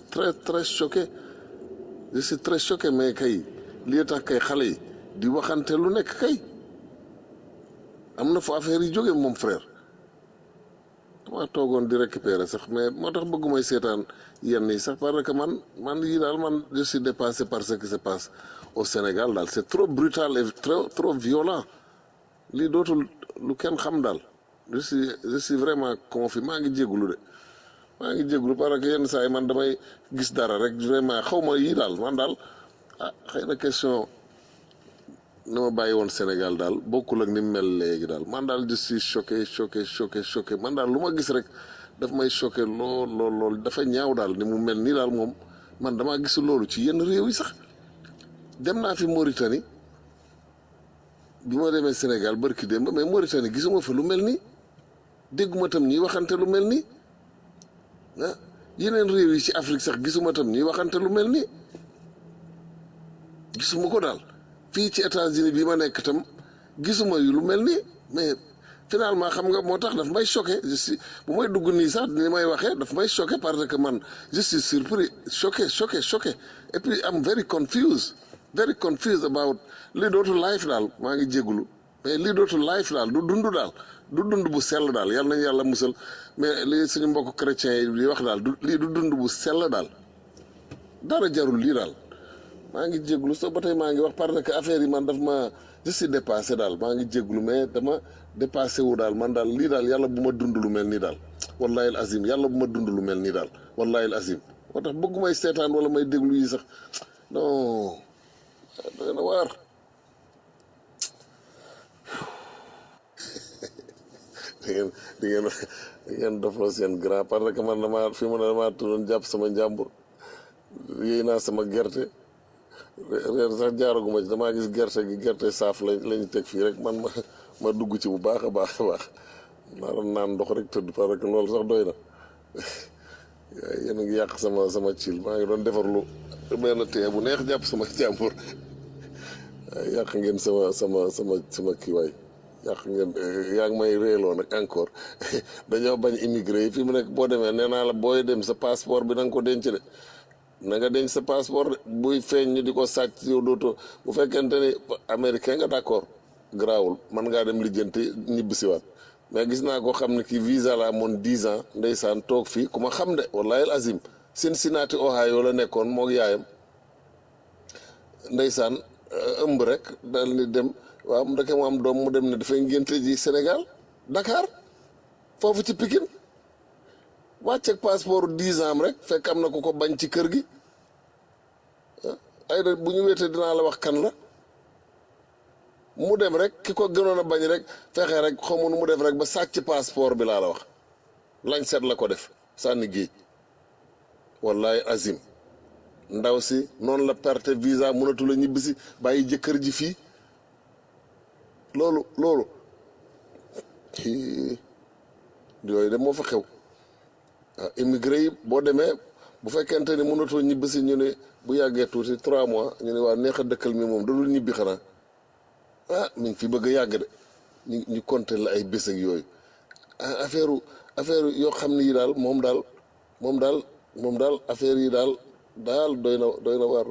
très choqué mais kay lii tax kay xale yi di waxante lu nekk kay am na fa affaire yi jóge moom frère dama toogoon di récupérer sax mais moo tax bëggumay seetaan yenn yi sax parce que man yii daal man je suis dépassé par ce qui se passe au Sénégal daal c'est trop brutal et trop violent lii dootul lu kenn xam daal je suis vraiment confus maa ngi jégalu parce que yenn saa yi man damay gis dara rek vraiment xaw ma yii daal man daal xëy na question na ma bàyyi woon Sénégal daal bokkul ak ni mu mel léegi daal man daal je suis choqué man daal lu ma gis rek daf may choqué lool dafa ñaaw daal ni mu mel nii daal moom man damaa gisul loolu ci yenn réew yi sax dem naa fi Mauritanie bi ma demee Sénégal barki démb mais Mauritanie gisuma fa lu mel nii dégguma tam ñuy waxante lu mel nii ah yeneen réew yi ci Afrique sax gisuma tam ñuy waxante lu mel nii gisuma ko daal fii ci États-Unis bi ma nekk tam gisuma yu lu mel nii mais finalement xam nga moo tax daf may choqué bu may dugg nii sax ni may waxee daf may choqué parce que man je suis surpris choqué et puis am very confused about lii dootu life daal maa ngi jégalu mais lii dootu life daal du dund bu sell daal yal nañu yàlla musal mais li suñu mbokk chrétiens yi di wax daal lii du dund bu sell daal dara jarul lii daal maa ngi jégalu soo ba tey maa ngi wax parce que affaire yi man daf ma je suis dépassé daal maa ngi jégalu mais dama dépassé wu daal man daal lii daal yàlla bu ma dund lu mel nii daal wallahi al azim yàlla bu ma dund lu mel nii daal wallahi al azim moo tax bëggu may seetaan wala may déglu yi sax non doy na waar di ngeen dofloo seen grand parce que man damaa tuddoon jàpp sama njàmbur yéey naa sama gerte reer sax jaaraguma ci damaa gis gerte saaf lañu teg fii rek man ma dugg ci bu baax a baax maa doon naan ndox rek tëdd parce que loolu sax doy na yéen a ngi yàq sama cil maa ngi doon defarlu benn tee bu neex jàpp sama jàmbur yàq ngeen sama kiiwaay yàq ngeen yaa ngi may réeloo nag encore dañoo bañ immigré yi fi mu nekk boo demee nee naa la booy dem sa passeport bi na nga ko denc de na nga denc sa passeport buy feeñ ñu di ko sàcc yow dootoo bu fekkente ni américain nga d'accord garaawul man ngaa dem lijjanti ñibbisiwaat mais gis naa ko xam ne kii visa la amoon 10 ans ndeysaan toog fii ku ma xam de wallahi azim Cincinnati Ohio la nekkoon moog yaayam ndeysaan ëmb rek daal ni dem waaw mu ndeke mu am doom mu dem ne dafay ngénte ji Sénégal Dakar foofu ci Pikine wàcceeg passeport 10 ans rek fekk am na ku ko bañ ci kër gi ay da bu ñu wéetee dinaa la wax kan la mu dem rek ki ko gënoon a bañ rek fexe rek xamu nu mu def rek ba sàcc passeport bi laa la wax lañ seet la ko def sànni géej wallahi azim ndaw si noonu la perte visa mënatu la ñibbisi bàyyi jëkkër ji fii loolu yooyu de moo fa xew waaw immigré yi boo demee bu fekkente ni mënatoo ñibbisi ñu ne bu yàggee tuuti 3 mois ñu ne waa neex a dëkkal mi moom dadul ñibbi xanaa mi ngi fi bëgg a yàgg de ñu compter la ay bés ak yooyu affaire yoo xam ne yi daal moom daal affaire yi daal doy na waar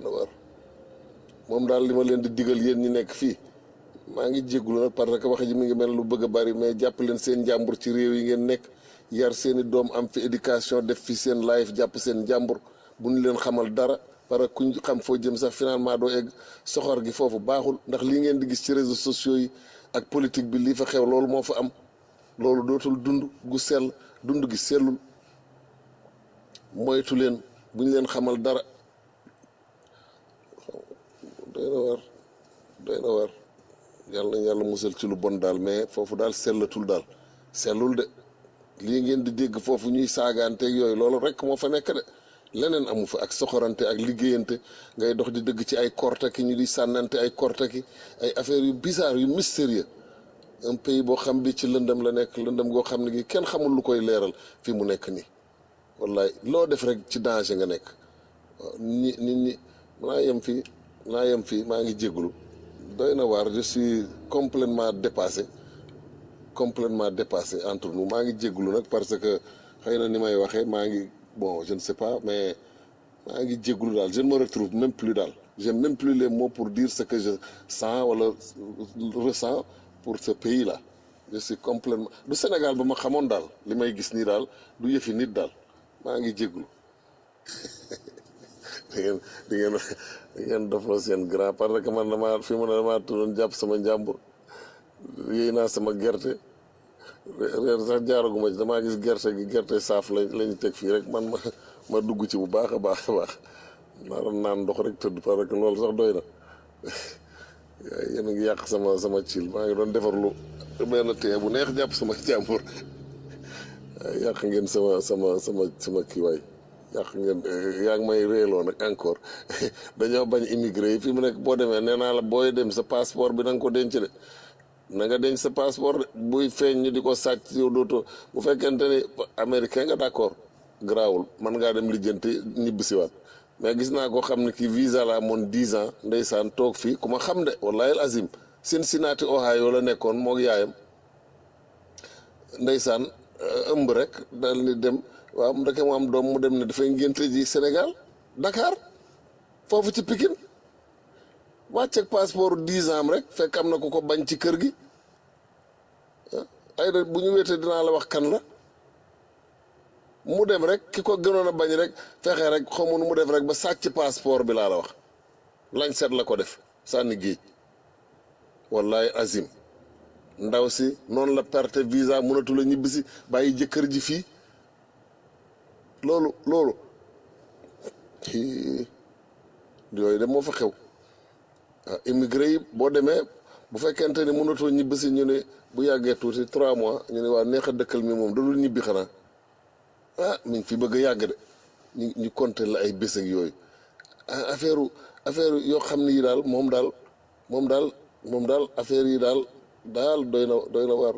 moom daal li ma leen di digal yéen ñi nekk fii maa ngi jéggulu nag parce que wax ji mi ngi mel lu bëgg a bari mais jàpp leen seen njàmbur ci réew yi ngeen nekk yar seeni doom am fi éducation def fi seen life jàpp seen njàmbur bu ñu leen xamal dara parce que kuñ xam foo jëm sax finalement doo egg soxor gi foofu baaxul ndax lii ngeen di gis ci réseaux sociaux yi ak politique bi lii fa xew loolu moo fa am loolu dootul dund gu sell dund gi sellul moytu leen bu ñu leen xamal dara doy na war yàlla na yàlla musal ci lu bon daal mais foofu daal sellatul daal sellul de lii ngeen di dégg foofu ñuy saagaanteeg yooyu loolu rek moo fa nekk de leneen amu fa ak soxorante ak liggéeyante ngay dox di dëgg ci ay kortaki ñu di sànnante ay kortaki ay affaires yu bizarre yu mystérieux un pays boo xam bi ci lëndëm la nekk lëndëm goo xam ne gi kenn xamul lu koy leeral fi mu nekk nii wallaay loo def rek ci danger nga nekk waaw nit ñi naa yem fii maa ngi jégalu doy na waar je suis complètement dépassé entre nous maa ngi jégalu nag parce que xëy na ni may waxee maa ngi bon je ne sais pas mais maa ngi jégalu daal je ne me retrouve même plus daal j'ai même plus les mots pour dire ce que je sens wala ressens pour ce pays là je suis complètement du Sénégal ba ma xamoon daal li may gis nii daal du yëfi nit daal maa ngi jégalu di ngeen dofloo seen grand parce que man damaa tudoon jàpp sama njàmbur yéy naa sama gerte reer sax jaaraguma ci damaa gis gerte saaf lañu teg fii rek man ma dugg ci bu baax a baax naaroon naan ndox rek tëdd parce que loolu sax doy na yéen a ngi yàq sama cil maa ngi doon defarlu benn tee bu neex jàpp sama jàmbur yàq ngeen sama kii waay yàq ngeen yaa ngi may réeloo nag encore dañoo bañ immigré yi fi mu nekk boo demee nee naa la booy dem sa passeport bi na nga ko denc de na nga denc sa passeport de buy feeñ ñu di ko sàcc yow dootoo bu fekkente ni américain nga d'accord garaawul man ngaa dem lijjanti ñibbisiwaat mais gis naa ko xam ne kii visa la amoon 10 ans ndeysaan toog fii ku ma xam de wallahi azim Cincinnati Ohio la nekkoon moog yaayam ndeysaan ëmb rek daal ni dem waaw mu ndeke mu am doom mu dem ne dafay ngénte ji Sénégal Dakar foofu ci Pikine wàcceeg passeport 10 ans rek fekk am na ku ko bañ ci kër gi ay da bu ñu wéetee dinaa la wax kan la mu dem rek ki ko gënoon a bañ rek fexe rek xamu nu mu def rek ba sàcc passeport bi laa la wax lañ seet la ko def sànni géej wallahi azim ndaw si noonu la perte visa mënatu la ñibbisi bàyyi jëkkër ji fii loolu yooyu de moo fa xew waaw immigré yi boo demee bu fekkente ni mënatoo ñibbisi ñu ne bu yàggee tuuti 3 mois ñu ne waa neex a dëkkal mi moom dadul ñibbi xanaa mi ngi fi bëgg a yàgg de ñu compter la ay bés ak yooyu affaire yoo xam ne yi daal moom daal affaire yi daal doy na waar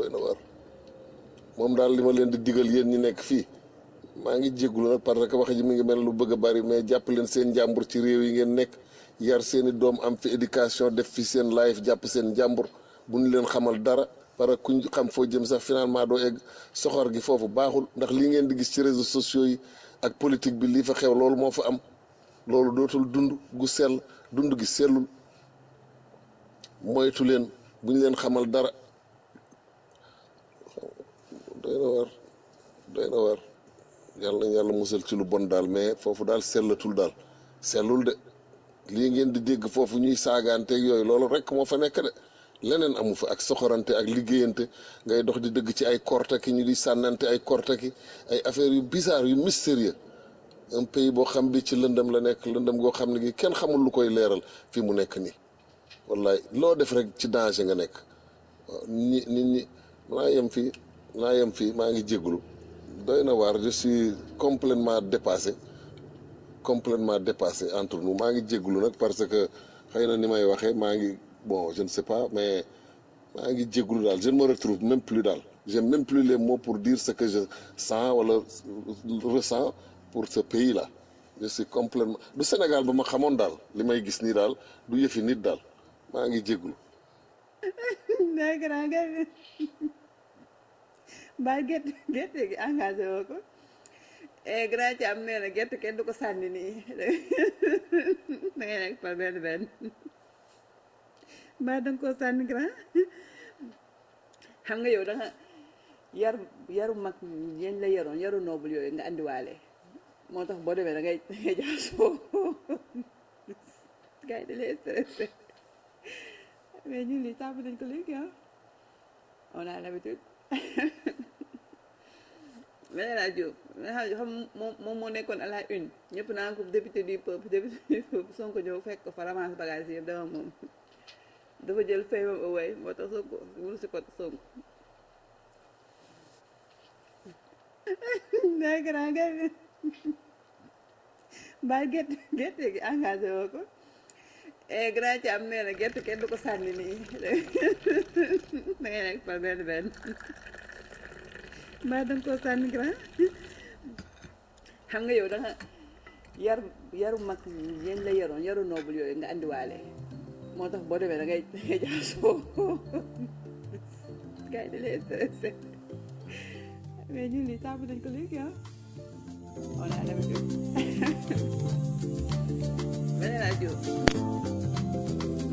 moom daal li ma leen di digal yéen ñi nekk fii maa ngi jéggulu nag parce que wax ji mi ngi mel lu bëgg a bari mais jàpp leen seen njàmbur ci réew yi ngeen nekk yar seeni doom am fi éducation def fi seen life jàpp seen njàmbur bu ñu leen xamal dara parce que kuñ xam foo jëm sax finalement doo egg soxor gi foofu baaxul ndax lii ngeen di gis ci réseaux sociaux yi ak politique bi lii fa xew loolu moo fa am loolu dootul dund gu sell dund gi sellul moytu leen bu ñu leen xamal dara doy na war yàlla nañ yàlla musal ci lu bon daal mais foofu daal sellatul daal sellul de lii ngeen di dégg foofu ñuy saagaanteeg yooyu loolu rek moo fa nekk de leneen amu fa ak soxorante ak liggéeyante ngay dox di dëgg ci ay kortaki ñu di sànnante ay kortaki ay affaires yu bizarre yu mystérieux un pays boo xam bi ci lëndëm la nekk lëndëm goo xam ne gi kenn xamul lu koy leeral fi mu nekk nii wallaay loo def rek ci danger nga nekk waaw nit ñi naa yem fii maa ngi jégalu doy na waar je suis complètement dépassé entre nous maa ngi jégalu nag parce que xëy na ni may waxee maa ngi bon je ne sais pas mais maa ngi jégalu daal je ne me retrouve même plus daal j'ai même plus les mots pour dire ce que je sens wala ressens pour ce pays là je suis complètement du Sénégal ba ma xamoon daal li may gis nii daal du yëfi nit daal maa ngi jégalu.
mbaa gerte gi engagé woo ko grand ci am nee na gerte kenn du ko sànni nii da ngay nekk par benn mbaa danga koo sànni grand xam nga yow da nga yaru mag yéen la yaroon yaru noobul yooyu nga andiwaale moo tax boo demee da ngay jaxasoo gars yi da lay stressé mais ñun lii tàmm nañ ko léegi on a l'habitude mais la Diop xam moom moo nekkoon à la une ñëpp naan ko député du peuple Sonko ñëw fekk ko fa ramasse bagage yëpp dama moom dafa jël fayam away moo tax Sonko mënu si ko Sonko day grand nga mbaa gerte gi engagé woo ko grand ci am nee na gerte kenn du ko sànni nii da ngay nekk par benn mbaa danga koo sànni grand xam nga yow da nga yaru mag yéen la yaroon yaru noobul yooyu nga andiwaale moo tax boo demee da ngay jaxasoo gars yi da lay stressé mais ñun lii tàmm nañ ko léegi on a l'habitude beneen rajo